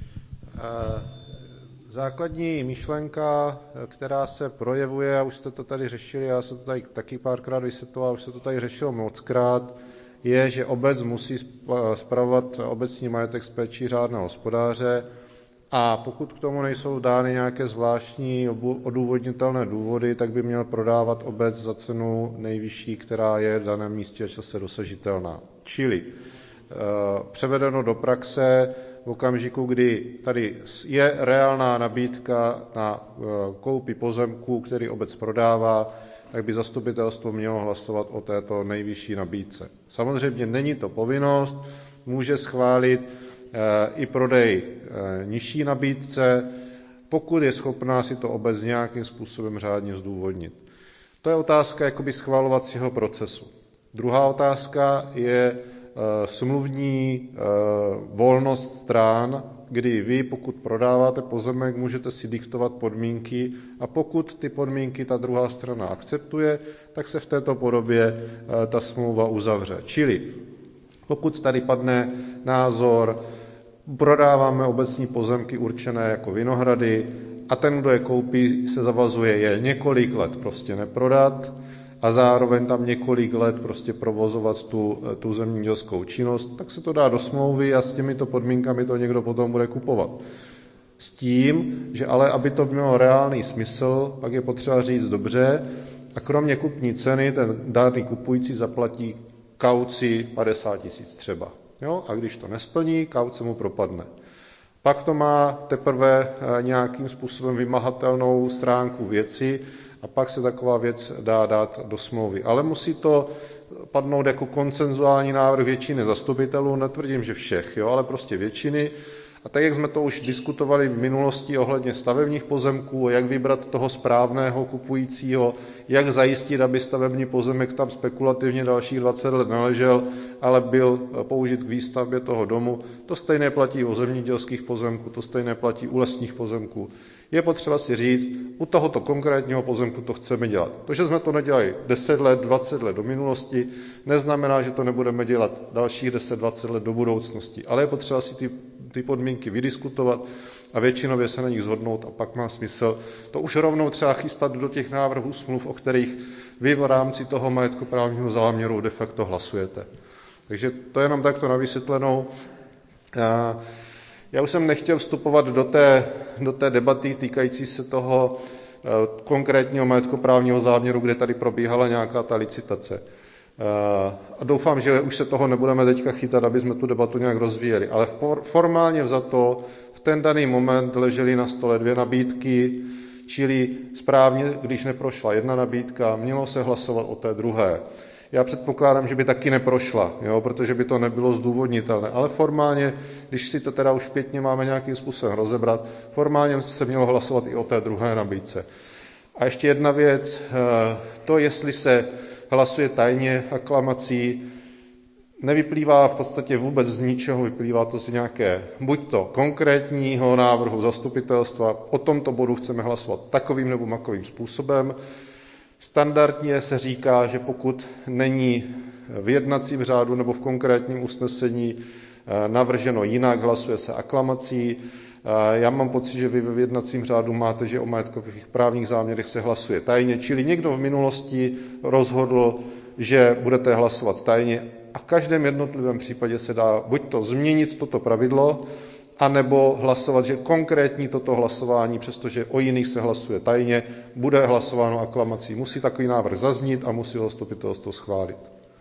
Základní myšlenka, která se projevuje, a už jste to tady řešili, já jsem to tady taky párkrát vysvětloval, už se to tady řešilo mockrát, je, že obec musí spravovat obecní majetek s péčí řádného hospodáře a pokud k tomu nejsou dány nějaké zvláštní odůvodnitelné důvody, tak by měl prodávat obec za cenu nejvyšší, která je v daném místě čase dosažitelná. Čili převedeno do praxe, v okamžiku, kdy tady je reálná nabídka na koupi pozemku, který obec prodává, tak by zastupitelstvo mělo hlasovat o této nejvyšší nabídce. Samozřejmě není to povinnost, může schválit i prodej nižší nabídce, pokud je schopná si to obec nějakým způsobem řádně zdůvodnit. To je otázka jakoby schvalovacího procesu. Druhá otázka je smluvní volnost strán, kdy vy, pokud prodáváte pozemek, můžete si diktovat podmínky a pokud ty podmínky ta druhá strana akceptuje, tak se v této podobě ta smlouva uzavře. Čili pokud tady padne názor, prodáváme obecní pozemky určené jako vinohrady a ten, kdo je koupí, se zavazuje je několik let prostě neprodat, a zároveň tam několik let prostě provozovat tu, tu zemědělskou činnost, tak se to dá do smlouvy a s těmito podmínkami to někdo potom bude kupovat. S tím, že ale aby to mělo reálný smysl, pak je potřeba říct dobře, a kromě kupní ceny ten daný kupující zaplatí kauci padesát tisíc třeba. Jo? A když to nesplní, kauce mu propadne. Pak to má teprve nějakým způsobem vymahatelnou stránku věci a pak se taková věc dá dát do smlouvy. Ale musí to padnout jako konsenzuální návrh většiny zastupitelů, netvrdím, že všech, jo, ale prostě většiny. A tak, jak jsme to už diskutovali v minulosti ohledně stavebních pozemků, jak vybrat toho správného kupujícího, jak zajistit, aby stavební pozemek tam spekulativně dalších dvacet let neležel, ale byl použit k výstavbě toho domu, to stejné platí u zemědělských pozemků, to stejné platí u lesních pozemků. Je potřeba si říct, u tohoto konkrétního pozemku to chceme dělat. To, že jsme to nedělali deset let, dvacet let do minulosti, neznamená, že to nebudeme dělat dalších deset, dvacet let do budoucnosti, ale je potřeba si ty, ty podmínky vydiskutovat a většinově se na nich shodnout a pak má smysl to už rovnou třeba chystat do těch návrhů smluv, o kterých vy v rámci toho majetkoprávního záměru de facto hlasujete. Takže to je jenom takto na vysvětlenou. Já už jsem nechtěl vstupovat do té, do té debaty týkající se toho konkrétního majetkoprávního záměru, kde tady probíhala nějaká ta licitace. A doufám, že už se toho nebudeme teďka chytat, aby jsme tu debatu nějak rozvíjeli. Ale formálně vzato v ten daný moment ležely na stole dvě nabídky, čili správně, když neprošla jedna nabídka, mělo se hlasovat o té druhé. Já předpokládám, že by taky neprošla, jo, protože by to nebylo zdůvodnitelné. Ale formálně, když si to teda už zpětně máme nějakým způsobem rozebrat, formálně se mělo hlasovat i o té druhé nabídce. A ještě jedna věc, to, jestli se hlasuje tajně aklamací, nevyplývá v podstatě vůbec z ničeho, vyplývá to z nějaké buď to konkrétního návrhu zastupitelstva, o tomto bodu chceme hlasovat takovým nebo makovým způsobem. Standardně se říká, že pokud není v jednacím řádu nebo v konkrétním usnesení navrženo jinak, hlasuje se aklamací. Já mám pocit, že vy v jednacím řádu máte, že o majetkových právních záměrech se hlasuje tajně, čili někdo v minulosti rozhodl, že budete hlasovat tajně a v každém jednotlivém případě se dá buď to změnit toto pravidlo, anebo hlasovat, že konkrétní toto hlasování, přestože o jiných se hlasuje tajně, bude hlasováno aklamací. Musí takový návrh zaznít a musí ho zastupitelstvo schválit.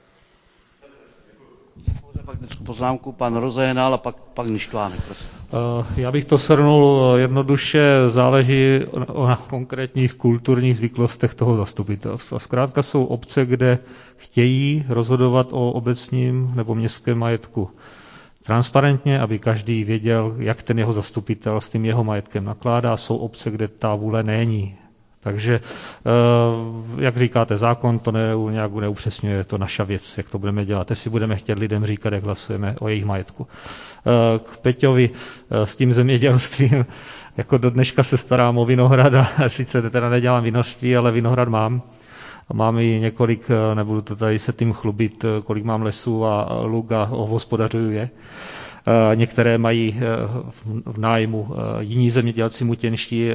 Faktickou poznámku pan Rozehnal a pak pan Ništvánek. Prosím. Já bych to shrnul jednoduše, záleží na konkrétních kulturních zvyklostech toho zastupitelstva. Zkrátka jsou obce, kde chtějí rozhodovat o obecním nebo městském majetku transparentně, aby každý věděl, jak ten jeho zastupitel s tím jeho majetkem nakládá. Jsou obce, kde ta vůle není. Takže, jak říkáte, zákon to ne, nějak neupřesňuje, to naša věc, jak to budeme dělat. Jestli budeme chtět lidem říkat, jak hlasujeme o jejich majetku. K Peťovi s tím zemědělstvím, jako do dneška se starám o vinohrad a sice teda nedělám vinařství, ale vinohrad mám. Mám i několik, nebudu to tady se tím chlubit, kolik mám lesů a luk a hospodařuju je. Některé mají v nájmu jiní zemědělci mutěnští.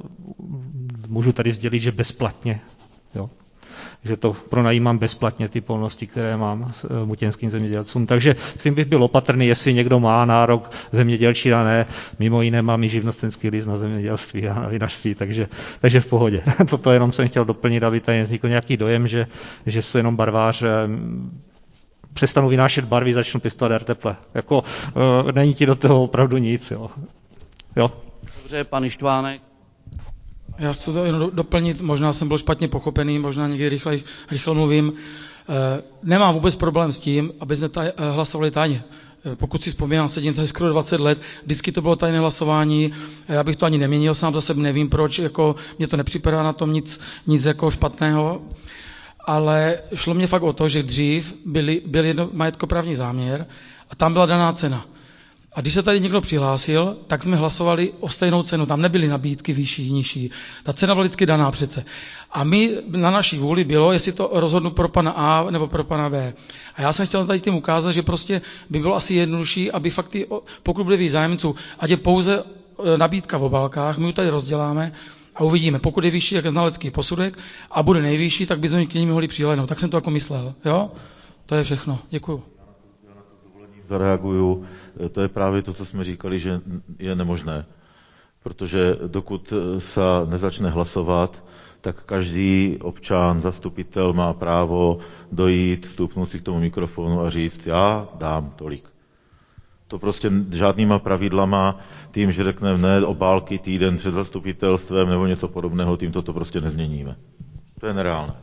Můžu tady sdělit, že bezplatně. Jo. Že to pronajímám bezplatně, ty polnosti, které mám s mutěnským zemědělcům. Takže s tím bych byl opatrný, jestli někdo má nárok zemědělčí a ne. Mimo jiné mám i živnostenský list na zemědělství a na vinařství, takže, takže v pohodě. Toto jenom jsem chtěl doplnit, aby tady vznikl nějaký dojem, že, že jsou jenom barvář. Přestanu vynášet barvy, začnu pěstovat R teple. Jako, e, není ti do toho opravdu nic. Jo. Jo. Dobře, pan Ništvánek. Já chci to jenom doplnit, možná jsem byl špatně pochopený, možná někdy rychle, rychle mluvím. E, nemám vůbec problém s tím, aby jsme taj, hlasovali tajně. E, pokud si vzpomínám, sedím tady skoro dvacet let, vždycky to bylo tajné hlasování, já bych to ani neměnil, sám za sebe nevím proč, jako mě to nepřipadá na tom nic, nic jako špatného. Ale šlo mě fakt o to, že dřív byli, byl jedno majetkoprávní záměr a tam byla daná cena. A když se tady někdo přihlásil, tak jsme hlasovali o stejnou cenu. Tam nebyly nabídky vyšší, nižší. Ta cena byla vždycky daná přece. A my na naší vůli bylo, jestli to rozhodnu pro pana A nebo pro pana B. A já jsem chtěl tady tím ukázat, že prostě by bylo asi jednodušší, aby fakt ty, pokud bude víc zájemců, ať je pouze nabídka v obálkách, my ji tady rozděláme, a uvidíme, pokud je vyšší, jak je znalecký posudek a bude nejvyšší, tak bychom k němu mohli přihlédnout. Tak jsem to jako myslel. Jo? To je všechno. Děkuju. Já na to dovolením zareaguju. To je právě to, co jsme říkali, že je nemožné. Protože dokud se nezačne hlasovat, tak každý občan, zastupitel má právo dojít, vstoupnout si k tomu mikrofonu a říct, já dám tolik. To prostě žádnýma pravidlama, tím, že řekneme ne obálky týden před zastupitelstvem nebo něco podobného, tím to prostě nezměníme. To je nereálné.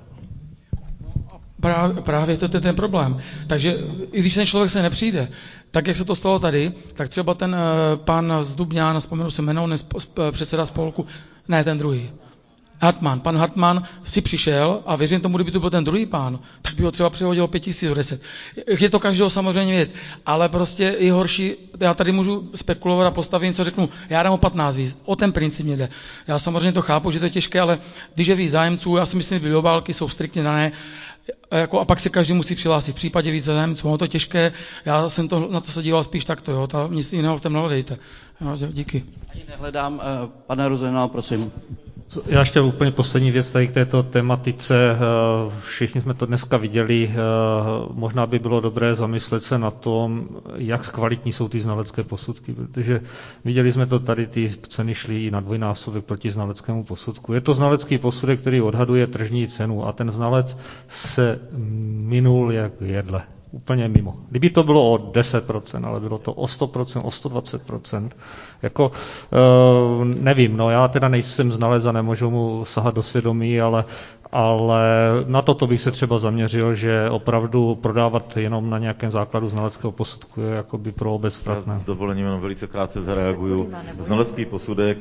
Právě, právě to je ten problém. Takže i když ten člověk se nepřijde, tak jak se to stalo tady, tak třeba ten uh, pan z Dubňána, vzpomenu si jméno, předseda spolku, ne ten druhý, Hartmann. Pan Hartmann si přišel a věřím tomu, kdyby to byl ten druhý pán, tak by ho třeba přihodil pět tisíc deset. Je to každého samozřejmě věc, ale prostě je horší, já tady můžu spekulovat a postavit, co řeknu, já dám o patnáct víc, o ten princip mě jde. Já samozřejmě to chápu, že to je těžké, ale když je víc zájemců, já si myslím, že obálky jsou striktně dané, jako, a pak se každý musí přihlásit. V případě víc zájemců, ono to těžké, já jsem to, na to se díval spíš takto, jo, ta, nic jiného v tom nehledejte. Jo, díky. Ani nehledám, pane Rozená, prosím. Já ještě úplně poslední věc tady k této tematice. Všichni jsme to dneska viděli. Možná by bylo dobré zamyslet se na tom, jak kvalitní jsou ty znalecké posudky, protože viděli jsme to tady, ty ceny šly i na dvojnásobek proti znaleckému posudku. Je to znalecký posudek, který odhaduje tržní cenu a ten znalec se minul jak jedle. Úplně mimo. Kdyby to bylo o deset procent, ale bylo to o sto procent, o sto dvacet procent. Jako, uh, nevím, no já teda nejsem znalec a nemůžu mu sahat do svědomí, ale, ale na toto bych se třeba zaměřil, že opravdu prodávat jenom na nějakém základu znaleckého posudku je jakoby pro obec ztratné. S dovolením jenom velice krátce zareaguju. Znalecký posudek,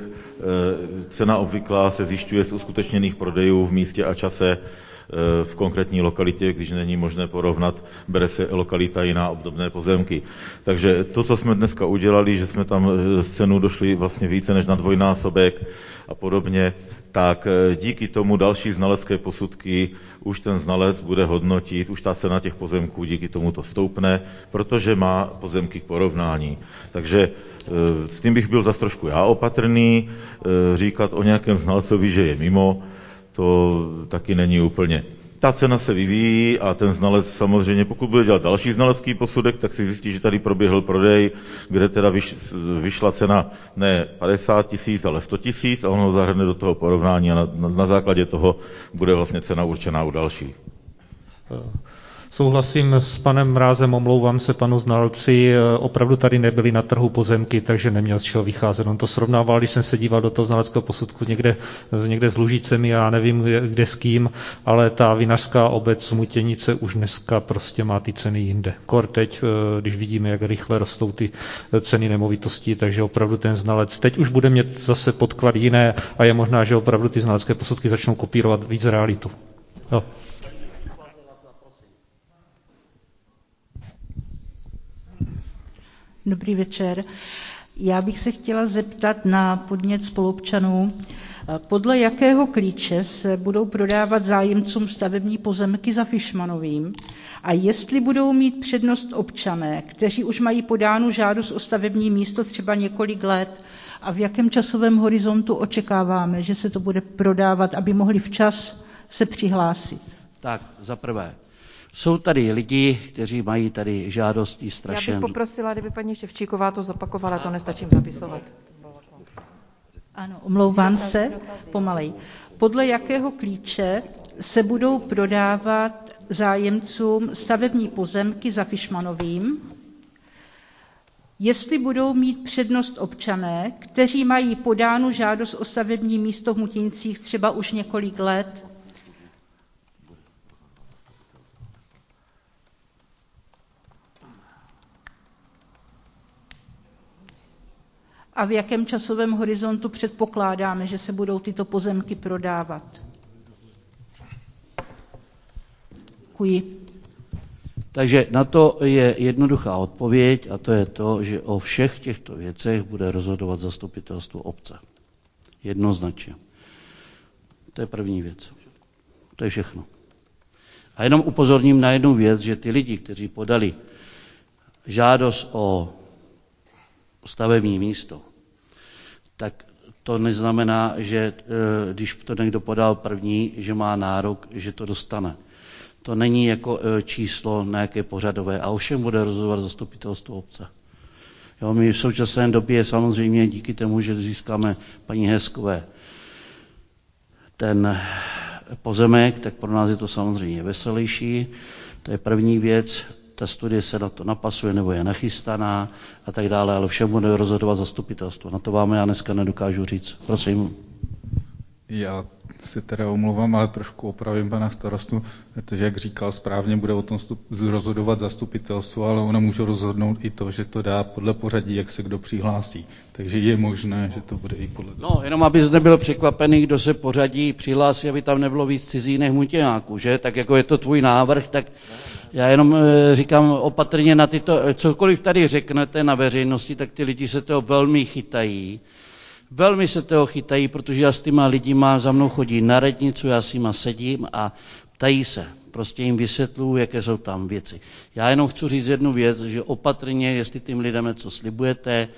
cena obvyklá se zjišťuje z uskutečněných prodejů v místě a čase v konkrétní lokalitě, když není možné porovnat, bere se lokalita jiná obdobné pozemky. Takže to, co jsme dneska udělali, že jsme tam z cenu došli vlastně více než na dvojnásobek a podobně, tak díky tomu další znalecké posudky už ten znalec bude hodnotit, už ta cena těch pozemků díky tomu to stoupne, protože má pozemky k porovnání. Takže s tím bych byl zas trošku já opatrný, říkat o nějakém znalcovi, že je mimo, to taky není úplně. Ta cena se vyvíjí a ten znalec samozřejmě, pokud bude dělat další znalecký posudek, tak si zjistí, že tady proběhl prodej, kde teda vyš, vyšla cena ne padesát tisíc, ale sto tisíc a on ho zahrne do toho porovnání a na, na, na základě toho bude vlastně cena určená u dalších. Souhlasím s panem Mrázem, omlouvám se panu znalci, opravdu tady nebyly na trhu pozemky, takže neměl z čeho vycházet. On to srovnával, když jsem se díval do toho znaleckého posudku někde, někde s Lužicemi, já nevím kde s kým, ale ta vinařská obec Mutěnice už dneska prostě má ty ceny jinde. Kor teď, když vidíme, jak rychle rostou ty ceny nemovitostí, takže opravdu ten znalec teď už bude mít zase podklad jiné a je možná, že opravdu ty znalecké posudky začnou kopírovat víc realitu. Jo. Dobrý večer. Já bych se chtěla zeptat na podnět spoluobčanů, podle jakého klíče se budou prodávat zájemcům stavební pozemky za Fišmanovým a jestli budou mít přednost občané, kteří už mají podánu žádost o stavební místo třeba několik let a v jakém časovém horizontu očekáváme, že se to bude prodávat, aby mohli včas se přihlásit. Tak, za prvé. Jsou tady lidi, kteří mají tady žádosti strašně. Já bych poprosila, kdyby paní Ševčíková to zopakovala, to nestačím zapisovat. Ano, omlouvám se, pomalej. Podle jakého klíče se budou prodávat zájemcům stavební pozemky za Fišmanovým? Jestli budou mít přednost občané, kteří mají podánu žádost o stavební místo v Mutěnicích třeba už několik let, a v jakém časovém horizontu předpokládáme, že se budou tyto pozemky prodávat? Děkuji. Takže na to je jednoduchá odpověď a to je to, že o všech těchto věcech bude rozhodovat zastupitelstvo obce. Jednoznačně. To je první věc. To je všechno. A jenom upozorním na jednu věc, že ty lidi, kteří podali žádost o stavební místo, tak to neznamená, že když to někdo podal první, že má nárok, že to dostane. To není jako číslo na jaké pořadové a ovšem bude rozhodovat zastupitelstvo obce. Jo, my v současné době samozřejmě díky tomu, že získáme paní Heskové ten pozemek, tak pro nás je to samozřejmě veselější. To je první věc. Ta studie se na to napasuje nebo je nachystaná a tak dále, ale všem bude rozhodovat zastupitelstvo. Na to vám já dneska nedokážu říct. Prosím. Já si teda omlouvám, ale trošku opravím pana starostu, protože jak říkal správně, bude o tom rozhodovat zastupitelstvo, ale ono může rozhodnout i to, že to dá podle pořadí, jak se kdo přihlásí. Takže je možné, že to bude i podle toho. No, jenom aby nebyl překvapený, kdo se pořadí přihlásí, aby tam nebylo víc cizínek mutěňáků, že? Tak jako je to tvůj návrh, tak já jenom říkám opatrně na tyto, cokoliv tady řeknete na veřejnosti, tak ty lidi se toho velmi chytají. Velmi se toho chytají, protože já s těma lidima za mnou chodí na radnicu, já s nima sedím a ptají se. Prostě jim vysvětluju, jaké jsou tam věci. Já jenom chci říct jednu věc, že opatrně, jestli tím lidem něco slibujete,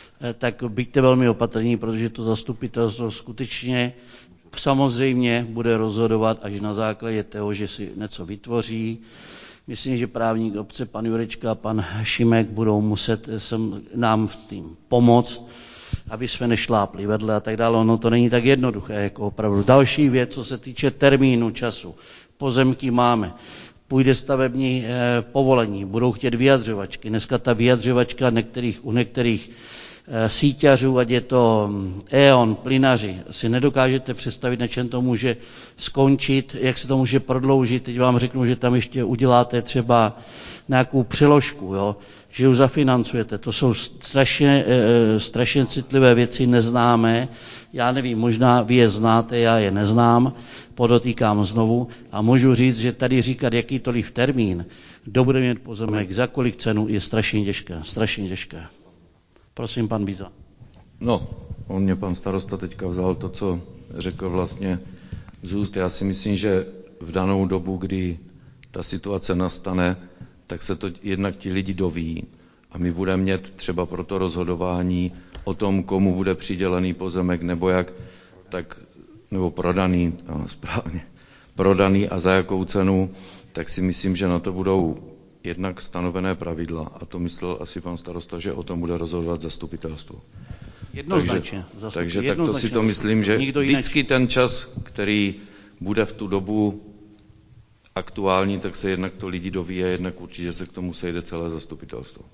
tak buďte velmi opatrní, protože to zastupitelstvo skutečně samozřejmě bude rozhodovat až na základě toho, že si něco vytvoří. Myslím, že právník obce, pan Jurečka a pan Šimek budou muset sem, nám v tím pomoct, aby jsme nešlápli vedle a tak dále. Ono to není tak jednoduché, jako opravdu. Další věc, co se týče termínu, času. Pozemky máme. Půjde stavební eh, povolení, budou chtět vyjadřovačky. Dneska ta vyjadřovačka některých, u některých eh, síťařů, ať je to E O N, plynaři, si nedokážete představit, na čem to může skončit, jak se to může prodloužit. Teď vám řeknu, že tam ještě uděláte třeba nějakou přiložku, jo, že ji zafinancujete. To jsou strašně, e, strašně citlivé věci, neznámé. Já nevím, možná vy je znáte, já je neznám, podotýkám znovu a můžu říct, že tady říkat jakýkoliv termín, kdo bude mít pozemek, za kolik cenu, je strašně těžké, strašně těžké. Prosím, pan Bíza. No, on mě pan starosta teďka vzal to, co řekl vlastně z úst. Já si myslím, že v danou dobu, kdy ta situace nastane, tak se to jednak ti lidi doví a my budeme mít třeba pro to rozhodování o tom, komu bude přidělený pozemek nebo jak, tak, nebo prodaný, no, správně, prodaný a za jakou cenu, tak si myslím, že na to budou jednak stanovené pravidla a to myslel asi pan starosta, že o tom bude rozhodovat zastupitelstvo. Jednoznačně. Takže, takže takto si to myslím, že vždycky ten čas, který bude v tu dobu aktuální, tak se jednak to lidi doví a jednak určitě se k tomu sejde celé zastupitelstvo.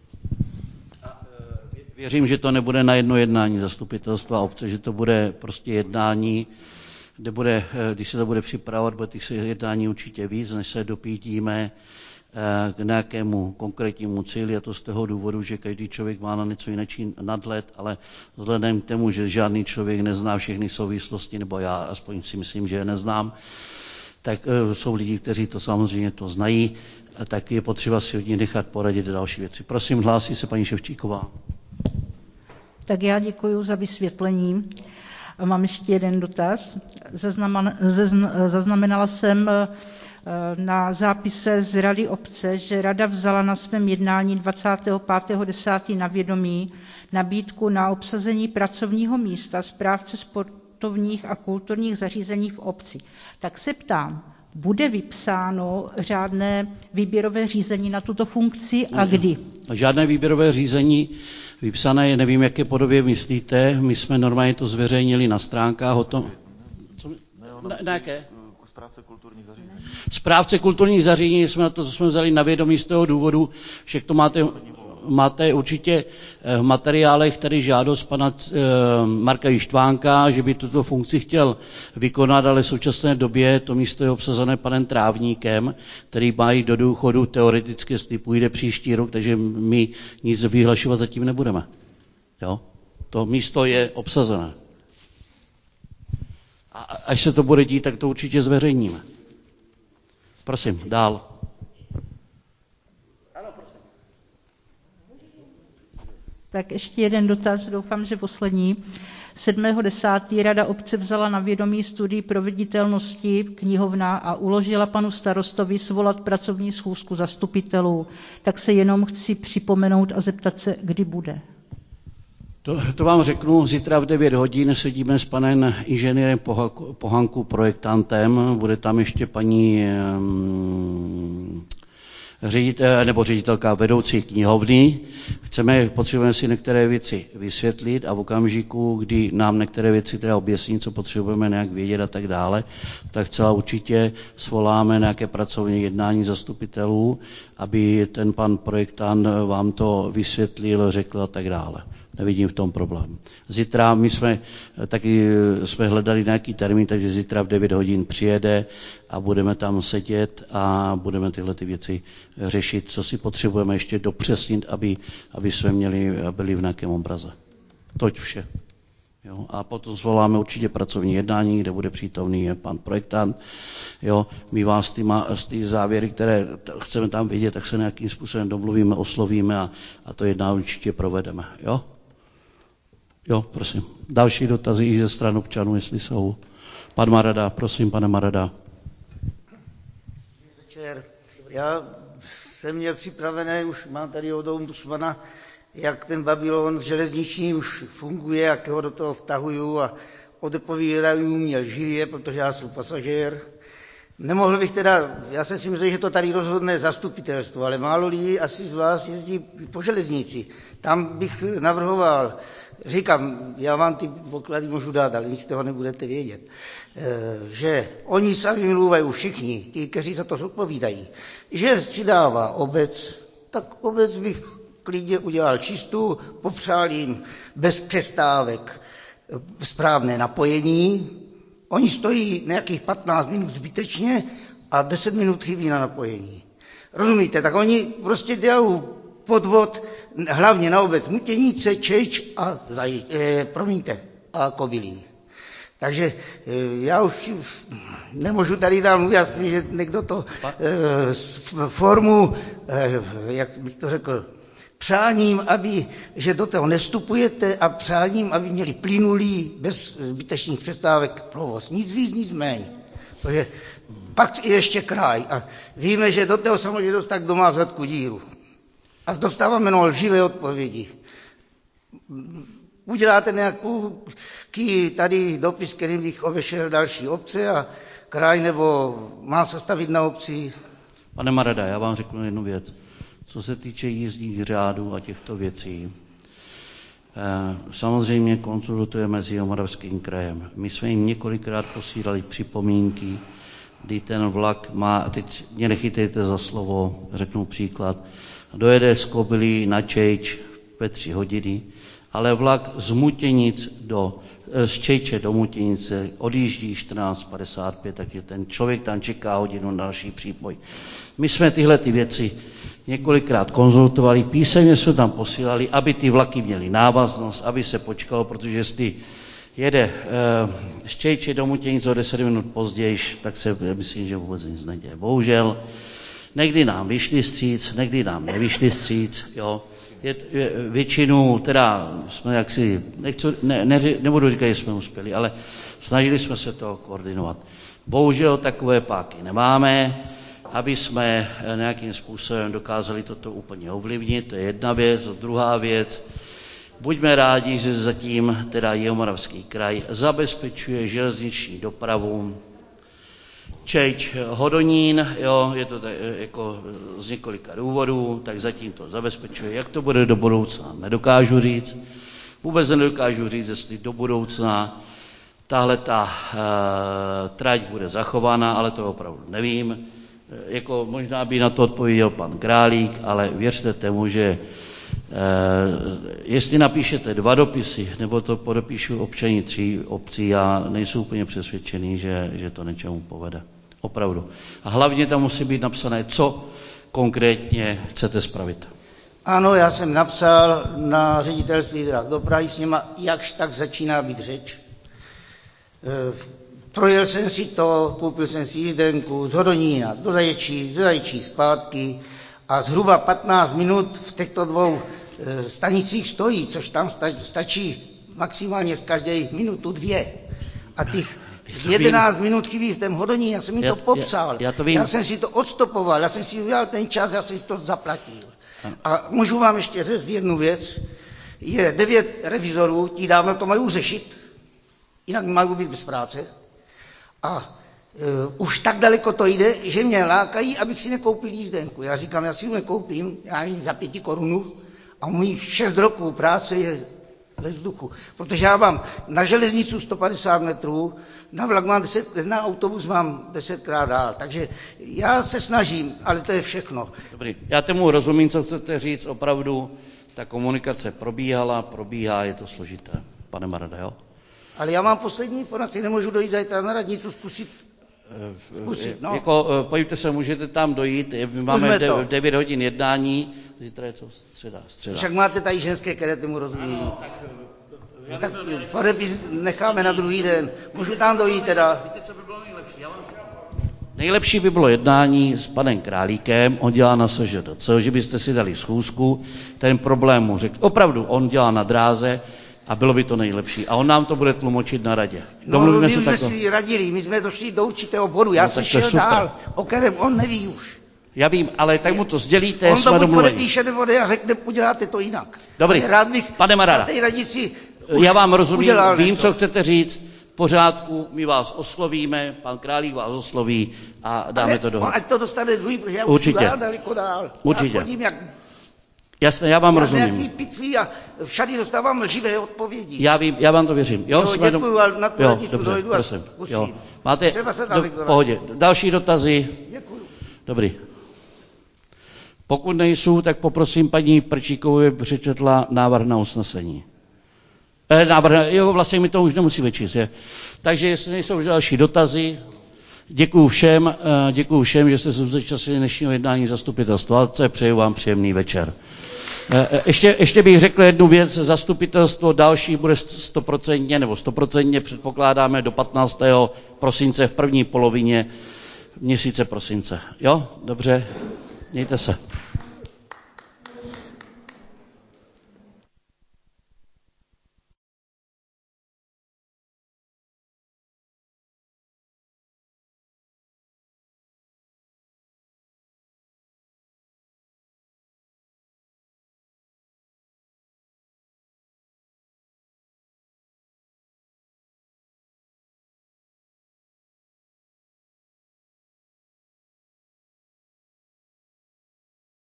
Věřím, že to nebude na jedno jednání zastupitelstva obce, že to bude prostě jednání, kde bude, když se to bude připravovat, bude těch jednání určitě víc, než se dopídíme k nějakému konkrétnímu cíli, a to z toho důvodu, že každý člověk má na něco jiný nadhled, ale vzhledem k tomu, že žádný člověk nezná všechny souvislosti, nebo já aspoň si myslím, že je neznám, tak jsou lidi, kteří to samozřejmě to znají, tak je potřeba si od ní nechat poradit další věci. Prosím, hlásí se paní Ševčíková. Tak já děkuji za vysvětlení. Mám ještě jeden dotaz. Zaznamenala jsem na zápise z Rady obce, že Rada vzala na svém jednání dvacátého pátého desátého na vědomí nabídku na obsazení pracovního místa správce sportovních a kulturních zařízení v obci. Tak se ptám, bude vypsáno řádné výběrové řízení na tuto funkci a kdy? Žádné výběrové řízení vypsané je, nevím, jaké podobě myslíte. My jsme normálně to zveřejnili na stránkách o tom. Co? Na, na jaké? Správce kulturních zařízení. Správce kulturních zařízení jsme na to, to jsme vzali na vědomí z toho důvodu, že to máte, máte určitě v materiálech tady žádost pana Marka Ištvánka, že by tuto funkci chtěl vykonat, ale v současné době to místo je obsazené panem Trávníkem, který má jít do důchodu teoreticky, jestli půjde příští rok, takže my nic vyhlašovat zatím nebudeme. Jo? To místo je obsazené. A až se to bude dít, tak to určitě zveřejníme. Prosím, dál. Tak ještě jeden dotaz, doufám, že poslední. sedmého desátého Rada obce vzala na vědomí studii proveditelnosti knihovna a uložila panu starostovi svolat pracovní schůzku zastupitelů. Tak se jenom chci připomenout a zeptat se, kdy bude. To, to vám řeknu, zítra v devět hodin sedíme s panem inženýrem Pohanku, projektantem, bude tam ještě paní um, ředitel, nebo ředitelka vedoucí knihovny. Chceme, potřebujeme si některé věci vysvětlit a v okamžiku, kdy nám některé věci teda objasní, co potřebujeme nějak vědět a tak dále, tak celá určitě svoláme nějaké pracovní jednání zastupitelů, aby ten pan projektant vám to vysvětlil, řekl a tak dále. Nevidím v tom problém. Zítra my jsme taky jsme hledali nějaký termín, takže zítra v devět hodin přijede a budeme tam sedět a budeme tyhle ty věci řešit, co si potřebujeme ještě dopřesnit, aby, aby jsme měli, byli v nějakém obraze. Toť vše. Jo? A potom zvoláme určitě pracovní jednání, kde bude přítomný pan projektant. Jo? My vás z ty závěry, které chceme tam vidět, tak se nějakým způsobem domluvíme, oslovíme a, a to jednání určitě provedeme. Jo? Jo, prosím. Další dotazy i ze stran občanů, jestli jsou. Pan Marada, prosím, pane Marada. Večer. Já jsem měl připravené, už mám tady od ombudsmana, jak ten Babylon železniční už funguje, jak ho do toho vtahuju a odepovídají měl živě, protože já jsem pasažér. Nemohl bych teda, já jsem si myslel, že to tady rozhodné zastupitelstvo, ale málo lidí asi z vás jezdí po železnici. Tam bych navrhoval, říkám, já vám ty poklady můžu dát, ale nic z toho nebudete vědět, že oni sami mluvají všichni, ti, kteří za to zodpovídají, že si dává obec, tak obec bych klidně udělal čistou, popřál jim bez přestávek správné napojení. Oni stojí nějakých patnáct minut zbytečně a deset minut chybí na napojení. Rozumíte? Tak oni prostě dělají podvod hlavně na obec Mutěnice, Čeč a Zaj, eh, promiňte, a Kobylí. Takže eh, já už nemůžu tady dál mluvit, že někdo to eh, formu, eh, jak bych to řekl, přáním, aby, že do toho nevstupujete a přáním, aby měli plynulý, bez zbytečných přestávek provoz. Nic víc, nic méně. Protože pak je ještě kraj a víme, že do toho samozřejmě dostat, kdo má v zadku díru. A dostáváme jenom lživé odpovědi. Uděláte nějakou ký, tady dopis, kterým bych obešel další obce a kraj, nebo má se stavit na obci? Pane Marada, já vám řeknu jednu věc. Co se týče jízdních řádů a těchto věcí, samozřejmě konzultujeme s Jihomoravským krajem. My jsme jim několikrát posílali připomínky, kdy ten vlak má, teď mě nechytejte za slovo, řeknu příklad, dojede z Kobylí na Čejč ve tři hodiny, ale vlak z Mutěnic do, z Čejče do Mutěnice odjíždí čtrnáct padesát pět, takže ten člověk tam čeká hodinu na další přípoj. My jsme tyhle ty věci několikrát konzultovali, písemně jsme tam posílali, aby ty vlaky měly návaznost, aby se počkalo, protože jestli jede e, z Čejče do Mutěnic o deset minut později, tak se myslím, že vůbec nic neděje. Bohužel, někdy nám vyšli vstříc, někdy nám nevyšli vstříc, jo. Je, je, většinu, teda jsme jaksi, nechci, ne, ne, nebudu říkat, že jsme uspěli, ale snažili jsme se to koordinovat. Bohužel takové páky nemáme, aby jsme nějakým způsobem dokázali toto úplně ovlivnit, to je jedna věc. Druhá věc, buďme rádi, že zatím teda Jihomoravský kraj zabezpečuje železniční dopravu Čejč Hodonín, jo, je to tak, jako z několika důvodů, tak zatím to zabezpečuje. Jak to bude do budoucna, nedokážu říct. Vůbec nedokážu říct, jestli do budoucna tahle ta e, trať bude zachována, ale to opravdu nevím. E, jako možná by na to odpověděl pan Králík, ale věřte tomu, že e, jestli napíšete dva dopisy, nebo to podepíšu občaní tří obcí, já nejsem úplně přesvědčený, že, že to něčemu povede. Opravdu. A hlavně tam musí být napsané, co konkrétně chcete spravit. Ano, já jsem napsal na ředitelství drah dopravy s nima, jakž tak začíná být řeč. E, projel jsem si to, koupil jsem si jízdenku z Hodonína do Zaječí, z Zaječí zpátky a zhruba patnáct minut v těchto dvou e, stanicích stojí, což tam stačí maximálně z každé minutu dvě. A těch jedenáct minut chybí v tom Hodoníně, já jsem jim to popsal. Já, já, to já jsem si to odstopoval, já jsem si udělal ten čas, já jsem si to zaplatil. A můžu vám ještě říct jednu věc. Je devět revizorů, ti dávno to mají řešit, jinak mají být bez práce. A už tak daleko to jde, že mě lákají, abych si nekoupil jízdenku. Já říkám, já si ji nekoupím, já jim za pěti korunů a můj šest roků práce je ve vzduchu. Protože já mám na železnicu sto padesát metrů, na vlak mám deset, na autobus mám desetkrát dál. Takže já se snažím, ale to je všechno. Dobrý, já tomu rozumím, co chcete říct, opravdu ta komunikace probíhala, probíhá, je to složité. Pane Marada, jo? Ale já mám poslední informaci, nemůžu dojít zajtra na radnici zkusit. Zkusit, no. Jako, pojďte se, můžete tam dojít, my máme devět hodin jednání, zítra je to středa. středa. Však máte tady ženské, které tomu rozumí. Ano, tak, no, tak podepis necháme na druhý den. Můžu tam dojít teda. Víte, co by bylo nejlepší? Já vám nejlepší by bylo jednání s panem Králíkem, on dělá na S Ž D C, že byste si dali schůzku, ten problém mu řekl, opravdu, on dělá na dráze, a bylo by to nejlepší. A on nám to bude tlumočit na radě. Domluvíme no, my se jsme tako... si radili, my jsme došli do určitého bodu, já no, jsem šel dál, o kterém on neví už. Já vím, ale tak mu to sdělíte, on to buď podepíše nebo ne a řekne, uděláte to jinak. Dobrý, rád bych pane Marada, já vám rozumím, vím, něco. Co chcete říct, v pořádku, my vás oslovíme, pan Králík vás osloví a dáme ale, to dohromady. Ať to dostane druhý, protože já už určitě. Dál, daleko dál. Určitě. Já chodím jak... Jasně, já vám já rozumím. Nějaký piclí a všady dostávám lživé odpovědi. Já vím, já vám to věřím. Jo, jo děkuju, dom... ale na to jo, dobře, dojdu prosím. Jo. Máte do... pohodě. Další dotazy? Děkuju. Dobrý. Pokud nejsou, tak poprosím paní Prčíkovou, aby přečetla návrh na usnesení. Eh, návrh, jo, vlastně mi to už nemusí vyčíst. Je. Takže jestli nejsou další dotazy, děkuju všem, děkuju všem, že jste se zúčastnili dnešního jednání zastupitelstva. Přeju vám příjemný večer. Ještě, ještě bych řekl jednu věc, zastupitelstvo další bude stoprocentně nebo stoprocentně předpokládáme do patnáctého prosince v první polovině měsíce prosince. Jo, dobře, mějte se.